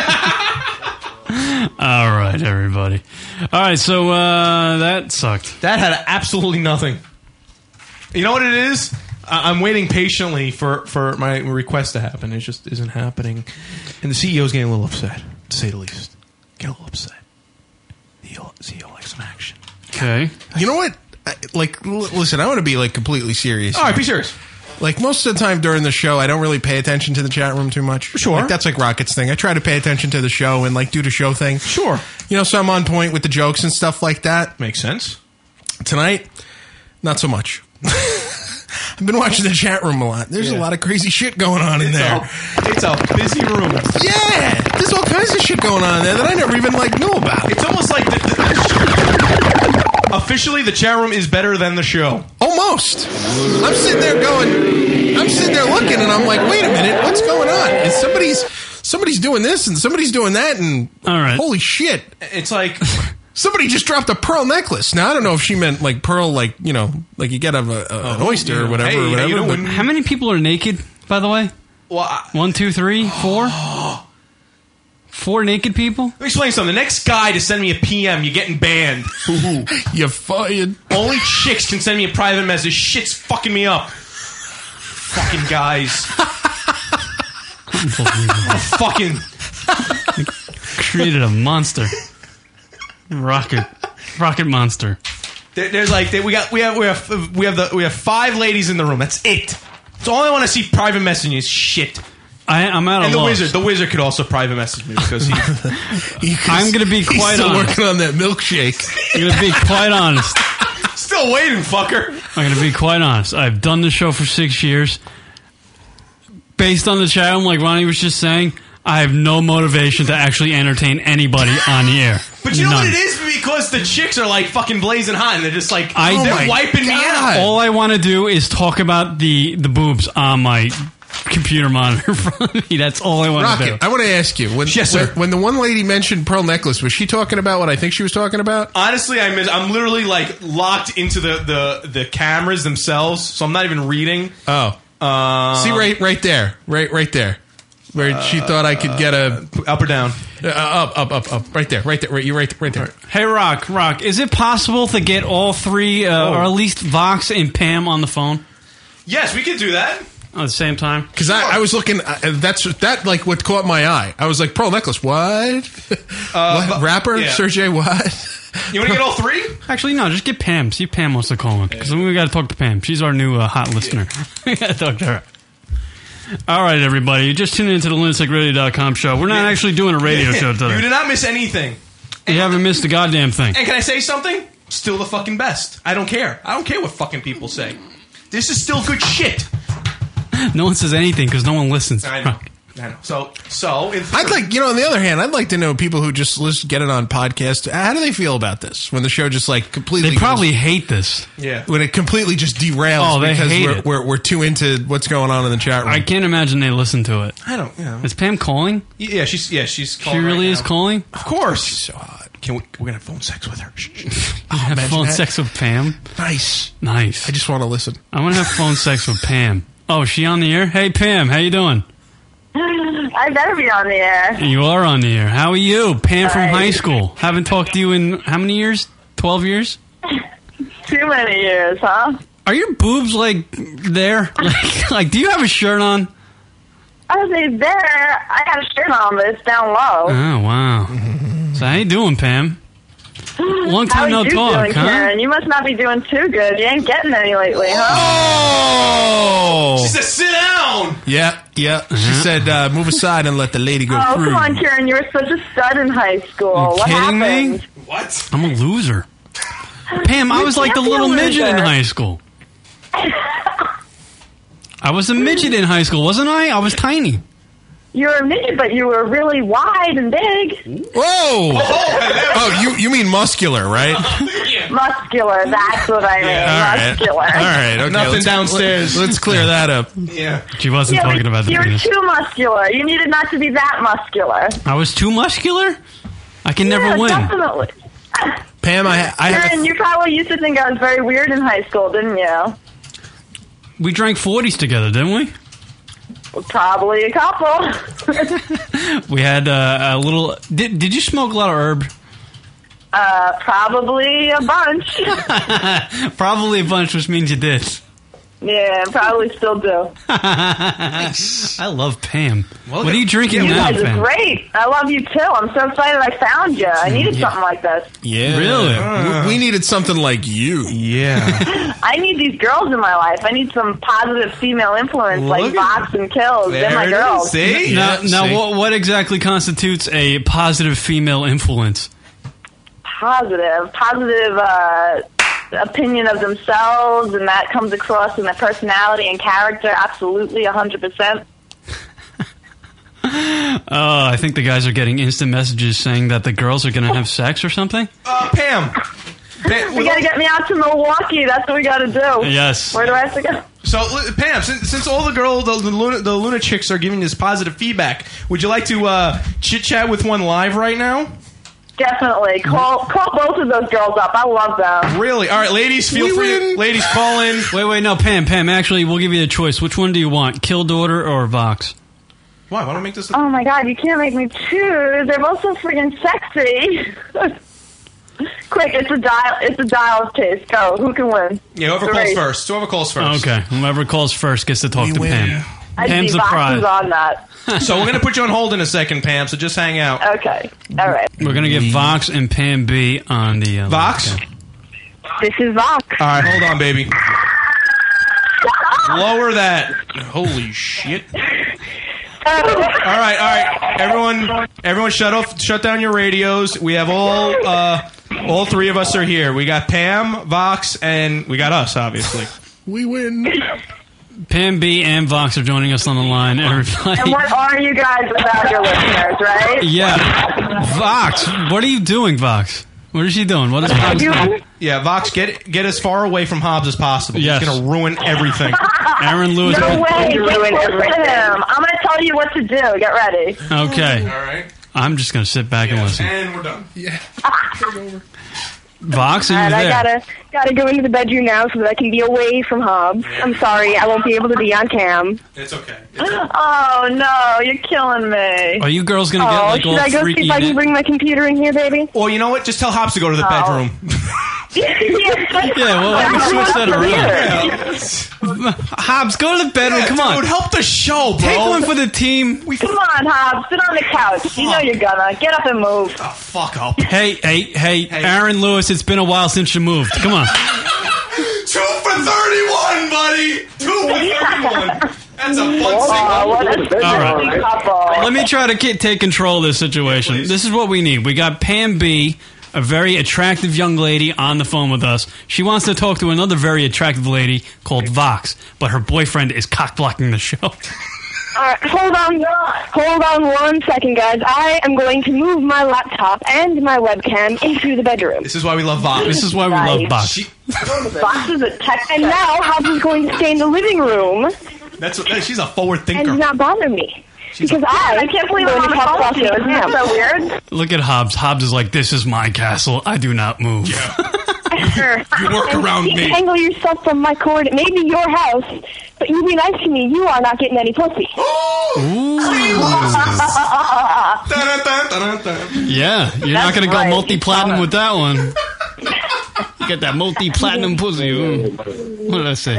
All right, everybody. All right, so that sucked. That had absolutely nothing. You know what it is? I'm waiting patiently for my request to happen. It just isn't happening. And the CEO's getting a little upset, to say the least. Get a little upset. The CEO likes some action. Okay. You know what? Listen, I want to be completely serious. All right, be serious. Most of the time during the show, I don't really pay attention to the chat room too much. Sure. That's Rocket's thing. I try to pay attention to the show and do the show thing. Sure. So I'm on point with the jokes and stuff like that. Makes sense. Tonight, not so much. I've been watching the chat room a lot. There's a lot of crazy shit going on in there. It's a busy room. Yeah, there's all kinds of shit going on in there that I never even knew about. It's almost like officially the chat room is better than the show. Almost. I'm sitting there looking, and I'm like, wait a minute, what's going on? And somebody's doing this, and somebody's doing that, and all right, holy shit! It's like. Somebody just dropped a pearl necklace. Now, I don't know if she meant pearl, like you get out of an oyster or whatever. How many people are naked, by the way? Well, 1, 2, 3, 4? 4 naked people? Let me explain something. The next guy to send me a PM, you're getting banned. You're fired. Only chicks can send me a private message. Shit's fucking me up. Fucking guys. Fucking. Created a monster. Rocket monster. There's we have 5 ladies in the room. That's it. That's all I want to see. Private messages. Shit. I'm out of and loss. The wizard could also private message me because I'm going to be quite still honest. Working on that milkshake. I'm going to be quite honest. Still waiting, fucker. I'm going to be quite honest. I've done the show for 6 years. Based on the chat room, like Ronnie was just saying, I have no motivation to actually entertain anybody on the air. But you know what it is? Because the chicks are fucking blazing hot and they're just they're wiping me out. All I want to do is talk about the boobs on my computer monitor in front of me. That's all I want to do. I want to ask you. Yes, sir. When the one lady mentioned pearl necklace, was she talking about what I think she was talking about? Honestly, I'm literally locked into the cameras themselves, so I'm not even reading. Oh. See right there. Right there. Where she thought I could get a up or down, up, right there. You're right there. Hey, Rock, is it possible to get all 3, or at least Vox and Pam on the phone? Yes, we could do that at the same time. Because I was looking, what caught my eye. I was like, pearl necklace, what? What? Rapper, yeah. Sergey, what? You want to get all 3? Actually, no. Just get Pam. See if Pam wants to call in. Because we got to talk to Pam. She's our new hot listener. We got to talk to her. All right, everybody. You just tuned into the lunaticradio.com show. We're not actually doing a radio show today. You did not miss anything. You haven't missed a goddamn thing. And can I say something? Still the fucking best. I don't care. I don't care what fucking people say. This is still good shit. No one says anything because no one listens. I know. So I'd like, on the other hand, I'd like to know people who just get it on podcast. How do they feel about this when the show just completely? They probably hate this. Yeah, when it completely just derails because we're too into what's going on in the chat room. I can't imagine they listen to it. I don't. Yeah. Is Pam calling? Yeah, she's calling. She really is calling. Of course. She's so hot. We're gonna have phone sex with her. Have phone sex with Pam. Nice. I just want to listen. I want to have phone sex with Pam. Oh, is she on the air? Hey, Pam, how you doing? I better be on the air. You are on the air. How are you? Pam from high school. Haven't talked to you in how many years? 12 years? Too many years, huh? Are your boobs there? Like, do you have a shirt on? I was there. I got a shirt on, but it's down low. Oh, wow. So how you doing, Pam? Long time no talk, doing, huh? Karen? You must not be doing too good. You ain't getting any lately, huh? Oh! She said, sit down! Yeah. She said, move aside and let the lady go through. Oh, come on, Karen. You were such a stud in high school. What kidding happened? me? What? I'm a loser. Pam, I was like the little midget in high school. I was a midget in high school, wasn't I? I was tiny. You were a midget, but you were really wide and big. Whoa! Oh, you mean muscular, right? Muscular, that's what I mean. Muscular. All right, okay. Nothing downstairs. Let's clear that up. Yeah. She wasn't talking about the You were penis. too muscular. You needed not to be that muscular. I was too muscular? I can never win. Definitely. Pam, I have Karen, you probably used to think I was very weird in high school, didn't you? We drank 40s together, didn't we? Probably a couple. We had a little... Did you smoke a lot of herb? Probably a bunch. Probably a bunch, which means you did. Yeah, probably still do. I love Pam. What are you drinking You now, guys are Pam? great. I love you too. I'm so excited I found you. I needed something like this. Yeah. Really? We needed something like you. Yeah. I need these girls in my life. I need some positive female influence like Vox and Kills. They're my girls. See? Now, what exactly constitutes a positive female influence? Positive opinion of themselves, and that comes across in their personality and character. Absolutely, 100%. Oh, I think the guys are getting instant messages saying that the girls are going to have sex or something. Pam. You gotta get me out to Milwaukee. That's what we gotta do. Yes. Where do I have to go? So, Pam, since all the girls, the Luna chicks are giving this positive feedback, would you like to chit-chat with one live right now? Definitely. Call both of those girls up. I love them. Really? All right, ladies, feel free. Ladies, call in. Wait, no, Pam, actually, we'll give you a choice. Which one do you want, Kill Daughter or Vox? Why? Why don't I make this? Oh my God, you can't make me choose. They're both so freaking sexy. Quick, it's a dial of taste. Go. Who can win? Yeah, whoever calls first. Okay, whoever calls first gets to talk to Pam. I Pam's see the Vox prize. is on that. So we're going to put you on hold in a second, Pam, so just hang out. Okay. All right. We're going to get Vox and Pam B on the... Vox? This is Vox. All right, hold on, baby. Lower that. Holy shit. All right. Everyone shut down your radios. We have all three of us are here. We got Pam, Vox, and we got us, obviously. We win. Pam B and Vox are joining us on the line. Everybody. And what are you guys without your listeners, right? Yeah. Vox, what are you doing, Vox? What is she doing? What is Vox doing? Yeah, Vox, get as far away from Hobbs as possible. Yes. He's going to ruin everything. Aaron Lewis. No way. Ruin everything. I'm going to tell you what to do. Get ready. Okay. All right. I'm just going to sit back and listen. And we're done. Yeah. Take over. Vox, are you And there? I gotta go into the bedroom now so that I can be away from Hobbs. I'm sorry, I won't be able to be on cam. It's okay. Oh no, you're killing me. Are you girls going to get like should all I go see freaky if I in can it? bring my computer in here, baby? Well, you know what? Just tell Hobbs to go to the bedroom. Yeah, well, let me switch that around. Hobbs, go to the bedroom. Come on. Dude, help the show, bro. Take one for the team. Come on, Hobbs. Sit on the couch. You know you're gonna. Get up and move. Oh, fuck up. Hey, Aaron Lewis, it's been a while since you moved. Come on. 2 for 31, buddy. 2 for 31. That's a fun single. All right. Let me try to take control of this situation. This is what we need. We got Pam B, a very attractive young lady, on the phone with us. She wants to talk to another very attractive lady called Vox, but her boyfriend is cock-blocking the show. All right, hold on 1 second, guys. I am going to move my laptop and my webcam into the bedroom. This is why we love Vox. This is why we love Vox. Vox is a tech. And now Hobbs is going to stay in the living room She's a forward thinker. and not bother me. Because I can't believe am I'm going on to the talk phone about to you. Isn't that so weird? Look at Hobbs. Hobbs is like, this is my castle. I do not move. You work around me. Tangle yourself from my cord. It may be your house, but you be nice to me. You are not getting any pussy. Yeah, you're not going to go multi-platinum with that one. You got that multi-platinum pussy. What did I say?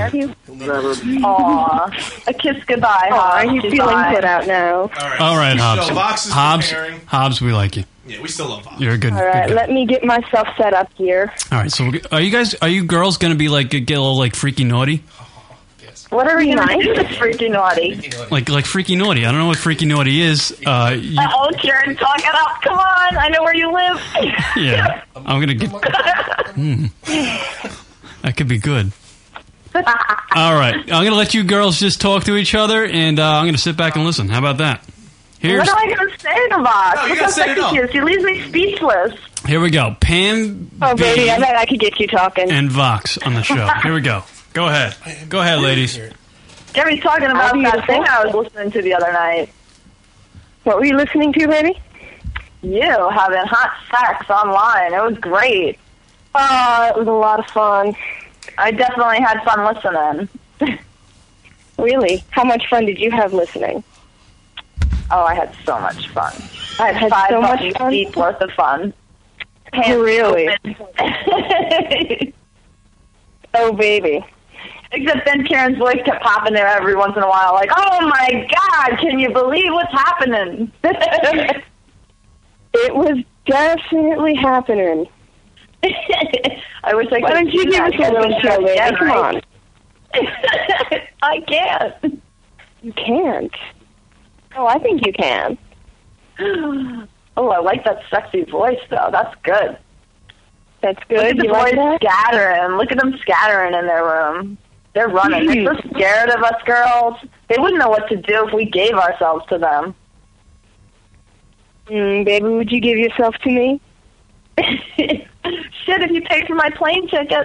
Aw. A kiss goodbye, Hobbs. He's feeling put out now. All right, Hobbs. So Vox is preparing. Hobbs, we like you. Yeah, we still love Vox. You're a good. All right, good guy. let me get myself set up here. All right, so are you girls going to be like get a little like freaky naughty? What are we gonna do? That's freaky naughty. Like freaky naughty. I don't know what freaky naughty is. Oh, Karen, talk it up. Come on. I know where you live. Yeah, I'm gonna get. That could be good. All right, I'm gonna let you girls just talk to each other, and I'm gonna sit back and listen. How about that? What am I gonna say to Vox? No, you Look gotta how set it sexy up. she is. She leaves me speechless. Here we go. Pam Oh, B baby, I bet I could get you talking. and Vox on the show. Here we go. Go ahead. Go ahead, ladies. Gary's talking about that thing I was listening to the other night. What were you listening to, baby? You having hot sex online. It was great. It was a lot of fun. I definitely had fun listening. Really? How much fun did you have listening? Oh, I had so much fun. I had 5 so much buckets fun. deep worth of fun. Really? Oh, baby. Except then Karen's voice kept popping there every once in a while, like, "Oh my God, can you believe what's happening?" It was definitely happening. I wish I could. Why don't you do give that us a little show, baby? again, Come right? on. I can't. You can't. Oh, I think you can. Oh, I like that sexy voice, though. That's good. That's good. Look at the You like boys that? scattering. Look at them scattering in their room. They're running. They're so scared of us girls. They wouldn't know what to do if we gave ourselves to them. Baby, would you give yourself to me? Shit, if you paid for my plane ticket.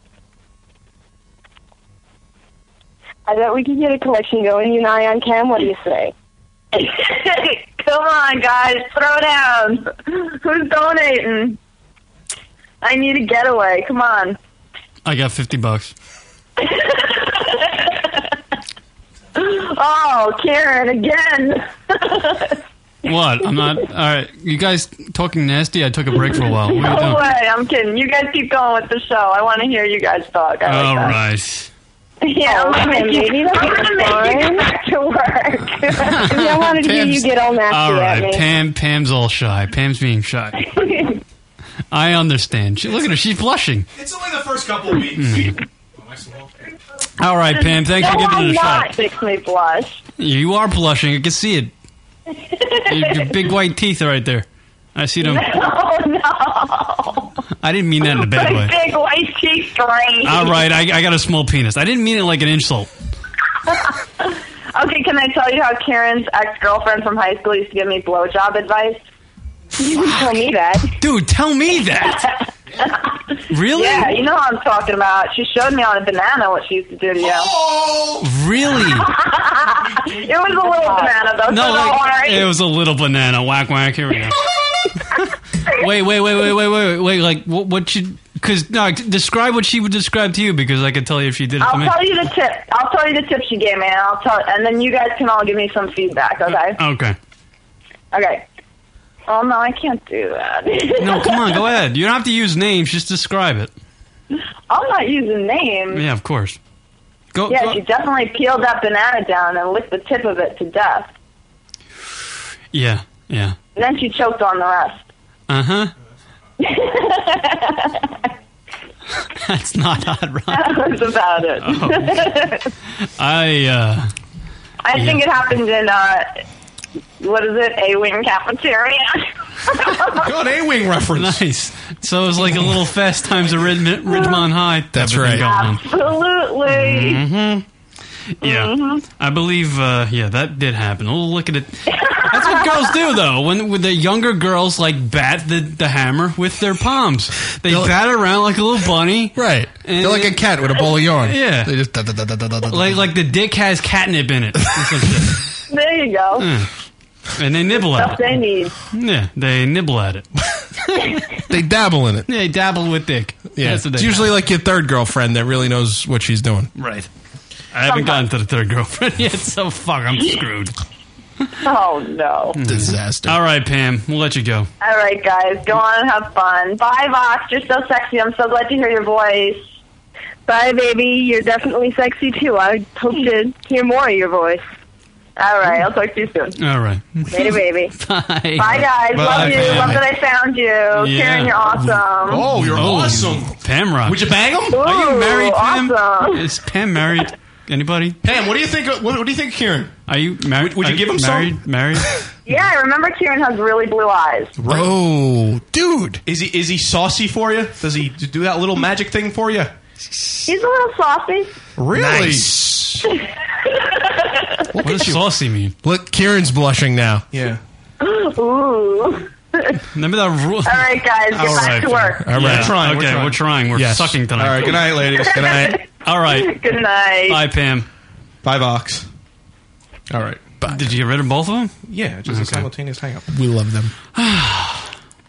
I bet we could get a collection going, you and I on cam. What do you say? Come on, guys. Throw down. Who's donating? I need a getaway. Come on. I got $50. Oh, Karen, again. What? I'm not. All right. You guys talking nasty? I took a break for a while. What are you No doing? way. I'm kidding. You guys keep going with the show. I want to hear you guys talk. I like All that. right. Yeah, I'm gonna make you get back to work. I wanted to hear you get all nasty All at right. me. Pam's all shy. Pam's being shy. I understand. Look at her. She's blushing. It's only the first couple of weeks. All right, Pam. Thanks for giving it a shot. Not makes me blush. You are blushing. I can see it. Your big white teeth are right there. I see them. Oh, no. I didn't mean that in a bad way. My big white teeth strange. All right, I got a small penis. I didn't mean it like an insult. Okay, can I tell you how Karen's ex-girlfriend from high school used to give me blowjob advice? You can tell me that. Dude, tell me that. Really? Yeah, you know what I'm talking about. She showed me on a banana what she used to do to you. Oh! Really? It was a little banana, though, No, so don't like, worry. it was a little banana. Whack, whack. Here we go. Wait. Like, what she... Because, no, describe what she would describe to you, because I could tell you if she did it to I'll me. tell you the tip. I'll tell you the tip she gave me, and then you guys can all give me some feedback, okay? Okay. Okay. Oh, no, I can't do that. No, come on, go ahead. You don't have to use names. Just describe it. I'm not using names. Yeah, of course. Go. Yeah, she definitely peeled that banana down and licked the tip of it to death. Yeah. And then she choked on the rest. Uh-huh. That's not hot, Ron. That was about it. I think it happened in, what is it, A-Wing Cafeteria? Got A-Wing reference. Nice. So it was like a little Fast Times at Ridgemont High. That's right. Absolutely. Mm-hmm. Yeah. I believe, that did happen. Oh, look at it. That's what girls do, though. When the younger girls, like, bat the hammer with their palms. They bat around like a little bunny. Right. They're like a cat with a bowl of yarn. Yeah. They just... Like the dick has catnip in it. There you go. And they nibble at Stuff it. they need. Yeah, they nibble at it. They dabble in it. Yeah, they dabble with dick. Yeah. That's what It's they usually like your third girlfriend that really knows what she's doing. Right. I haven't gotten to the third girlfriend yet, so fuck, I'm screwed. Oh, no. Disaster. All right, Pam, we'll let you go. All right, guys. Go on and have fun. Bye, Vox. You're so sexy. I'm so glad to hear your voice. Bye, baby. You're definitely sexy, too. I hope to hear more of your voice. All right. I'll talk to you soon. All right. Later, baby. Bye. Bye, guys. Love you. Pam. Love that I found you. Yeah. Karen, you're awesome. Oh, you're awesome. Pam rock. Would you bang him? Are you married, Pam? Awesome. Is Pam married? Anybody? Pam, what do you think? What do you think, Kieran? Are you married? Would you give him married? some? Married? Yeah, I remember Kieran has really blue eyes. Oh, dude. Is he saucy for you? Does he do that little magic thing for you? He's a little saucy. Really? Nice. What does saucy mean? Look, Kieran's blushing now. Yeah. Ooh. Remember that rule? All right, guys. Get back to work. All right. Yeah. trying, Okay, we're trying. We're Yes. sucking tonight. All right. Good night, ladies. Good night. All right. Good night. Bye, Pam. Bye, Vox. All right. Did you get rid of both of them? Yeah, just a simultaneous hang up. We love them.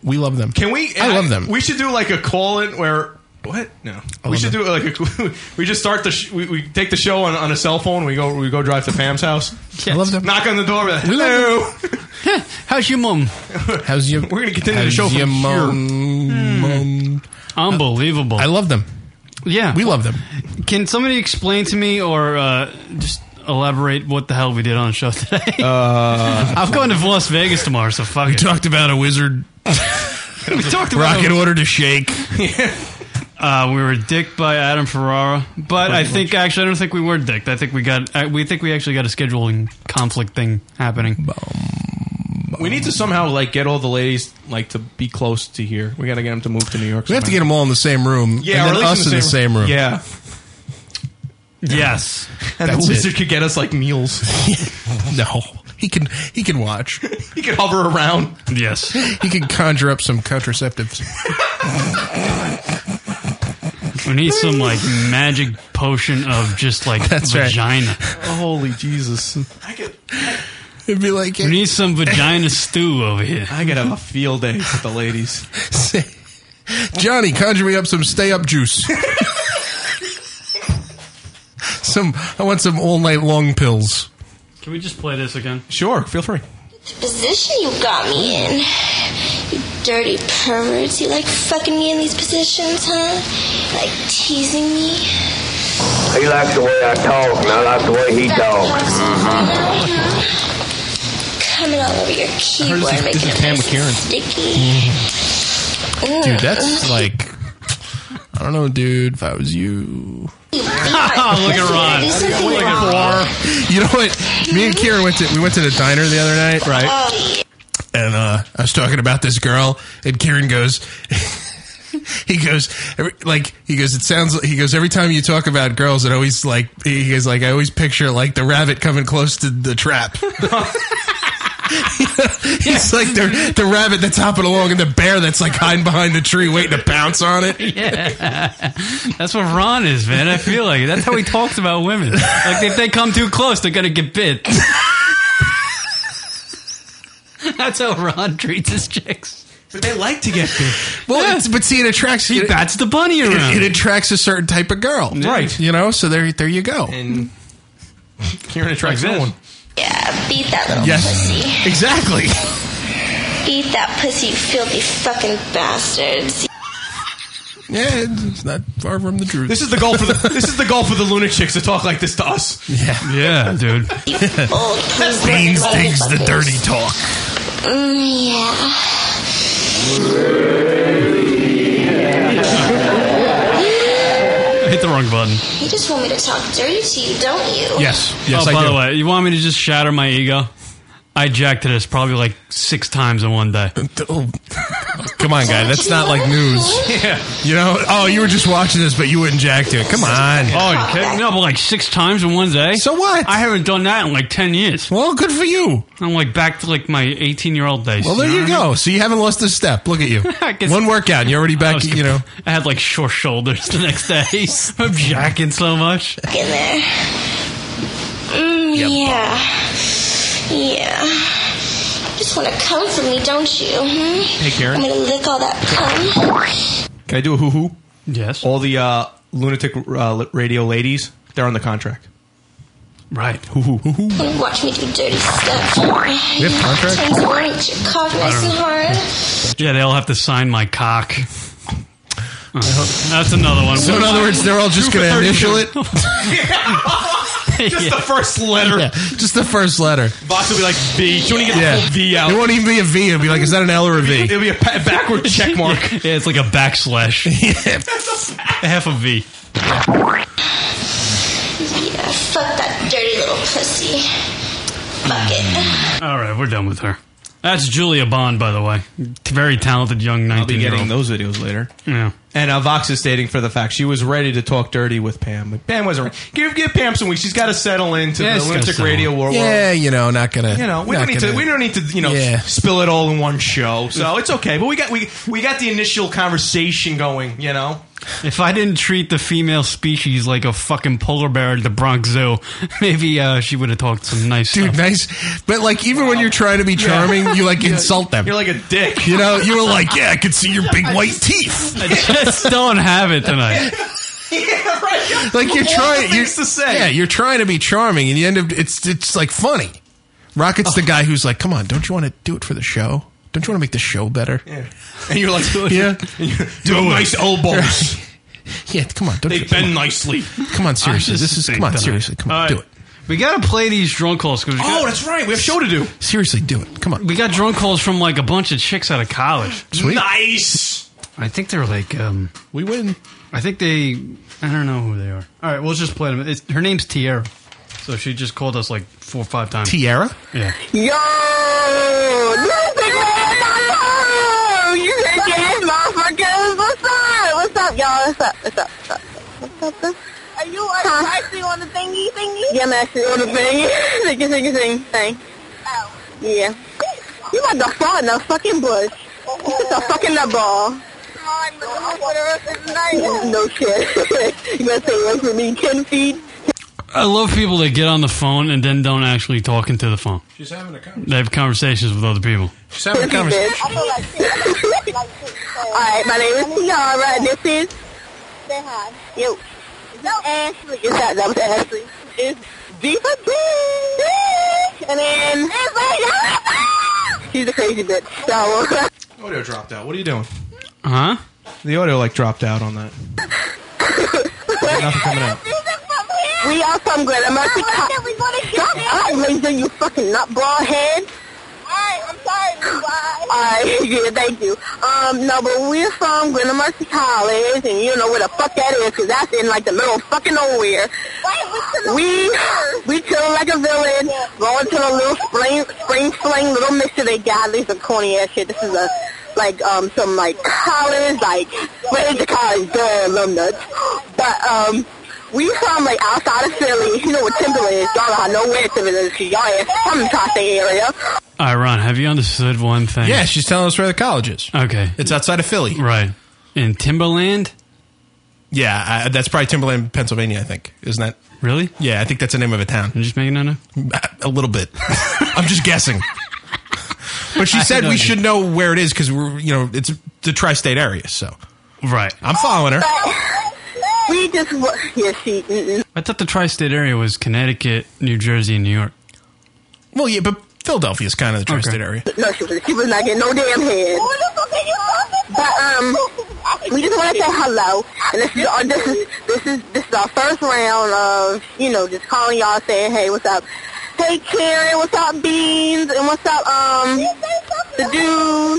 We love them. Can we? I love them. We should do like a call-in where. What? No. We should do like we just start we take the show on a cell phone. We go drive to Pam's house. I love them. Knock on the door. Like, hello. How's your mum? How's your? We're gonna continue the show your from mom? Unbelievable. I love them. Yeah, we love them. Can somebody explain to me or just elaborate what the hell we did on the show today? I'm going to Las Vegas tomorrow, so fuck it. We talked about a wizard. We talked about rocket order to shake. We were dicked by Adam Ferrara, but I don't think we were dicked. I think we actually got a scheduling conflict thing happening. We need to somehow like get all the ladies like to be close to here. We got to get them to move to New York. We have to get them all in the same room. Yeah, and then or at least us in the same room. Yeah. Yes, and the wizard could get us like meals. No, he can watch. He can hover around. Yes, he can conjure up some contraceptives. We need some like magic potion of just like vagina. Right. Holy Jesus! It'd be like we need some vagina stew over here. I gotta have a field day with the ladies. Johnny, conjure me up some stay up juice. I want some all night long pills. Can we just play this again? Sure, feel free. Position you got me in. You dirty perverts. You like fucking me in these positions, huh? Like teasing me. He likes the way I talk, and I like the way he talks. Coming all over your keyboard, making it nice and sticky. Dude, that's like, I don't know, dude. If I was you. Look at Ron. Look at Ron. You know what? Me and Kieran went to the diner the other night, right? And I was talking about this girl, and Kieran goes, he goes, it sounds like, he goes, every time you talk about girls, it always like, he goes, like, I always picture like the rabbit coming close to the trap. He's like the rabbit that's hopping along and the bear that's like hiding behind the tree waiting to pounce on it. Yeah. That's what Ron is, man. I feel like it. That's how he talks about women. Like if they come too close, they're going to get bit. That's how Ron treats his chicks. But they like to get bit. Well, but see, it attracts. He bats the bunny around. It attracts a certain type of girl, right? You know, so there you go. And Kieran attracts no one. Yeah, beat that little pussy. Exactly. Beat that pussy, you filthy fucking bastards. Yeah, it's not far from the truth. This is the goal for the lunatics to talk like this to us. Yeah, dude. Beans digs the dirty talk. Yeah. Hit the wrong button. You just want me to talk dirty to you, don't you? Yes, oh, I by do. the way, you want me to just shatter my ego? I jacked to this probably like 6 times in one day. Come on, guy. That's not like news. Yeah. You know? Oh, you were just watching this, but you wouldn't jack to it. Come on. Oh, you kidding? No, but like 6 times in one day? So what? I haven't done that in like 10 years. Well, good for you. I'm like back to like my 18-year-old days. Well, there you go. So you haven't lost a step. Look at you. One workout and you're already back, you know. I had like short shoulders the next day. I'm jacking so much. In there. Yeah. Just want to come for me, don't you? Hey, Karen. I'm going to lick all that cum. Can I do a hoo-hoo? Yes. All the lunatic radio ladies, they're on the contract. Right. Hoo-hoo. You watch me do dirty stuff. We have contract? Turns you on, eat your cock nice and hard. Yeah, they all have to sign my cock. That's another one. So in other words, they're all just going to initial it? Just the first letter. Yeah, just the first letter. Box will be like V. You want to get the full V out. It won't even be a V. It'll be like, is that an L or a V? It'll be a backward check mark. Yeah, it's like a backslash. Yeah. Half a V. Yeah, fuck that dirty little pussy. Fuck it. All right, we're done with her. That's Julia Bond, by the way. Very talented young 19-year-old. I'll be getting those videos later. Yeah. And Vox is stating for the fact she was ready to talk dirty with Pam, but Pam wasn't ready. Give Pam some weeks. She's got to settle into the lunatic radio world. Yeah, you know, not gonna. You know, we don't need to. You know, spill it all in one show. So it's okay. But we got the initial conversation going. You know. If I didn't treat the female species like a fucking polar bear at the Bronx Zoo, maybe she would have talked some nice Dude, stuff. nice. But, like, even when you're trying to be charming, you, like, insult them. You're like a dick. You know, you were like, yeah, I could see your big white teeth. I just don't have it tonight. Yeah, right. Like, you're trying. Things to say. Yeah, you're trying to be charming, and you end up, it's like, funny. Rocket's the guy who's like, come on, don't you want to do it for the show? Don't you want to make the show better? Yeah. And you're like, yeah. Do nice elbows. Yeah, come on. They bend nicely. Come on, seriously. Come on, seriously. Come on, do it. We got to play these drunk calls. That's right. We have a show to do. Seriously, do it. Come on. We got drunk calls from like a bunch of chicks out of college. Sweet. Nice. I think they were like... we win. I think they... I don't know who they are. All right, we'll just play them. Her name's Tierra. So she just called us like 4 or 5 times. Tierra? Yeah. Yo! You ass motherfuckers! What's up? What's up, y'all? What's up? Are you actually on the thingy? Yeah, I'm actually on the thingy. Thing. Oh. Yeah. You about to fall in the fucking bush. It's a fucking nutball. No shit. You gonna say one for me 10 feet? I love people that get on the phone and then don't actually talk into the phone. She's having a conversation. They have conversations with other people. She's having a conversation. Alright, my name is Tiara, and this is... Say hi. Yo. No, Ashley. That was Ashley. It's Diva B. And then... She's a crazy bitch. So... Audio dropped out. What are you doing? Huh? The audio, like, dropped out on that. Nothing coming out. We are from Greater Mercy. Shut up, Laser, you fucking nutball head. Alright, I'm sorry, Alright, yeah, thank you. No, but we're from Greater Mercy College, and you know where the fuck that is, because that's in, like, the middle of fucking nowhere. We chill like a village, going to a little spring fling little mixture they got. These are corny ass shit. This is a... like, some, like, college, like, where's the college? Duh, love nuts. But, we from, like, outside of Philly. You know what Timberland is. Y'all don't know where Timberland is. Y'all is from the tri-state area. All right, Ron, have you understood one thing? Yeah, she's telling us where the college is. Okay. It's outside of Philly. Right. In Timberland? Yeah, that's probably Timberland, Pennsylvania, I think. Isn't that? Really? Yeah, I think that's the name of a town. You're just making that up? A little bit. I'm just guessing. But she said we should know where it is because we're, you know, it's the tri-state area. So, right, I'm following her. We just, I thought the tri-state area was Connecticut, New Jersey, and New York. Well, yeah, but Philadelphia is kind of the tri-state area. No, she was not getting no damn head. But we just want to say hello, and this is our first round of, you know, just calling y'all saying, hey, what's up? Hey, Karen, what's up, Beans? And what's up, the dude?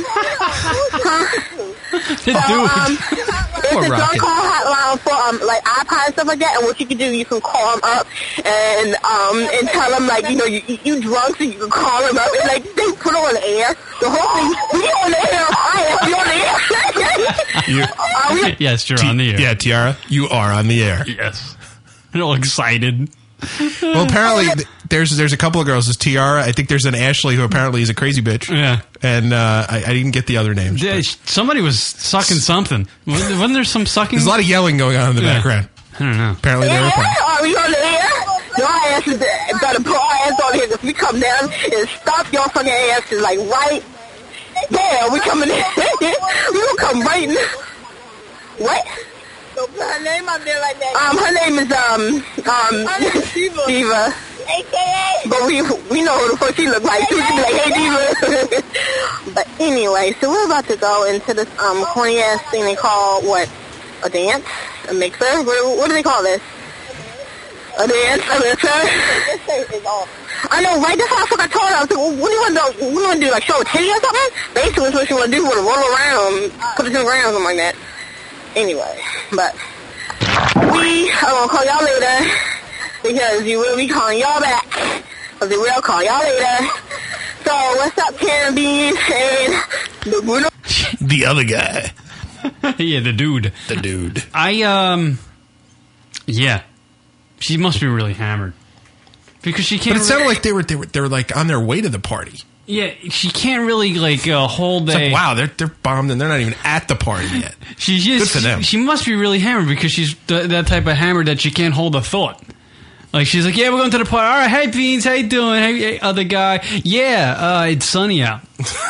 The dude. It's a drunk call hotline for, like, iPod and stuff like that, and what you can do, you can call them up and tell them, like, you know, you drunk, so you can call them up, and, like, they put on the air. The whole thing, we on the air. I am on the air. Yes, you're on the air. Yeah, Tiara, you are on the air. Yes. They're all excited. Well, apparently there's a couple of girls. There's Tiara. I think there's an Ashley who apparently is a crazy bitch. Yeah. And I didn't get the other names. Somebody was sucking something. Wasn't there some sucking? There's a lot of yelling going on in the background. I don't know. Apparently they were playing. Are we on the air? Your ass is better put our ass on here. If we come down and stop your fucking asses, like, right there, we coming in. We gonna come right in. What? So put her name out there like that. Her name is Diva. AKA. But we know who the fuck she look like. She would be like, hey, Diva. But anyway, so we're about to go into this corny ass thing they call what? A dance? A mixer? What do they call this? A dance? A mixer? I know, right? That's how the fuck I told her. I was like, well, what do you want to do? What do you want to do? Like show a titty or something? Basically, that's what she want to do. Want to roll around, put it in the ground, something like that. Anyway, but we are going to call y'all later because you will be calling y'all back because we will call y'all later. So, what's up, Karen Beans and the Bruno? The other guy. Yeah, the dude. The dude. Yeah. She must be really hammered. Because she can't... But it sounded like they were like on their way to the party. Yeah, she can't really like hold It's a. like, wow, they're bombed and they're not even at the party yet. She's just, Good for them. She must be really hammered because she's that type of hammered that she can't hold a thought. Like she's like, yeah, we're going to the party. All right, hey Beans, how you doing? Hey, other guy, yeah, it's sunny out.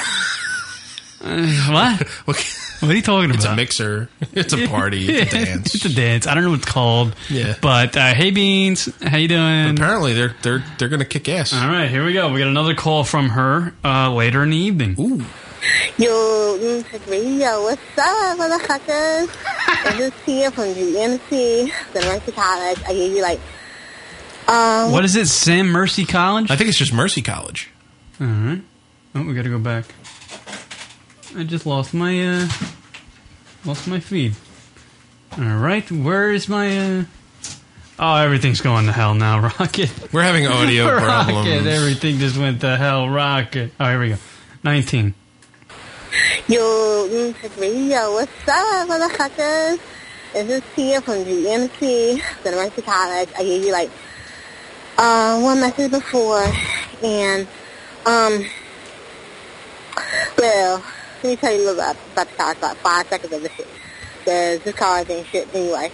What? What are you talking about? It's a mixer. It's a party. It's a dance. It's a dance. I don't know what it's called. Yeah. But hey Beans, how you doing? But apparently they're gonna kick ass. All right, here we go. We got another call from her later in the evening. Ooh. Yo, Radio, what's up, motherfuckers? This is Tia from UMC, the Mercy College. I gave you What is it, Sam Mercy College? I think it's just Mercy College. All right. Oh, we got to go back. I just lost my feed. All right, where is my? Oh, everything's going to hell now, Rocket. We're having audio Rocket, problems. everything just went to hell, Rocket. Oh, here we go. 19. Yo, Radio, what's up, motherfuckers? This is Tia from UMC, the Mercy College. I gave you one message before, and well, let me tell you a little bit about the college, about 5 seconds of the shit. Because this college ain't shit anyway.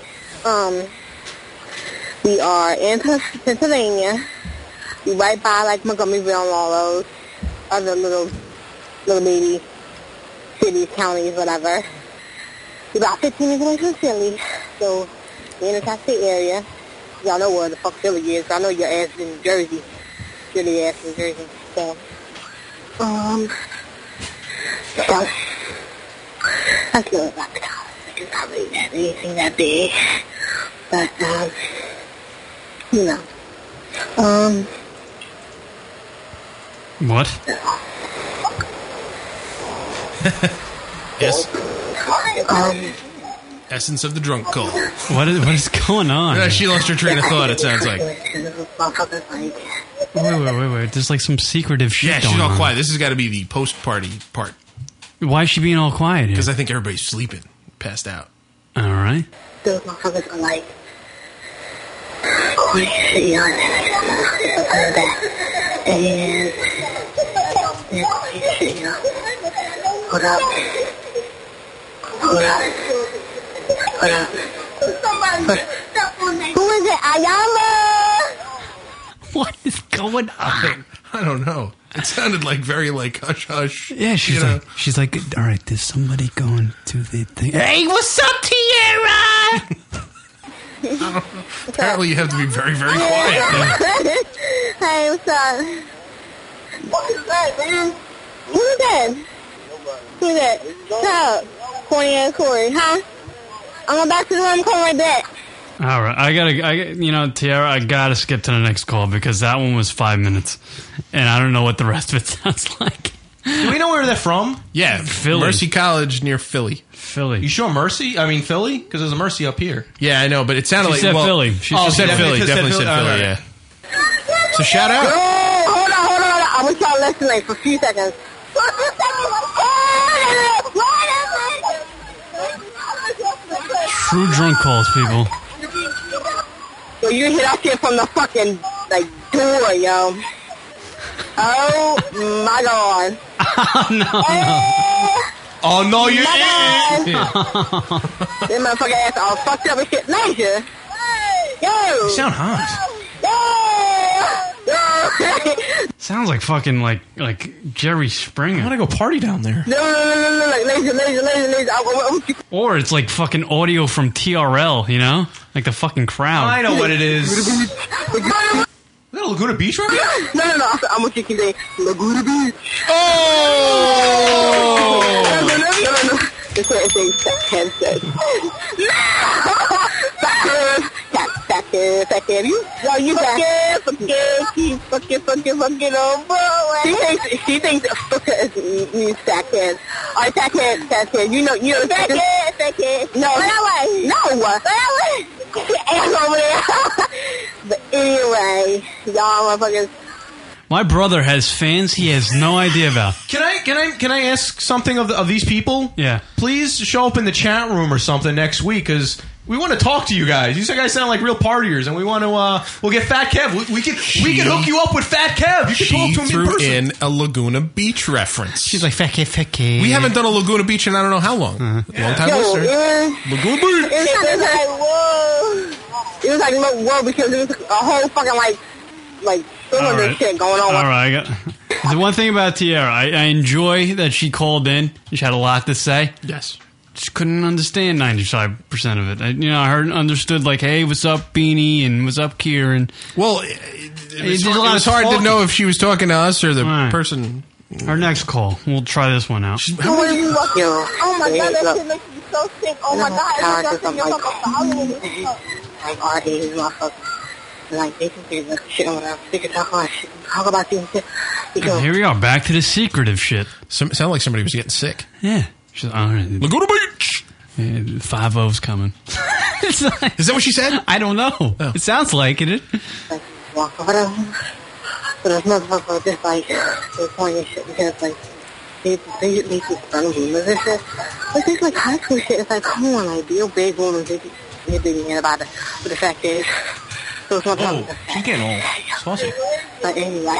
We are in Pennsylvania. We right by Montgomeryville and all those other little baby cities, counties, whatever. We're about 15 minutes away from Philly, so we're in the tri-state area. Y'all know where the fuck Philly is. I know your ass is in Jersey. Philly ass in Jersey. So, that's a little about the college. It's not really anything that big. But, What? Yes. Essence of the drunk call. What is going on? Yeah, she lost her train of thought, it sounds like. Wait. There's some secretive shit Yeah, she's going all on. quiet. This has got to be the post-party part. Why is she being all quiet here? Because I think everybody's sleeping, passed out. All right. Those motherfuckers are corny shit, y'all. And they're corny shit, y'all. Hold up. Who is it? Ayala? What is going on? I don't know. It sounded very hush hush. Yeah, she's like, all right, there's somebody going to the thing. Hey, what's up, Tierra? Apparently you have to be very, very quiet. Hey, what's up? What is that, man? Who is that? Who's that? What's up? Corny ass Corey, huh? I'm going back to the room, I'm coming right back. All right, Tiara, I gotta skip to the next call because that one was 5 minutes, and I don't know what the rest of it sounds like. Do we know where they're from? Yeah, Philly. Mercy College near Philly. You sure Mercy? I mean Philly? Because there's a Mercy up here. Yeah, I know, but it sounded She said Philly. She said Philly. Definitely said Philly. Yeah. So shout out. Yo, hold on. I want y'all listening for a few seconds. True drunk calls, people. So you hear that shit from the fucking door, yo. Oh my god. Oh no, you This motherfucker ass all fucked up and shit. Nice. Yo. You sound hot. Sounds like fucking like Jerry Springer. I want to go party down there. No, lazy. Or it's like fucking audio from TRL, like the fucking crowd. I know what it is. Is that Laguna Beach right here? No. I'm gonna keep saying Laguna Beach. Oh! No. It's a headset. Fucking. You fucking oh boy. She thinks fucker means sackhead. Alright, sackhead. You know, sackhead. No. Ass over there. But anyway, y'all motherfuckers. My brother has fans he has no idea about. Can I ask something of these people? Yeah. Please show up in the chat room or something next week because We want to talk to you guys. You guys sound like real partiers, and we want to. We'll get Fat Kev. We can hook you up with Fat Kev. You can talk to him in threw person. in a Laguna Beach reference. She's like, Fat Kev. We haven't done a Laguna Beach in I don't know how long. Long time listener. Laguna Beach. It was like, whoa, because it was a whole fucking like cylinder shit going on. All right. The one thing about Tiara, I enjoy that she called in. She had a lot to say. Yes. Just couldn't understand 95% of it. I understood like, hey, what's up, Beanie, and what's up, Kieran. Well, it was hard to know if she was talking to us or the person. Our next call. We'll try this one out. Oh my god, that shit makes me so sick. Oh my god, I hate these motherfuckers. Like, they can say that shit when I'm sick of talk about these shit. Here we are, back to the secretive shit. Sounded like somebody was getting sick. Yeah. She's like, all right. Laguna Beach! 5-0's coming. Is that what she said? I don't know. Oh. It sounds like it. Walk over them. But those motherfuckers just like, they're pointing and shit because like, they keep running rumors and shit. But it's like high school shit. It's like, come on, like, real big women, they're big about it. But the fact is, so it's not she's getting all saucy. But anyway.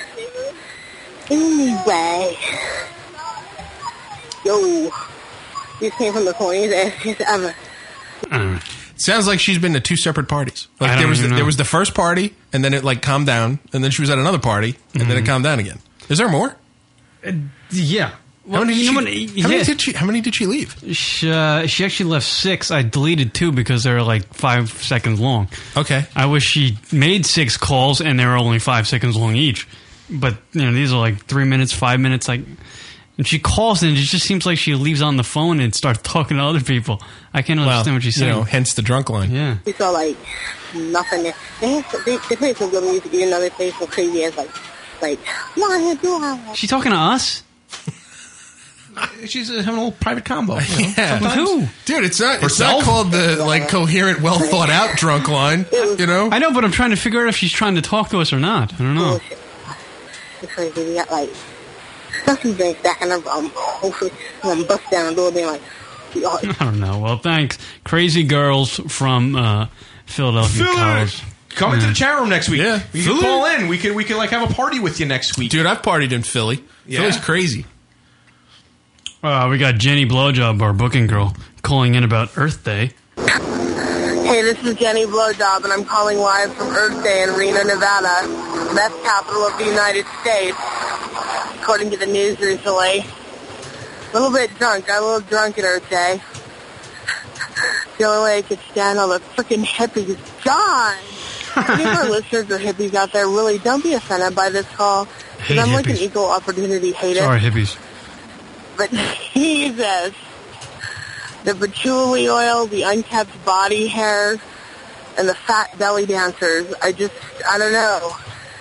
Yo, you came from the corniest ass ever. Sounds like she's been to two separate parties. Like there was the first party, and then it like calmed down, and then she was at another party, and then it calmed down again. Is there more? Yeah. Well, how many did she leave? She actually left 6. I deleted 2 because they were like 5 seconds long. Okay. I wish she made 6 calls and they were only 5 seconds long each. But these are like 3 minutes, 5 minutes, like. And she calls and it just seems like she leaves on the phone and starts talking to other people. I can't understand what she's saying. Hence the drunk line. Yeah. We saw like nothing there. They play some good music, even though they play some crazy ass like. She talking to us? She's having a little private combo. Yeah. With who? Dude, it's not called the like coherent, well thought out drunk line. I know, but I'm trying to figure out if she's trying to talk to us or not. I don't know. It's crazy. We got like stuffy drinks back in her hopefully I'm bust down the door being like, I don't know. Well, thanks. Crazy girls from Philadelphia College. Come into the chat room next week. Yeah. You can call in. We could like have a party with you next week. Dude, I've partied in Philly. Yeah. Philly's crazy. We got Jenny Blowjob, our booking girl, calling in about Earth Day. Hey, this is Jenny Blowjob, and I'm calling live from Earth Day in Reno, Nevada, the best capital of the United States, according to the news recently. A little bit drunk. Got a little drunk at Earth Day. The only way I could stand all the freaking hippies. God! Any of our listeners are hippies out there, really, don't be offended by this call, because I'm like an equal opportunity hater. Sorry, hippies. But Jesus, the patchouli oil, the unkept body hair, and the fat belly dancers, I don't know.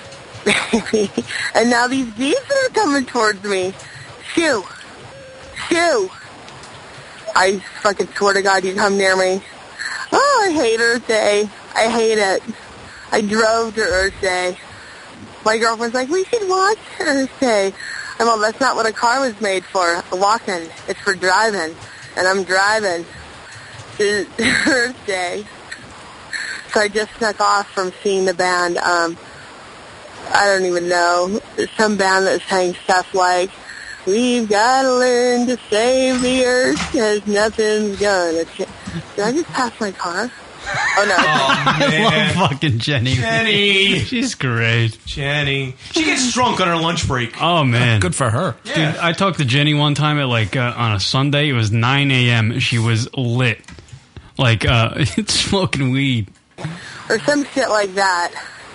And now these bees are coming towards me. Shoo! I fucking swear to God, you come near me. Oh, I hate Earth Day. I hate it. I drove to Earth Day. My girlfriend's like, we should watch Earth Day. And well, that's not what a car was made for. Walking. It's for driving. And I'm driving to Earth Day. So I just snuck off from seeing the band. I don't even know. There's some band that's saying stuff like, we've got to learn to save the earth because nothing's gonna change. Did I just pass my car? Oh, no. I love fucking Jenny. Jenny. She's great. Jenny. She gets drunk on her lunch break. Oh, man. Good for her. Dude, I talked to Jenny one time at on a Sunday. It was 9 a.m. She was lit. Smoking weed. Or some shit like that.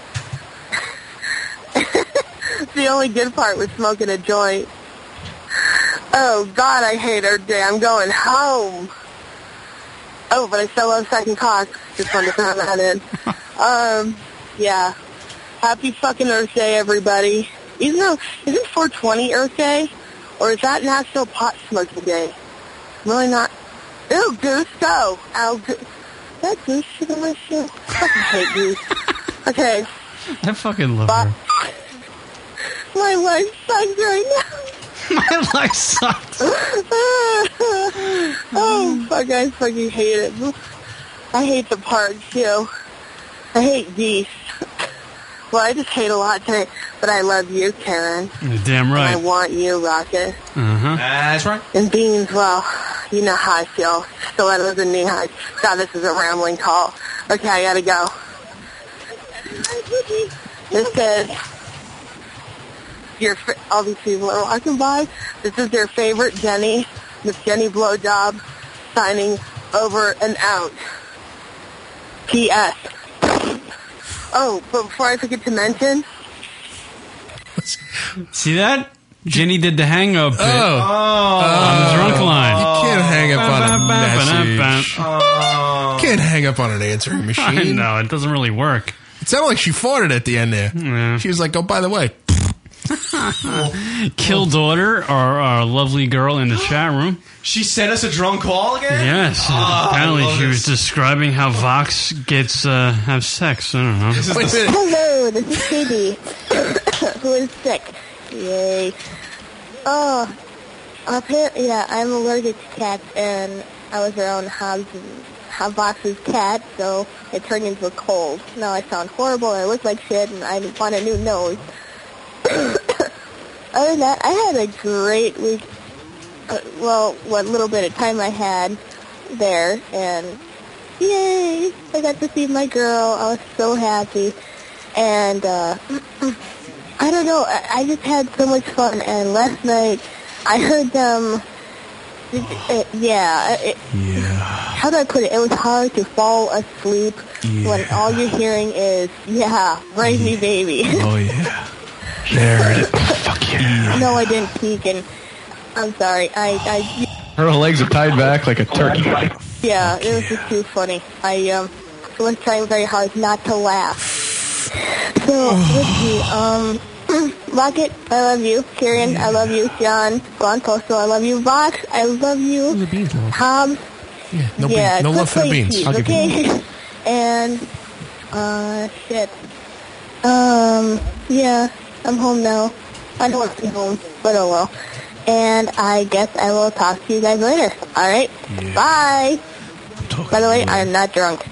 The only good part was smoking a joint. Oh, God, I hate Earth Day. I'm going home. Oh, but I still love second cock. Just wanted to throw that in. Yeah. Happy fucking Earth Day, everybody. Is it 420 Earth Day? Or is that National Pot Smoking Day? Really not. Ew, Goose, go. Ow, that Goose shit on my shit? I fucking hate Goose. Okay. I fucking love her. My life sucks right now. My life sucks. Oh, fuck, I fucking hate it. I hate the park, too. I hate geese. Well, I just hate a lot today, but I love you, Karen. You're damn And I right. want you, Rocket. Uh-huh. That's right. And Beans, well, you know how I feel. Stilettos and knee highs. God, this is a rambling call. Okay, I gotta go. This is all these people are walking by. This is your favorite Jenny, Miss Jenny Blowjob, signing over and out. P.S. Oh, but before I forget to mention, See that? Jenny did the hang up bit on Oh. the drunk line. You can't hang up on a message. You can't hang up on an answering machine. I know, it doesn't really work. It sounded like she farted at the end there. Yeah. She was like, oh, by the way. Kill Daughter, our lovely girl in the chat room. She sent us a drunk call again? Yes. Oh, Apparently I love she was this. describing how Vox gets have sex. I don't know. hello, this is Katie, who is sick. Yay. Oh, apparently, yeah, I'm allergic to cats, and I was around Vox's cat, so it turned into a cold. Now I sound horrible, I look like shit, and I want a new nose. Other than that, I had a great week. Well, what little bit of time I had there, and yay! I got to see my girl. I was so happy, and I don't know. I just had so much fun. And last night, I heard them. How do I put it? It was hard to fall asleep when all you're hearing is "raise me, baby." Oh, yeah. There it is. Fuck yeah. No, I didn't peek, and I'm sorry. Her legs are tied back like a turkey. Yeah, it was just too funny. I was trying very hard not to laugh. So, let's see. Rocket, I love you. Kieran, I love you. John, Ron Postal, I love you. Vox, I love you. Hobbs, No love for the beans. Keys, I'll give you okay? And, shit. Yeah, I'm home now. I don't want to be home, but oh well. And I guess I will talk to you guys later. All right? Bye. By the way, I'm not drunk.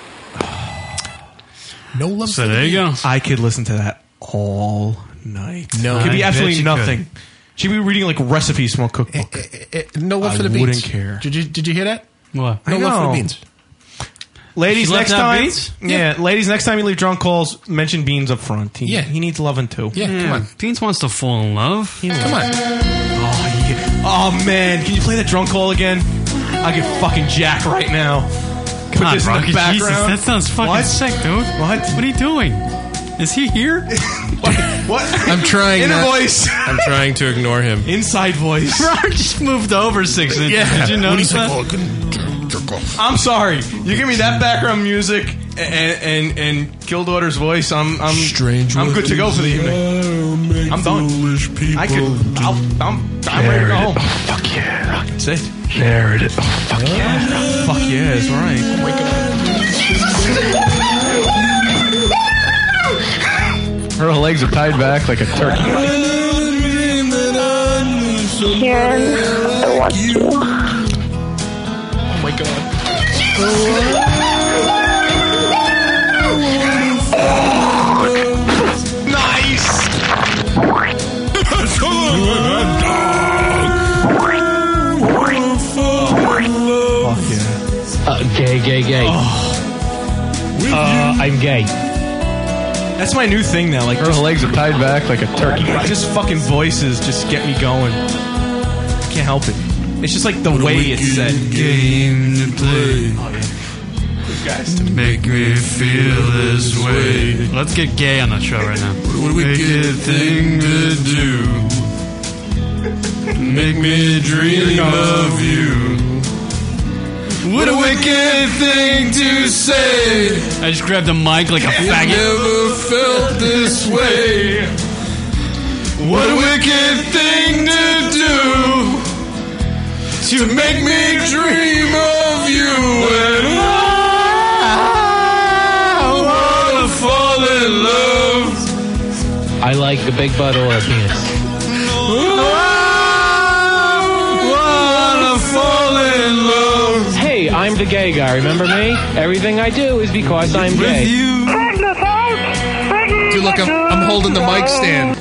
No love So there you go. I could listen to that all night. No, it could be I bet absolutely you nothing. She'd be reading like recipes from a cookbook. No love I for the beans. wouldn't care. Did you hear that? What? No I love for know. the beans. Ladies, She left next out time, Beans? ladies, next time you leave drunk calls, mention Beans up front. He needs loving too. Yeah, come on. Beans wants to fall in love. Come on. Oh man, can you play that drunk call again? I get fucking jack right now. Put God, this in Rocket, the background. Jesus, that sounds fucking What? sick, dude. What? What are you doing? Is he here? What? I'm trying. Inner voice. I'm trying to ignore him. Inside voice. Robert just moved over 6 inches. Yeah. Did you notice that? I'm sorry. You give me that background music and Kill Daughter's voice. I'm good to go for the evening. I'm done. I could. I'm ready to go home. Fuck yeah. That's it. There it is. Fuck yeah. Fuck yeah, that's right. Oh my god. Her legs are tied back like a turkey. Karen, I want you. Oh my god. Nice. Fuck yeah. Gay. I'm gay. That's my new thing now. Like Her legs are tied back like a turkey. just fucking voices just get me going. I can't help it. It's just like the way it's said. Game to play. Oh, yeah. Those guys. To make me feel this way. Let's get gay on the show right now. What a wicked thing to do. Make me dream of you. What a wicked thing to say. I just grabbed the mic like a faggot. Never felt this way. What a wicked thing to do. To make me dream of you. And I wanna fall in love. I like a big butt or a penis. I wanna fall in love. Hey, I'm the gay guy. Remember me? Everything I do is because I'm gay. Dude, look, I'm holding the mic stand.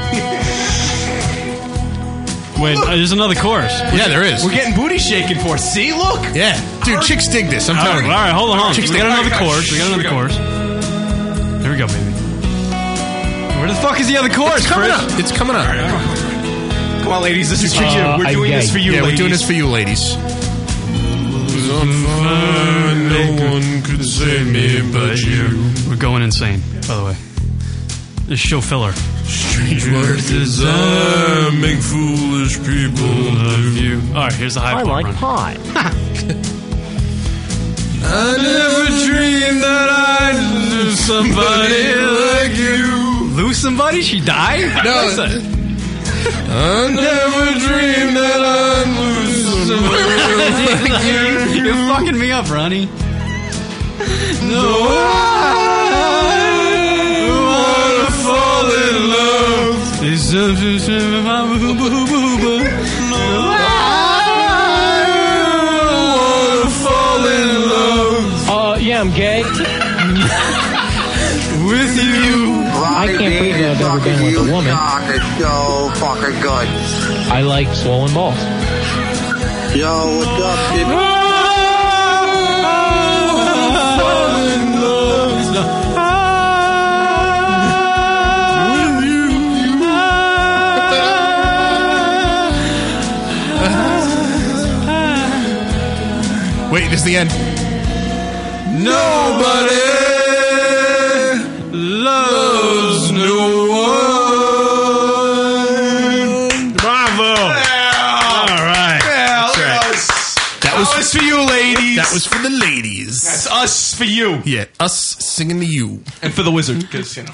Wait, there's another chorus. Yeah, there is. We're getting booty shaking for. See, look. Yeah, dude, chicks dig this. I'm telling you. All right, hold on. Chicks We dig got another it. chorus. We got another chorus. Here we go, baby. Where the fuck is the other chorus, It's coming Chris? up. It's coming up. Come on, ladies. This is for you. We're I'm doing gay. this for you, Yeah, ladies. we're doing this for you, ladies. No one could save me but you. We're going insane, by the way. This show filler. Strange words desire make foolish people Love you. All right, here's the high I part. like Ron. pie. I never dreamed that I'd lose somebody like you. Lose somebody? She died? No. What is that? I never dreamed that I'd lose somebody like you. You're fucking me up, Ronnie. No, I wanna fall in love. Yeah, I'm gay. With you. I can't believe that I've ever been with a woman. It's so fucking good. I like swollen balls. Yo, what's up, people? Wait, this is the end. Nobody loves no one. Bravo. All right. Yeah, look at us. That was for you, ladies. That was for the ladies. That's us for you. Yeah, us singing to you. And for the wizard, because, you know.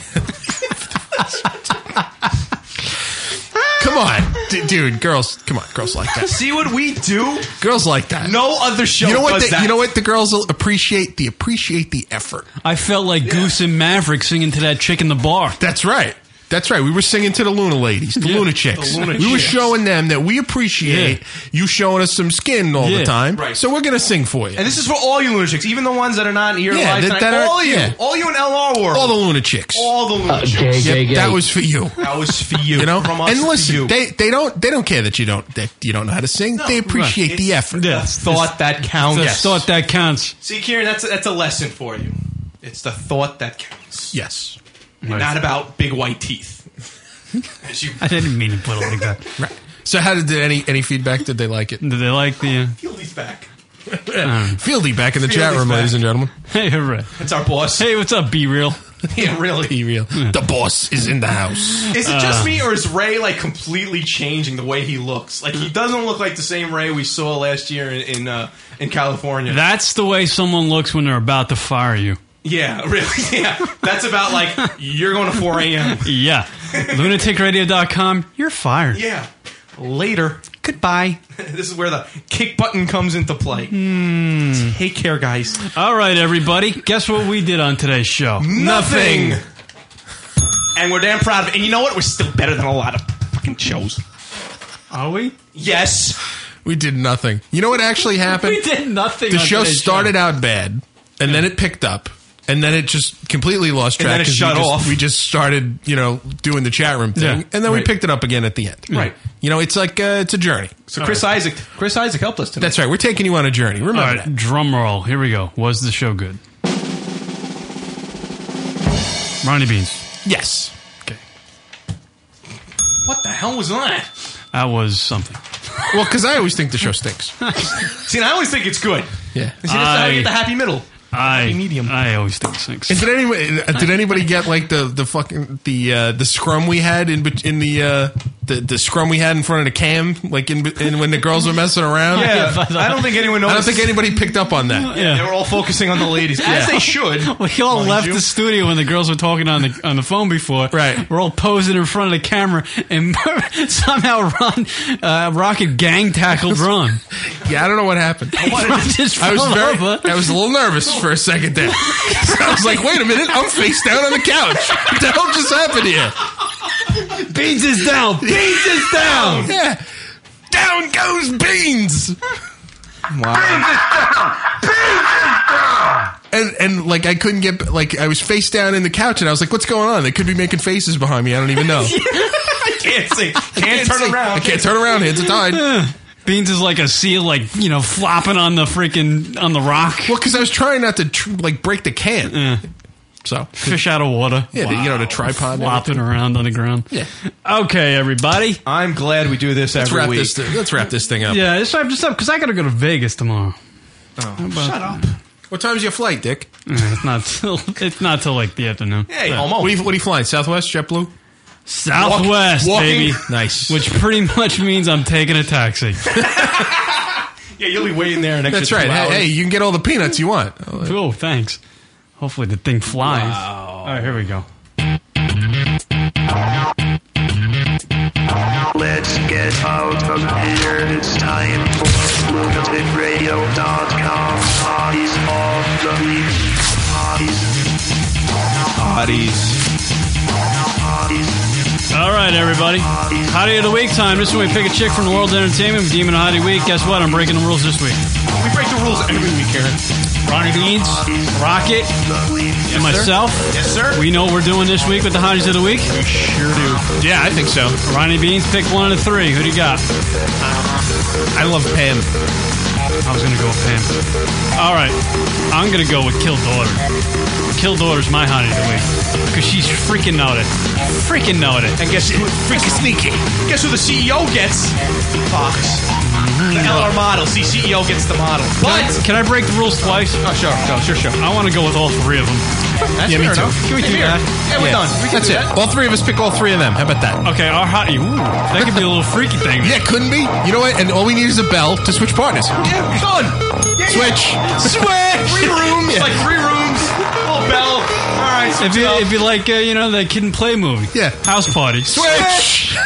Come on, dude, girls. Come on, girls like that. See what we do? Girls like that. No other show You know what? does that. You know what? The girls will appreciate the effort. I felt like Goose and Maverick singing to that chick in the bar. That's right. That's right. We were singing to the Luna ladies, the Luna chicks. The Luna we were chicks. showing them that we appreciate you showing us some skin all the time. Right. So we're gonna sing for you. And this is for all you lunatics, even the ones that are not in here Yeah, live that- tonight. that are- all you. yeah. All you in LR world. all the Luna chicks. All the lunatics. Yep, that was for you. That was for you. You know, From us and to listen, you. they don't care that you don't know how to sing. They appreciate the effort. Yeah. The thought that counts. The thought that counts. See, Kieran, that's a lesson for you. It's the thought that counts. Yes. And not about big white teeth. As you I didn't mean to put it like that. Right. So, how did any feedback? Did they like it? Did they like the? Fieldy's back. Fieldy back in the chat Fieldy's room, back. ladies and gentlemen. Hey, hooray. That's our boss. Hey, what's up, Be Real? Yeah, really. Be real. The boss is in the house. Is it just me, or is Ray like completely changing the way he looks? Like he doesn't look like the same Ray we saw last year in California. That's the way someone looks when they're about to fire you. Yeah, really. Yeah, that's about like you're going to 4 a.m. Yeah. LunaticRadio.com. You're fired. Yeah. Later. Goodbye. This is where the kick button comes into play. Take care, guys. All right, everybody. Guess what we did on today's show? Nothing. And we're damn proud of it. And you know what? We're still better than a lot of fucking shows. Are we? Yes. We did nothing. You know what actually happened? We did nothing. The on show today's started out bad, and then it picked up, and then it just completely lost And track. then it 'cause shut off. We just started, doing the chat room thing, Yeah. and then we Right. picked it up again at the end. Right. It's like it's a journey. So Chris Isaac helped us tonight. That's right. We're taking you on a journey. Remember All right, that. drum roll. Here we go. Was the show good? Ronnie Beans. Yes. Okay. What the hell was that? That was something. Well, because I always think the show stinks. See, and I always think it's good. Yeah. See, that's how you get the happy middle. Happy medium. I always think it stinks. And did anybody get like the fucking the scrum we had in the scrum we had in front of the cam, like in when the girls were messing around? Yeah, I don't think anyone I don't noticed. think anybody picked up on that. They were all focusing on the ladies, as they should. We all mind left you. the studio when the girls were talking on the phone before. Right. We're all posing in front of the camera, and somehow Rocket gang tackled Ron. Yeah, I don't know what happened. Ron just I was fell over. I was a little nervous for a second there. I was like, wait a minute, I'm face down on the couch. What the hell just happened here? Beans is down. Beans is down. Yeah. Down goes Beans. And like I couldn't get like I was face down in the couch and I was like, what's going on? They could be making faces behind me. I don't even know. I can't see. Can't turn around. I can't turn around. Hands are tied. Beans is like a seal, like, flopping on the rock. Well, because I was trying not to break the can. So fish out of water. Yeah, the tripod flopping around on the ground. Yeah. Okay, everybody. I'm glad we do this every week. Let's wrap this thing up. Yeah, let's wrap this up because I got to go to Vegas tomorrow. Oh, shut up. What time's your flight, Dick? It's not till like the afternoon. Hey, almost. What are you flying? Southwest, JetBlue? Southwest, walking? baby. Nice. Which pretty much means I'm taking a taxi. Yeah, you'll be waiting there an extra That's right. 2 hours. Hey, you can get all the peanuts you want. Oh, thanks. Hopefully the thing flies. Wow. All right, here we go. Let's get out of here. It's time for lunaticradio.com. Hotties of the week. Hotties. All right, everybody. Hottie of the week time. This is when we pick a chick from the world of entertainment for Demon Hottie Week. Guess what? I'm breaking the rules this week. We break the rules every week, Karen. Ronnie Beans, Rocket, and myself. Yes, sir. We know what we're doing this week with the Hotties of the Week. We sure do. Yeah, I think so. Ronnie Beans, pick one of the three. Who do you got? I love Pam. I was going to go with Pam. All right. I'm going to go with Kill Daughter. Kill Daughter's my Hottie of the Week. Because she's freaking naughty. Freaking naughty. And guess who? Freaking sneaky. Guess who the CEO gets? Fox. The LR model. See, CEO gets the model. But Can I break the rules twice? Oh, sure. I want to go with all three of them. That's Yeah, me fair too. enough. Can we do that? Yeah, we're done. We can That's do it. that. All three of us pick all three of them. How about that? Okay, our Hottie. Ooh, that could be a little freaky thing. Yeah, couldn't be. You know what? And all we need is a bell to switch partners. Yeah, done. Yeah, Switch. Switch. 3 rooms. Yeah. Like 3 rooms. Little bell. All right. If you like, the Kid and Play movie. Yeah. House Party. Switch.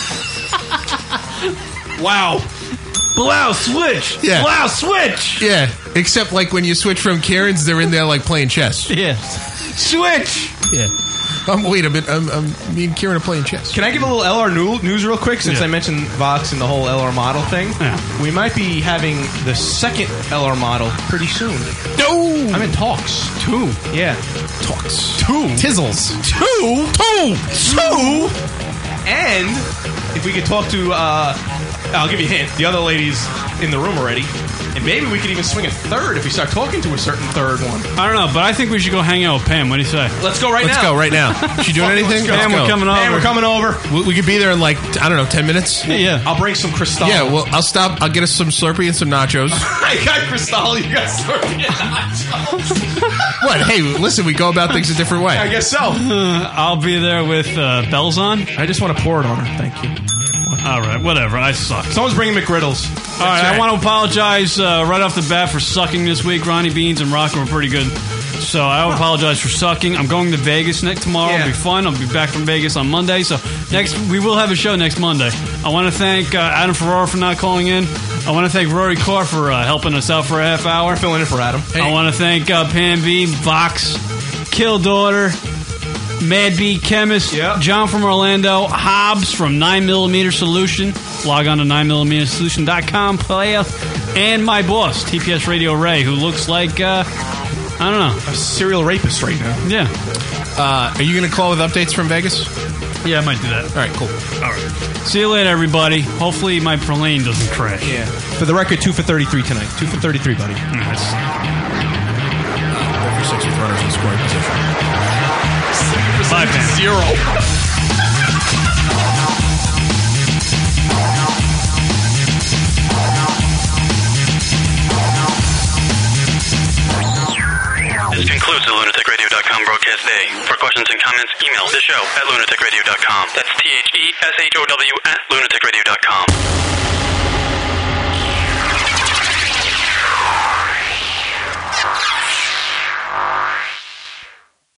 Wow. Blow, switch. Yeah. Blow, switch. Yeah, except like when you switch from Karen's, they're in there like playing chess. Yeah. Switch. Yeah. Wait a minute. Me and Karen are playing chess. Can I give a little LR news real quick since I mentioned Vox and the whole LR model thing? Yeah. We might be having the second LR model pretty soon. No! I'm in talks. 2. Yeah. Talks. 2. Tizzles. 2? 2? And if we could talk to, I'll give you a hint, the other ladies in the room already. And maybe we could even swing a third if we start talking to a certain third one. I don't know, but I think we should go hang out with Pam. What do you say? Let's go right Let's now. go right now. She doing anything? Pam, we're coming over. Pam, we're coming over. We could be there in like, I don't know, 10 minutes? Yeah. I'll bring some Cristal. Yeah, well, I'll stop. I'll get us some Slurpee and some nachos. I got Cristal, you got Slurpee and nachos. What? Hey, listen, we go about things a different way. I guess so. I'll be there with bells on. I just want to pour it on her. Thank you. All right, whatever. I suck. Someone's bringing McGriddles. All right, I want to apologize right off the bat for sucking this week. Ronnie Beans and Rocker were pretty good. So I apologize for sucking. I'm going to Vegas tomorrow. It'll be fun. I'll be back from Vegas on Monday. So we will have a show next Monday. I want to thank Adam Ferrara for not calling in. I want to thank Rory Carr for helping us out for a half hour. Filling in for Adam. Hey. I want to thank Pam B, Vox, Kill Daughter, Mad Bee Chemist, John from Orlando, Hobbs from 9mm Solution. Log on to 9mmsolution.com, player, and my boss, TPS Radio Ray, who looks like, I don't know, a serial rapist right now. Yeah. Are you going to call with updates from Vegas? Yeah, I might do that. All right, cool. All right. See you later, everybody. Hopefully my plane doesn't crash. Yeah. For the record, 2 for 33 tonight. 2 for 33, buddy. Nice. 6 with runners in scoring position. 5 man. 0. This concludes the lunaticradio.com broadcast day. For questions and comments, email the show at lunaticradio.com. That's THESHOW at lunaticradio.com.